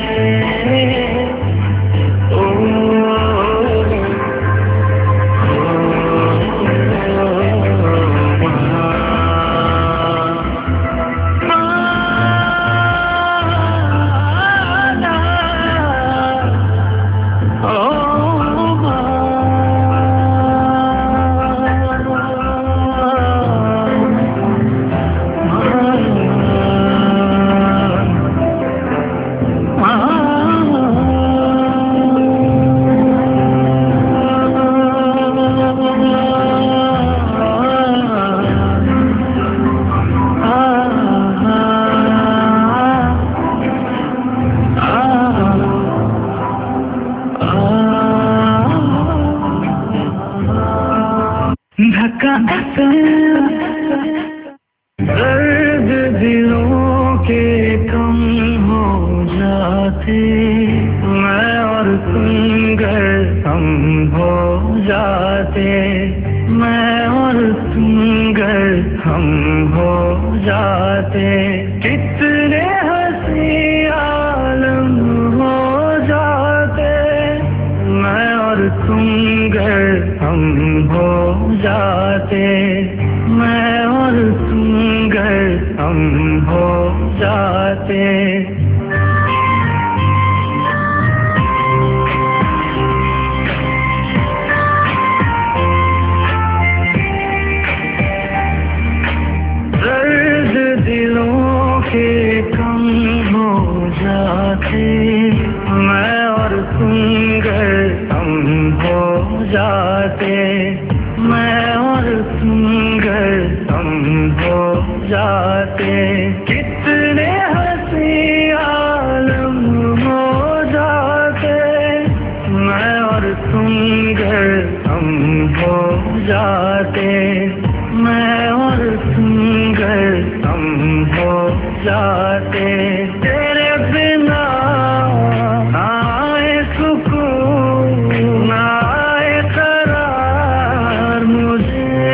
दर्द दिलों के कम हो जाते मैं और तुम गर हम हो जाते मैं और तुम गर हम हो जाते कितने हंसी आलम हो जाते मैं और तुम गर हम हो जाते मैं और तुम गर हम हो जाते दर्द दिलों के कम हो जाते मैं और तुम गर हम हो जाते मैं और तुम गर हम हो जाते कितने हंसी आलम हो जाते मैं और तुम गर हम हो जाते मैं और तुम गर हम हो जाते तेरे बिना आए सुकून आए करार मुझे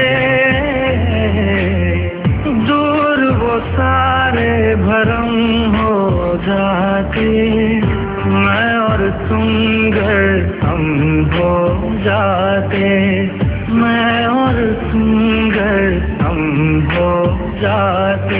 दूर वो सारे भरम हो जाते मैं और तुम गर हम हो जाते मैं और तुम गर हम हो जाते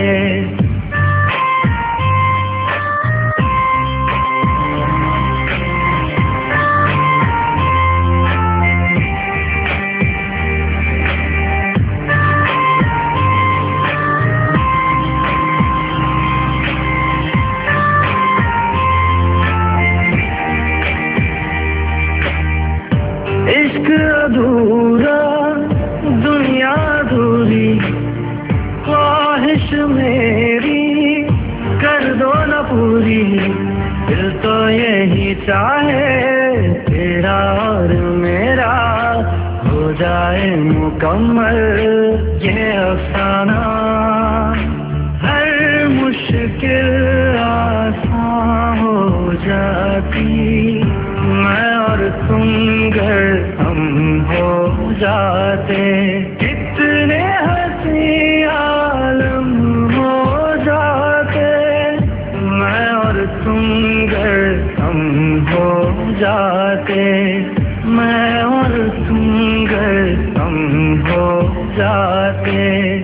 चाहे तेरा और मेरा हो जाए मुकम्मल ये अफसाना, हर मुश्किल आसान हो जाती मैं और तुम गर हम हो जाते, कितने हंसी आलम हो जाते मैं और तुम गर हम हो जाते, मैं और तुम गर हम हो जाते।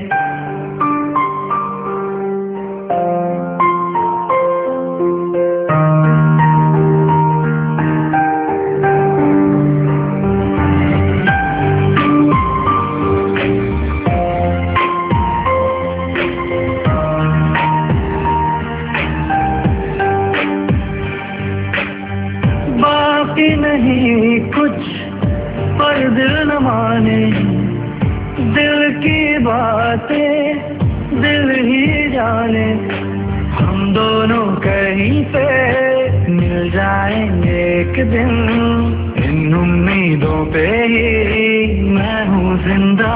नहीं कुछ पर दिल न माने, दिल की बातें दिल ही जाने, हम दोनों कहीं पे मिल जाएंगे एक दिन, इन उम्मीदों पे ही मैं हूँ जिंदा,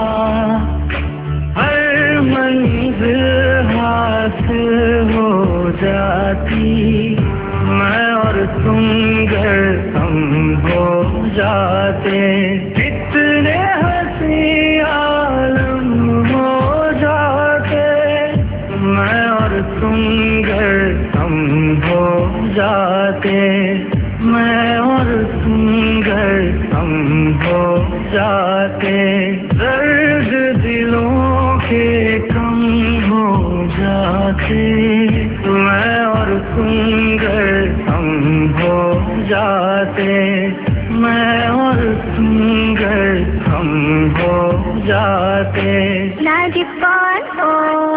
हर मंजिल हासिल हो जाती मैं और तुम गर हम हो जाते, कितने हंसी आलम हो जाते मैं और तुम गर हम हो जाते, मैं और तुम गर हम हो जाते, दर्द दिलों के कम हो जाते मैं और तुम गर हम हो जाते, मैं और तुम गर हम हो जाते।
94.4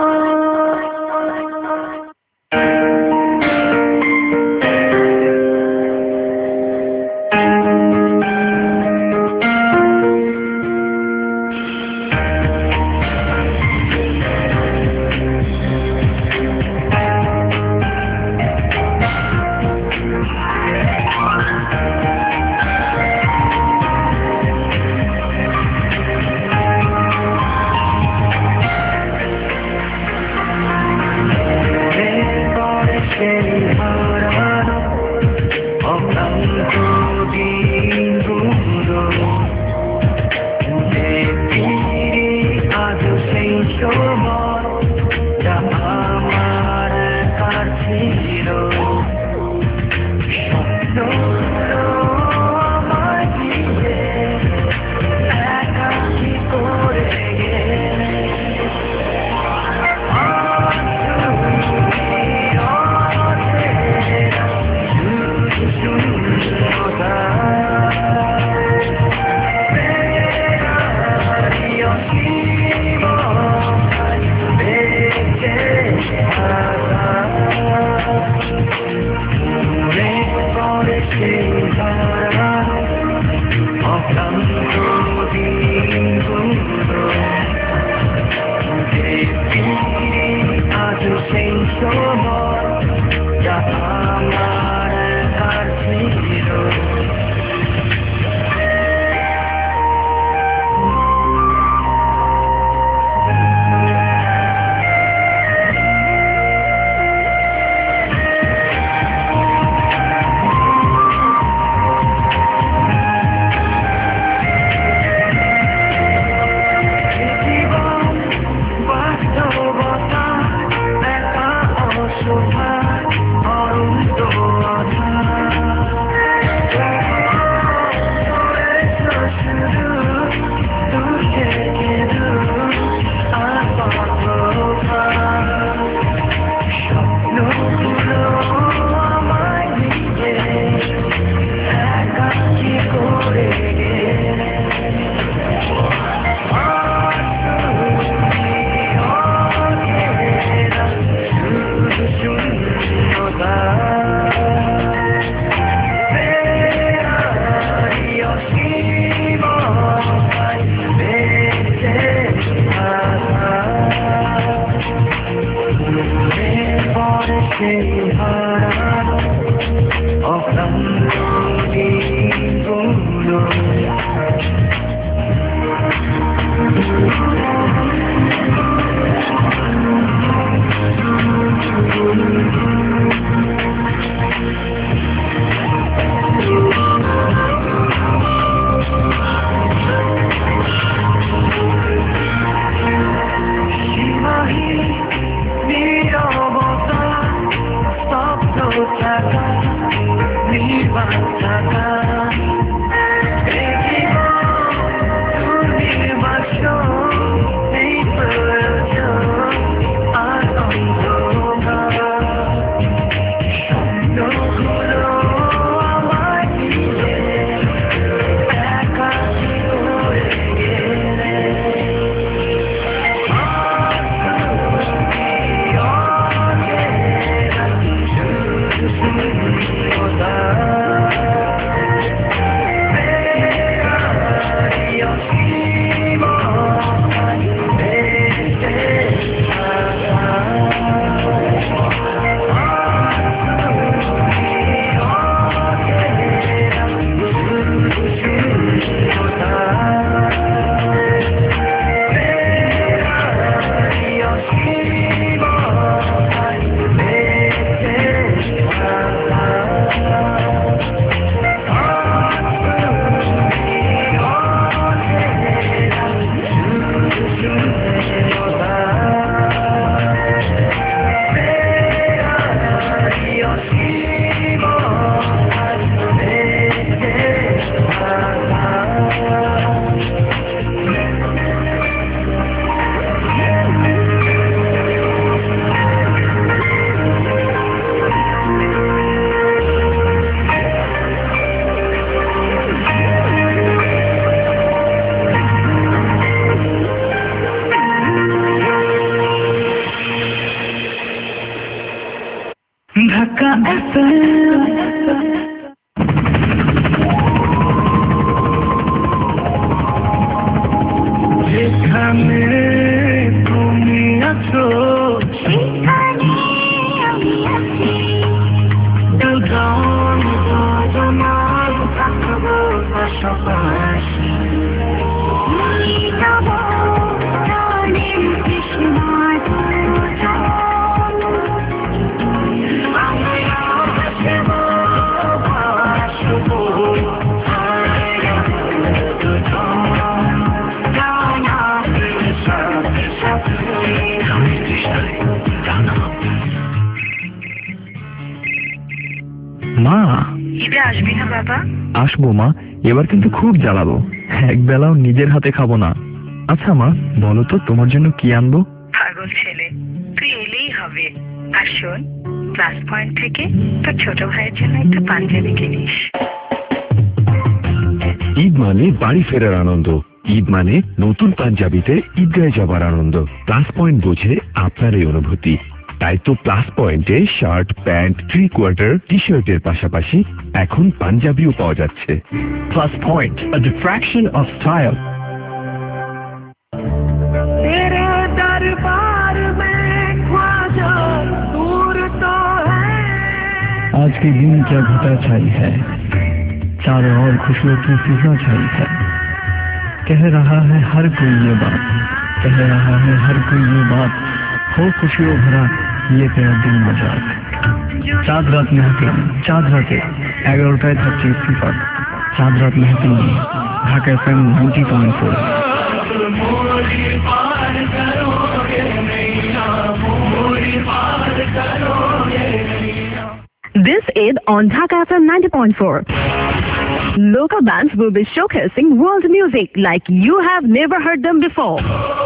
of যেখানে তুমি আছো
সেখানে আমি আছি
দুজন দুজনার থাকবো পাশাপাশি
যাব প্রাণের তৃষ্ণার দুজন
মা,
ঈদে আসবি না বাবা?
আসবো মা, এবার কিন্তু খুব জ্বালাবো। এক বেলাও নিজের হাতে খাবো না। আচ্ছা মা, বলো তো তোমার জন্য কি আনবো?
পাগল ছেলে, তুই এলেই হবে। আর শোন, প্লাস পয়েন্ট থেকে তোর ছোট ভাইয়ের জন্য একটা পাঞ্জাবি কিনিস।
ঈদ মানে বাড়ি ফেরার আনন্দ, ঈদ মানে নতুন পাঞ্জাবিতে ঈদগায় যাবার আনন্দ। প্লাস পয়েন্ট বোঝে আপনার এই অনুভূতি। তাই তো প্লাস পয়েন্টে শার্ট, প্যান্ট, 3/4 টি শার্টের পাশাপাশি এখন পাঞ্জাবিও পাওয়া যাচ্ছে।
Plus Point, a diffraction of style.
तेरे दरबार में ख्वाजा दूर तो है।
आज के दिन क्या घटा छाई है, चारों ओर खुशियों की फिजा छाई है। कह रहा है हर कोई ये बात, कह रहा है हर कोई ये बात, हो खुशियों भरा ये तेरा दिल मजाक। चाँद रात মেহফিল, চাঁদ রাতে 11টায় থাকছে ইত্তেফাক। চাঁদ রাত মেহফিল নিয়ে Dhaka FM 90.4।
This Eid on Dhaka FM 90.4. Local bands will be showcasing world music like you have never heard them before.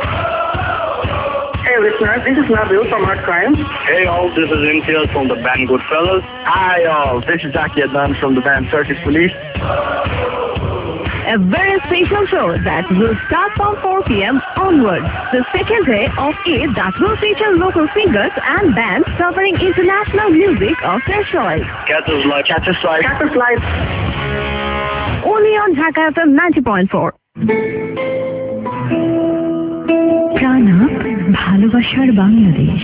Hey listeners, this is Nabil from Hard Crime.
Hey all, this is Imtiaz from the band Goodfellas.
Hi all, this is Zaki Adnan from the band Turkish Police.
A very special show that will start from 4 p.m. onwards. The second day of Eid that will feature local singers and bands covering international music of their choice.
Catch us live.
Catch us live. Catch us live.
Only on Dhaka FM 90.4.
প্রাণাপ ভালোবাসার বাংলাদেশ।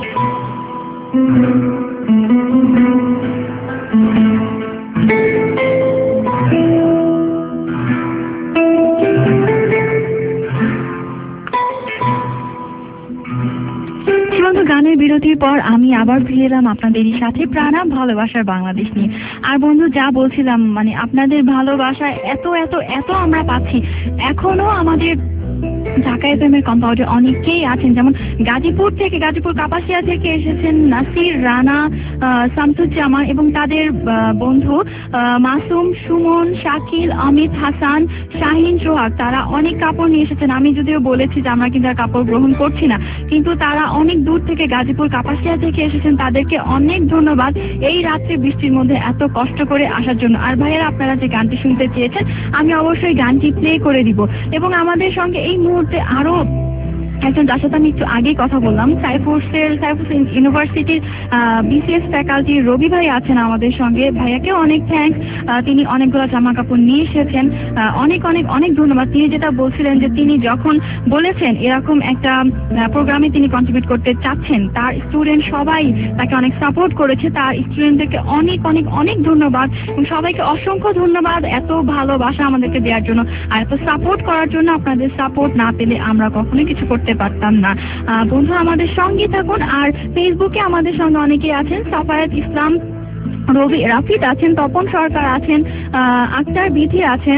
গানের বিরতির পর আমি আবার ফিরে এলাম আপনাদেরই সাথে প্রাণাপ ভালোবাসার বাংলাদেশ নিয়ে। আর বন্ধু, যা বলছিলাম, মানে আপনাদের ভালোবাসা এত এত এত আমরা পাচ্ছি। এখনো আমাদের ঢাকা এফএম এর কম্পাউন্ডে অনেকেই আছেন, যেমন গাজীপুর কাপাসিয়া থেকে এসেছেন নাসির, রানা, শামসুজ্জামান এবং তাদের বন্ধু মাসুম, সুমন, শাকিল, অমিত, হাসান, শাহিন, সোহাগ। তারা অনেক কাপড় নিয়ে এসেছেন। আমি যদিও বলেছি যে আমরা কিন্তু আর কাপড় গ্রহণ করছি না, কিন্তু তারা অনেক দূর থেকে গাজীপুর কাপাসিয়া থেকে এসেছেন। তাদেরকে অনেক ধন্যবাদ এই রাত্রে বৃষ্টির মধ্যে এত কষ্ট করে আসার জন্য। আর ভাইয়েরা, আপনারা যে গানটি শুনতে চেয়েছেন আমি অবশ্যই গানটি প্লে করে দিব। এবং আমাদের সঙ্গে এই মুহূর্তে আরো একজন, যার সাথে আমি একটু আগেই কথা বললাম, সাইফুস ইউনিভার্সিটির বিসিএস ফ্যাকাল্টির রবি ভাই আছেন আমাদের সঙ্গে। ভাইয়াকেও অনেক থ্যাঙ্কস, তিনি অনেকগুলো জামা কাপড় নিয়ে এসেছেন। অনেক অনেক অনেক ধন্যবাদ। তিনি যেটা বলছিলেন যে তিনি যখন বলেছেন এরকম একটা প্রোগ্রামে তিনি কন্ট্রিবিউট করতে চাচ্ছেন, তার স্টুডেন্ট সবাই তাকে অনেক সাপোর্ট করেছে। তার স্টুডেন্টদেরকে অনেক অনেক অনেক ধন্যবাদ এবং সবাইকে অসংখ্য ধন্যবাদ এত ভালোবাসা আমাদেরকে দেওয়ার জন্য আর এত সাপোর্ট করার জন্য। আপনাদের সাপোর্ট না পেলে আমরা কখনোই কিছু করতে পারতাম না। বন্ধু, আমাদের সঙ্গে থাকুন। আর ফেসবুকে আমাদের সঙ্গে অনেকেই আছেন, সাফায়াত ইসলাম, রবি, রাফিদ আছেন, তপন সরকার আছেন, আক্তার বিধি আছেন।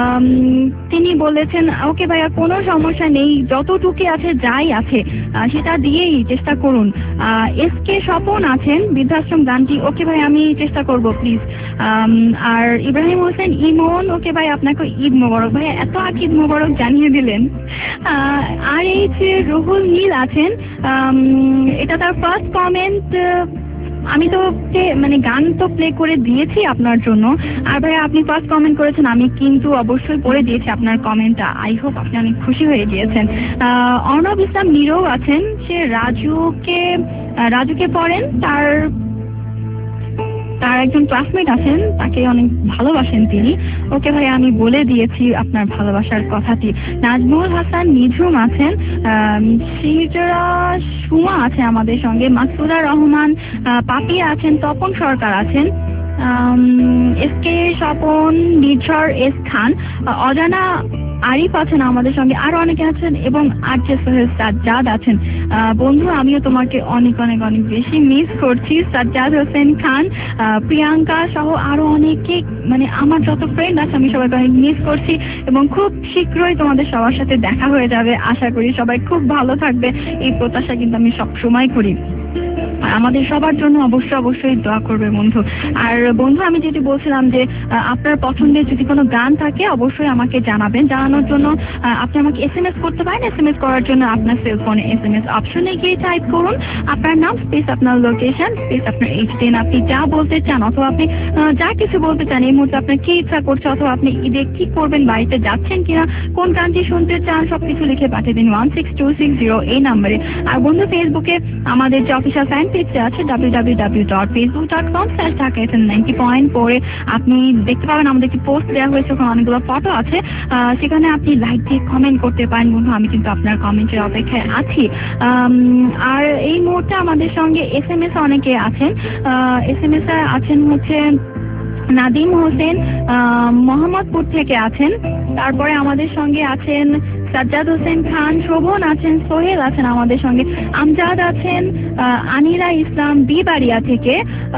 তিনি বলেছেন ওকে ভাইয়া কোনো সমস্যা নেই, যতটুকু আছে যাই আছে সেটা দিয়েই চেষ্টা করুন। এসকে স্বপন আছেন, বৃদ্ধাশ্রম গানটি ওকে ভাই আমি চেষ্টা করব প্লিজ। আর ইব্রাহিম হোসেন ইমন, ওকে ভাই আপনাকে ঈদ মোবারক। ভাই এত ঈদ মোবারক জানিয়ে দিলেন। আর এই যে রুহুল নীল আছেন, এটা তার ফার্স্ট কমেন্ট। আমি তো মানে গান তো প্লে করে দিয়েছি আপনার জন্য। আর ভাই আপনি ফার্স্ট কমেন্ট করেছেন, আমি কিন্তু অবশ্যই পড়ে দিয়েছি আপনার কমেন্টটা। আই হোপ আপনি অনেক খুশি হয়ে গিয়েছেন। অর্ণব ইসলাম নীরও আছেন, সে রাজুকে পড়েন। তার তার একজন ক্লাসমেট আছেন, তাকে অনেক ভালোবাসেন তিনি। ওকে ভাই, আমি বলে দিয়েছি আপনার ভালোবাসার কথাটি। নাজমুল হাসান নিঝুম আছেন, সিজরা সুমা আছে আমাদের সঙ্গে, মাসুদা রহমান, পাপি আছেন, তপন সরকার আছেন, এসকে স্বপন, নির্ঝর এস খান, অজানা আরিফ আছেন আমাদের সঙ্গে, আরো অনেকে আছেন, এবং আরজে সোহেল সাজ্জাদ আছেন। বন্ধু, আমিও তোমাকে অনেক অনেক অনেক বেশি মিস করছি। সাজ্জাদ হোসেন খান, প্রিয়াঙ্কা সহ আরো অনেকে, মানে আমার যত ফ্রেন্ড আছে আমি সবাইকে অনেক মিস করছি, এবং খুব শীঘ্রই তোমাদের সবার সাথে দেখা হয়ে যাবে। আশা করি সবাই খুব ভালো থাকবে, এই প্রত্যাশা কিন্তু আমি সবসময় করি। আমাদের সবার জন্য অবশ্যই দোয়া করবে বন্ধু। আর বন্ধু, আমি যেটি বলছিলাম যে আপনার পছন্দের যদি কোনো গান থাকে অবশ্যই আমাকে জানাবেন। জানানোর জন্য আপনি আমাকে SMS করতে পারেন। SMS করার জন্য আপনার সেলফোনে SMS অপশনে গিয়ে টাইপ করুন আপনার নাম স্পেস আপনার লোকেশন স্পেস আপনার H10 আপনি যা বলতে চান, অথবা আপনি যা কিছু বলতে চান, এই মুহূর্তে আপনার কি ইচ্ছা করছে, অথবা আপনি ঈদে কি করবেন, বাড়িতে যাচ্ছেন কিনা, কোন গানটি শুনতে চান, সবকিছু লিখে পাঠিয়ে দিন 16260 এই নাম্বারে। আর বন্ধু, ফেসবুকে আমাদের যে অফিসিয়াল ফ্যান পেজে আছে www.facebook.com/ঢাকা90.4 আপনি দেখতে পাবেন আমাদের একটি পোস্ট দেওয়া হয়েছে, ওখানে অনেকগুলো ফটো আছে, সেখানে আপনি লাইক দিয়ে কমেন্ট করতে পারেন বন্ধু। আমি কিন্তু আপনার কমেন্টের অপেক্ষায় আছি। আর এই মুহূর্তে আমাদের সঙ্গে SMS অনেকে আছেন। SMS আছেন হচ্ছে নাদিম হোসেন, মোহাম্মদপুর থেকে আছেন। তারপরে আমাদের সঙ্গে আছেন সাজ্জাদ হোসেন খান, শোভন আছেন, সোহেল আছেন আমাদের সঙ্গে, আমজাদ আছেন, আনিরা ইসলাম বিবাড়িয়া থেকে।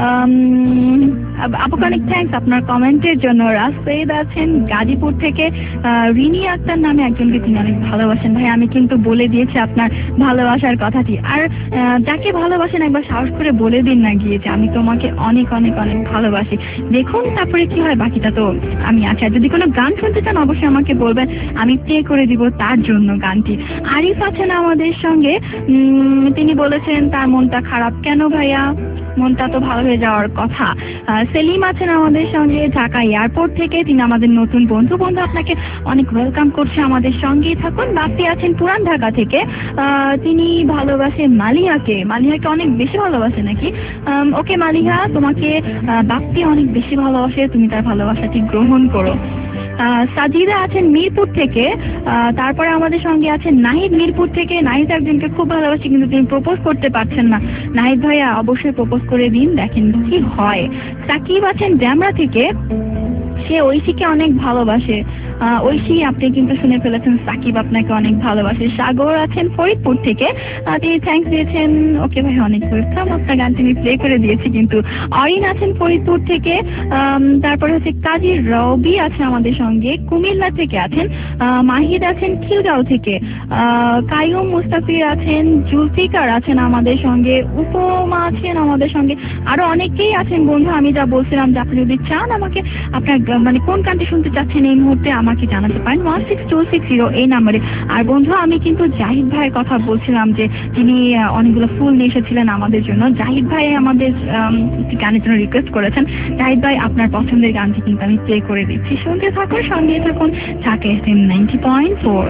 আপুকে অনেক থ্যাংকস আপনার কমেন্টের জন্য। রাসেদ আছেন গাজীপুর থেকে। রিনি আক্তার নামে একজনকে তিনি অনেক ভালোবাসেন। ভাই, আমি কিন্তু বলে দিয়েছি আপনার ভালোবাসার কথাটি। আর যাকে ভালোবাসেন একবার সাহস করে বলে দিন না গিয়ে যে আমি তোমাকে অনেক অনেক অনেক ভালোবাসি। দেখুন তারপরে কি হয়, বাকিটা তো আমি আছি। আর যদি কোনো গান শুনতে চান অবশ্যই আমাকে বলবেন, আমি প্লে করে দিব তার জন্য গানটি। আরিফ আছেন আমাদের সঙ্গে, তিনি বলেছেন তার মনটা খারাপ কেন ভাইয়া, মনটা তো ভালো হয়ে যাওয়ার কথা। সেলিম আছেন আমাদের সঙ্গে ঢাকা এয়ারপোর্ট থেকে, তিনি আমাদের নতুন বন্ধু। আপনাকে অনেক ওয়েলকাম করছে, আমাদের সঙ্গেই থাকুন। বাপ্পি আছেন পুরান ঢাকা থেকে, তিনি ভালোবাসেন মালিহাকে অনেক বেশি ভালোবাসে নাকি। ওকে মালিহা, তোমাকে বাপ্পি অনেক বেশি ভালোবাসে, তুমি তার ভালোবাসাটি গ্রহণ করো। সাজিদা আছেন মিরপুর থেকে। তারপরে আমাদের সঙ্গে আছেন নাহিদ মিরপুর থেকে। নাহিদ একজনকে খুব ভালোবাসে, কিন্তু তিনি প্রপোজ করতে পারছেন না। নাহিদ ভাইয়া অবশ্যই প্রপোজ করে দিন, দেখেন কি হয়। সাকিব আছেন ড্যামরা থেকে, সে ঐশীকে অনেক ভালোবাসে। ঐশী, আপনি কিন্তু শুনে ফেলেছেন সাকিব আপনাকে অনেক ভালোবাসে। সাগর আছেন ফরিদপুর থেকে, তিনি থ্যাঙ্কস দিয়েছেন। ওকে ভাই, অনেক ওয়েলকাম, আপনার গান তিনি প্লে করে দিয়েছি কিন্তু। অরিন আছেন ফরিদপুর থেকে। তারপরে হচ্ছে কাজী রবি আছে আমাদের সঙ্গে, কুমিল্লা থেকে আছেন। মাহিদ আছেন খিলগাঁও থেকে। কাইয়ুম মুস্তাফির আছেন, জুলফিকার আছেন আমাদের সঙ্গে, উপমা আছেন আমাদের সঙ্গে, আরো অনেকেই আছেন বন্ধু। আমি যা বলছিলাম যে আপনি যদি চান আমাকে আপনার মানে কোন গানটি শুনতে চাচ্ছেন এই মুহূর্তে আমাকে জানাতে পারেন 16260 এই নাম্বারে। আর বন্ধু, আমি কিন্তু জাহিদ ভাইয়ের কথা বলছিলাম যে তিনি অনেকগুলো ফুল নিয়ে এসেছিলেন আমাদের জন্য। জাহিদ ভাই আমাদের একটি গানের জন্য রিকোয়েস্ট করেছেন। জাহিদ ভাই, আপনার পছন্দের গানটি কিন্তু আমি প্লে করে দিচ্ছি, সঙ্গে থাকুন ঢাকা FM 90.4।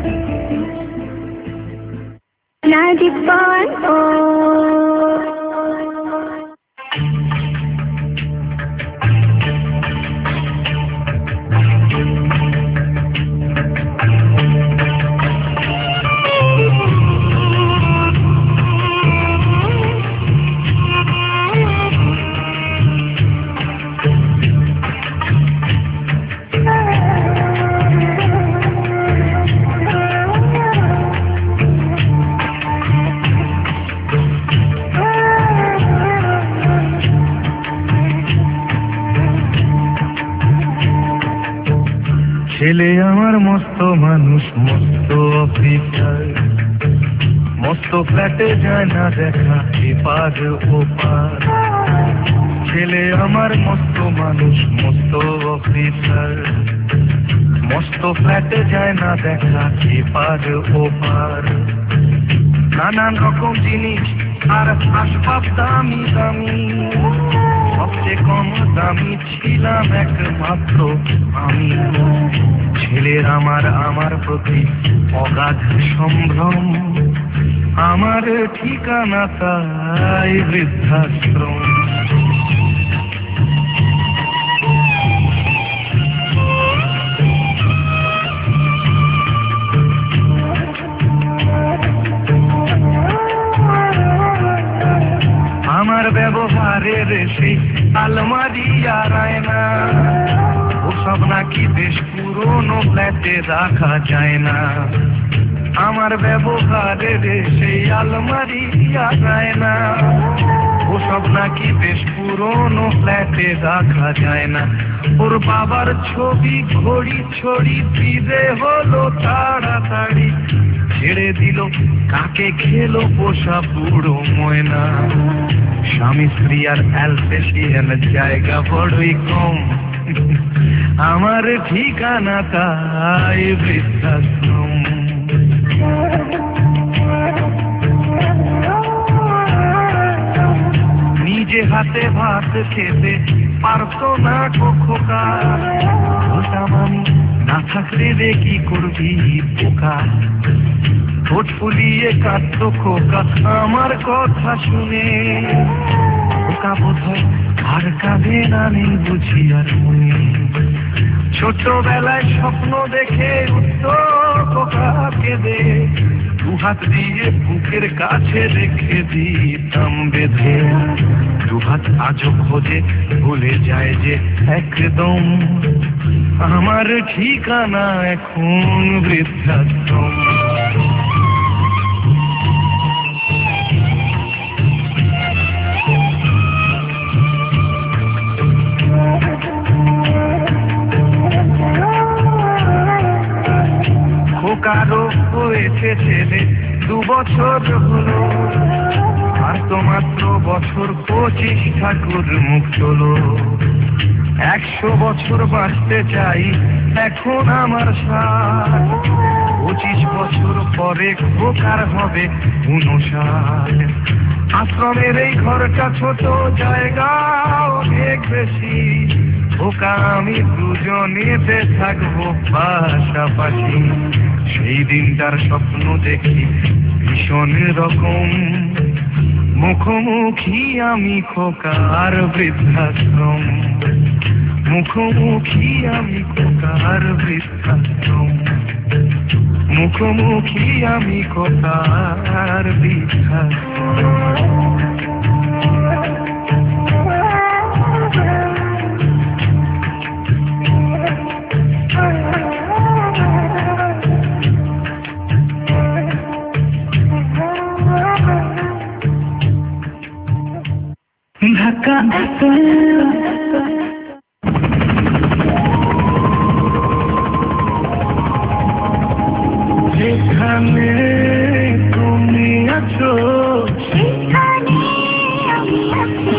ছেলে আমার মস্ত মানুষ, মস্ত অফিসার, মস্ত ফ্ল্যাটে যায় না দেখা এপার ওপার। ছেলে আমার মস্ত মানুষ, মস্ত অফিসার, মস্ত ফ্ল্যাটে যায় না দেখা এপার ওপার। নানান রকম জিনিস আর আসবাব দামি দামি, সবচেয়ে কম দামি ছিলাম একমাত্র আমি। ছেলের আমার প্রতি অগাধ সম্ভ্রম, আমার ঠিকানা তাই বৃদ্ধাশ্রম। ঘরের সেই আলমারি আর আয়না, ওসব নাকি বেশ পুরনো ফ্ল্যাটে রাখা যায় না। আমার ব্যবহারের সেই আলমারি আর আয়না, ওসব নাকি বেশ পুরনো ফ্ল্যাটে রাখা যায় না। ওর বাবার ছবি ঘড়ি ছড়ি দিতে হলো তাড়াতাড়ি, ছেড়ে দিল কাকে খেলো পোষা বুড়ো ময়না। স্বামী স্ত্রী আর অ্যালসেশিয়ান জায়গা বড়ই কম, আমার ঠিকানা তাই বৃদ্ধাশ্রম। নিজে হাতে ভাত খেতে পারতো না খোকা, ওটা মামি না থাকলে রে কি করবি পোকা। ঠোঁট ফুলিয়ে কাঁদতো খোকা আমার কথা শুনে, খোকা বোধহয় আর কাঁদে না, নেই বুঝি আর মনে। ছোটবেলায় স্বপ্ন দেখে উত্তর খোকা কেঁদে, দুহাত দিয়ে বুকের কাছে রেখে দিতাম বেঁধে। দুহাত আজও খোঁজে ভুলে যায় যে একদম, আমার ঠিকানা এখন বৃদ্ধাশ্রম। কারো হয়েছে ছেলে 2 বছর হলো, আর তো মাত্র বছর 25 ঠাকুর মুখ চলো। 100 বছর বাঁচতে চাই এখন আমার 60, 25 বছর পরে খোকার হবে 59। আশ্রমের এই ঘরটা ছোট, জায়গা অনেক বেশি, খোকা আমি দুজনেতে থাকবো পাশাপাশি। সেই দিনটার স্বপ্ন দেখি ভীষণ রকম, মুখোমুখি আমি খোকার বৃদ্ধাশ্রম। মুখোমুখি আমি খোকার বৃদ্ধাশ্রম, মুখোমুখি আমি খোকার বৃদ্ধাশ্রম। ঢাকা যেখানে তুমি আছো সেখানে আমি আছি,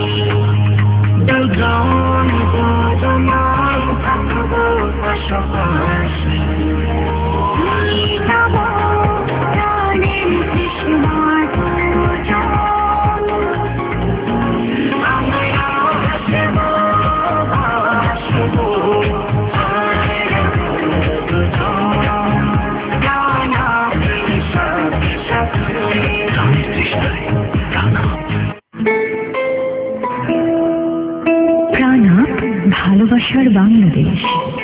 দুজন দুজনার থাকবো পাশাপাশি। প্রাণের তৃষ্ণার প্রয়োজন,
ভালোবাসার বাংলাদেশ।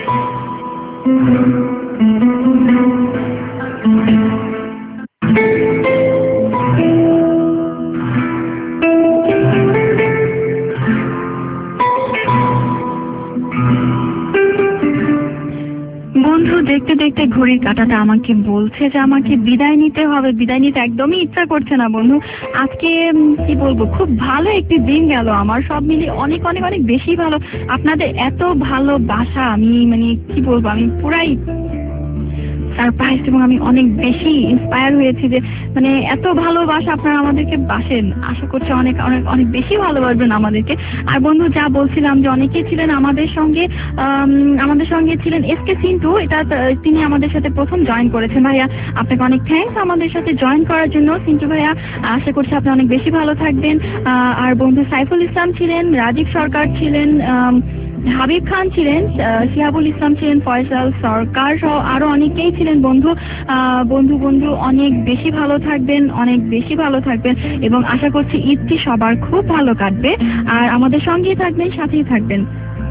বন্ধু, দেখতে দেখতে ঘড়ির কাঁটাটা আমাকে বলছে যে আমাকে বিদায় নিতে হবে। বিদায় নিতে একদমই ইচ্ছা করছে না বন্ধু। আজকে কি বলবো, খুব ভালো একটি দিন গেল আমার, সব মিলিয়ে অনেক অনেক অনেক বেশি ভালো। আপনাদের এত ভালোবাসা, আমি মানে কি বলবো, আমি পুরাই সারপ্রাইজ এবং আমি অনেক বেশি ইন্সপায়ার হয়েছি যে মানে এত ভালোবাসা আপনারা আমাদেরকে বাসেন। আশা করছি অনেক অনেক অনেক বেশি ভালোবাসবেন আমাদেরকে। আর বন্ধু, যা বলছিলাম যে অনেকেই ছিলেন আমাদের সঙ্গে ছিলেন এসকে সিন্টু, এটা তিনি আমাদের সাথে প্রথম জয়েন করেছেন। ভাইয়া আপনাকে অনেক থ্যাঙ্কস আমাদের সাথে জয়েন করার জন্য সিন্টু ভাইয়া। আশা করছি আপনি অনেক বেশি ভালো থাকবেন। আর বন্ধু সাইফুল ইসলাম ছিলেন, রাজীব সরকার ছিলেন, হাবিব খান ছিলেন, শিহাবুল ইসলাম ছিলেন, ফয়সাল সরকার সহ আরো অনেকেই ছিলেন। বন্ধু অনেক বেশি ভালো থাকবেন, অনেক বেশি ভালো থাকবেন এবং আশা করছি ঈদটি সবার খুব ভালো কাটবে। আর আমাদের সঙ্গেই থাকবেন, সাথেই থাকবেন।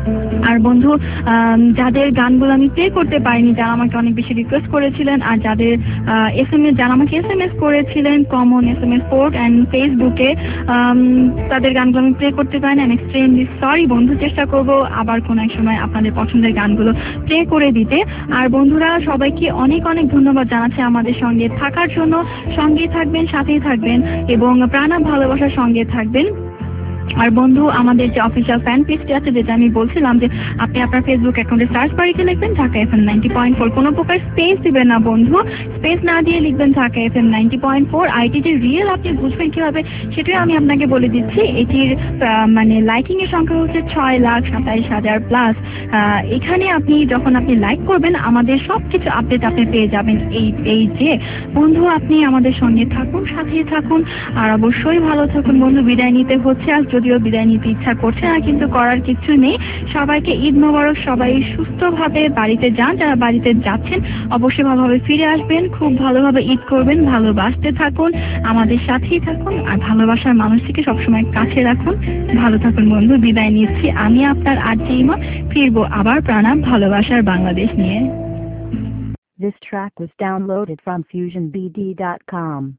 আর বন্ধু, যাদের গানগুলো আমি প্লে করতে পারিনি, যারা আমাকে অনেক বেশি রিকোয়েস্ট করেছিলেন, আর যাদের যারা আমাকে SMS করেছিলেন কমন SMS পোর্ট অ্যান্ড ফেসবুকে, তাদের গানগুলো আমি প্লে করতে পারিনি। আমি এক্সট্রিমলি সরি বন্ধু, চেষ্টা করব আবার কোনো এক সময় আপনাদের পছন্দের গানগুলো প্লে করে দিতে। আর বন্ধুরা, সবাইকে অনেক অনেক ধন্যবাদ জানাচ্ছি আমাদের সঙ্গে থাকার জন্য। সঙ্গেই থাকবেন, সাথেই থাকবেন এবং প্রাণাপ ভালোবাসার সঙ্গে থাকবেন। আর বন্ধু, আমাদের যে অফিসিয়াল ফ্যান পেজটি আছে, যেটা আমি বলছিলাম যে আপনি আপনার ফেসবুক অ্যাকাউন্টে সার্চ বাড়িতে লিখবেন ঢাকা FM 90.4, কোনো প্রকার স্পেস দিবেন না বন্ধু, স্পেস না দিয়ে লিখবেন ঢাকা FM 90.4। আর এটি যে রিয়েল আপনি বুঝবেন কিভাবে সেটাই আমি আপনাকে বলে দিচ্ছি। এটির মানে লাইকিং এর সংখ্যা হচ্ছে 6,27,000 প্লাস। এখানে আপনি যখন আপনি লাইক করবেন, আমাদের সবকিছু আপডেট আপনি পেয়ে যাবেন এই যে। বন্ধু, আপনি আমাদের সঙ্গে থাকুন, সাথেই থাকুন, আর অবশ্যই ভালো থাকুন বন্ধু। বিদায় নিতে হচ্ছে, আর যদিও বিদায় নিতে ইচ্ছা করছে না, কিন্তু করার কিছু নেই। সবাইকে ঈদ মোবারক। সবাই সুস্থভাবে বাড়িতে যান, যারা বাড়িতে যাচ্ছেন অবশ্যই ভালোভাবে ফিরে আসবেন, খুব ভালোভাবে ঈদ করবেন, ভালোবাসতে থাকুন, আমাদের সাথেই থাকুন, আর ভালোবাসার মানুষটিকে সবসময় কাছে রাখুন। ভালো থাকুন বন্ধু। বিদায় নিচ্ছি আমি, আপনার আরজে ইমা। ফিরবো আবার প্রাণাপ ভালোবাসার বাংলাদেশ নিয়ে।
This track was downloaded from FusionBD.com.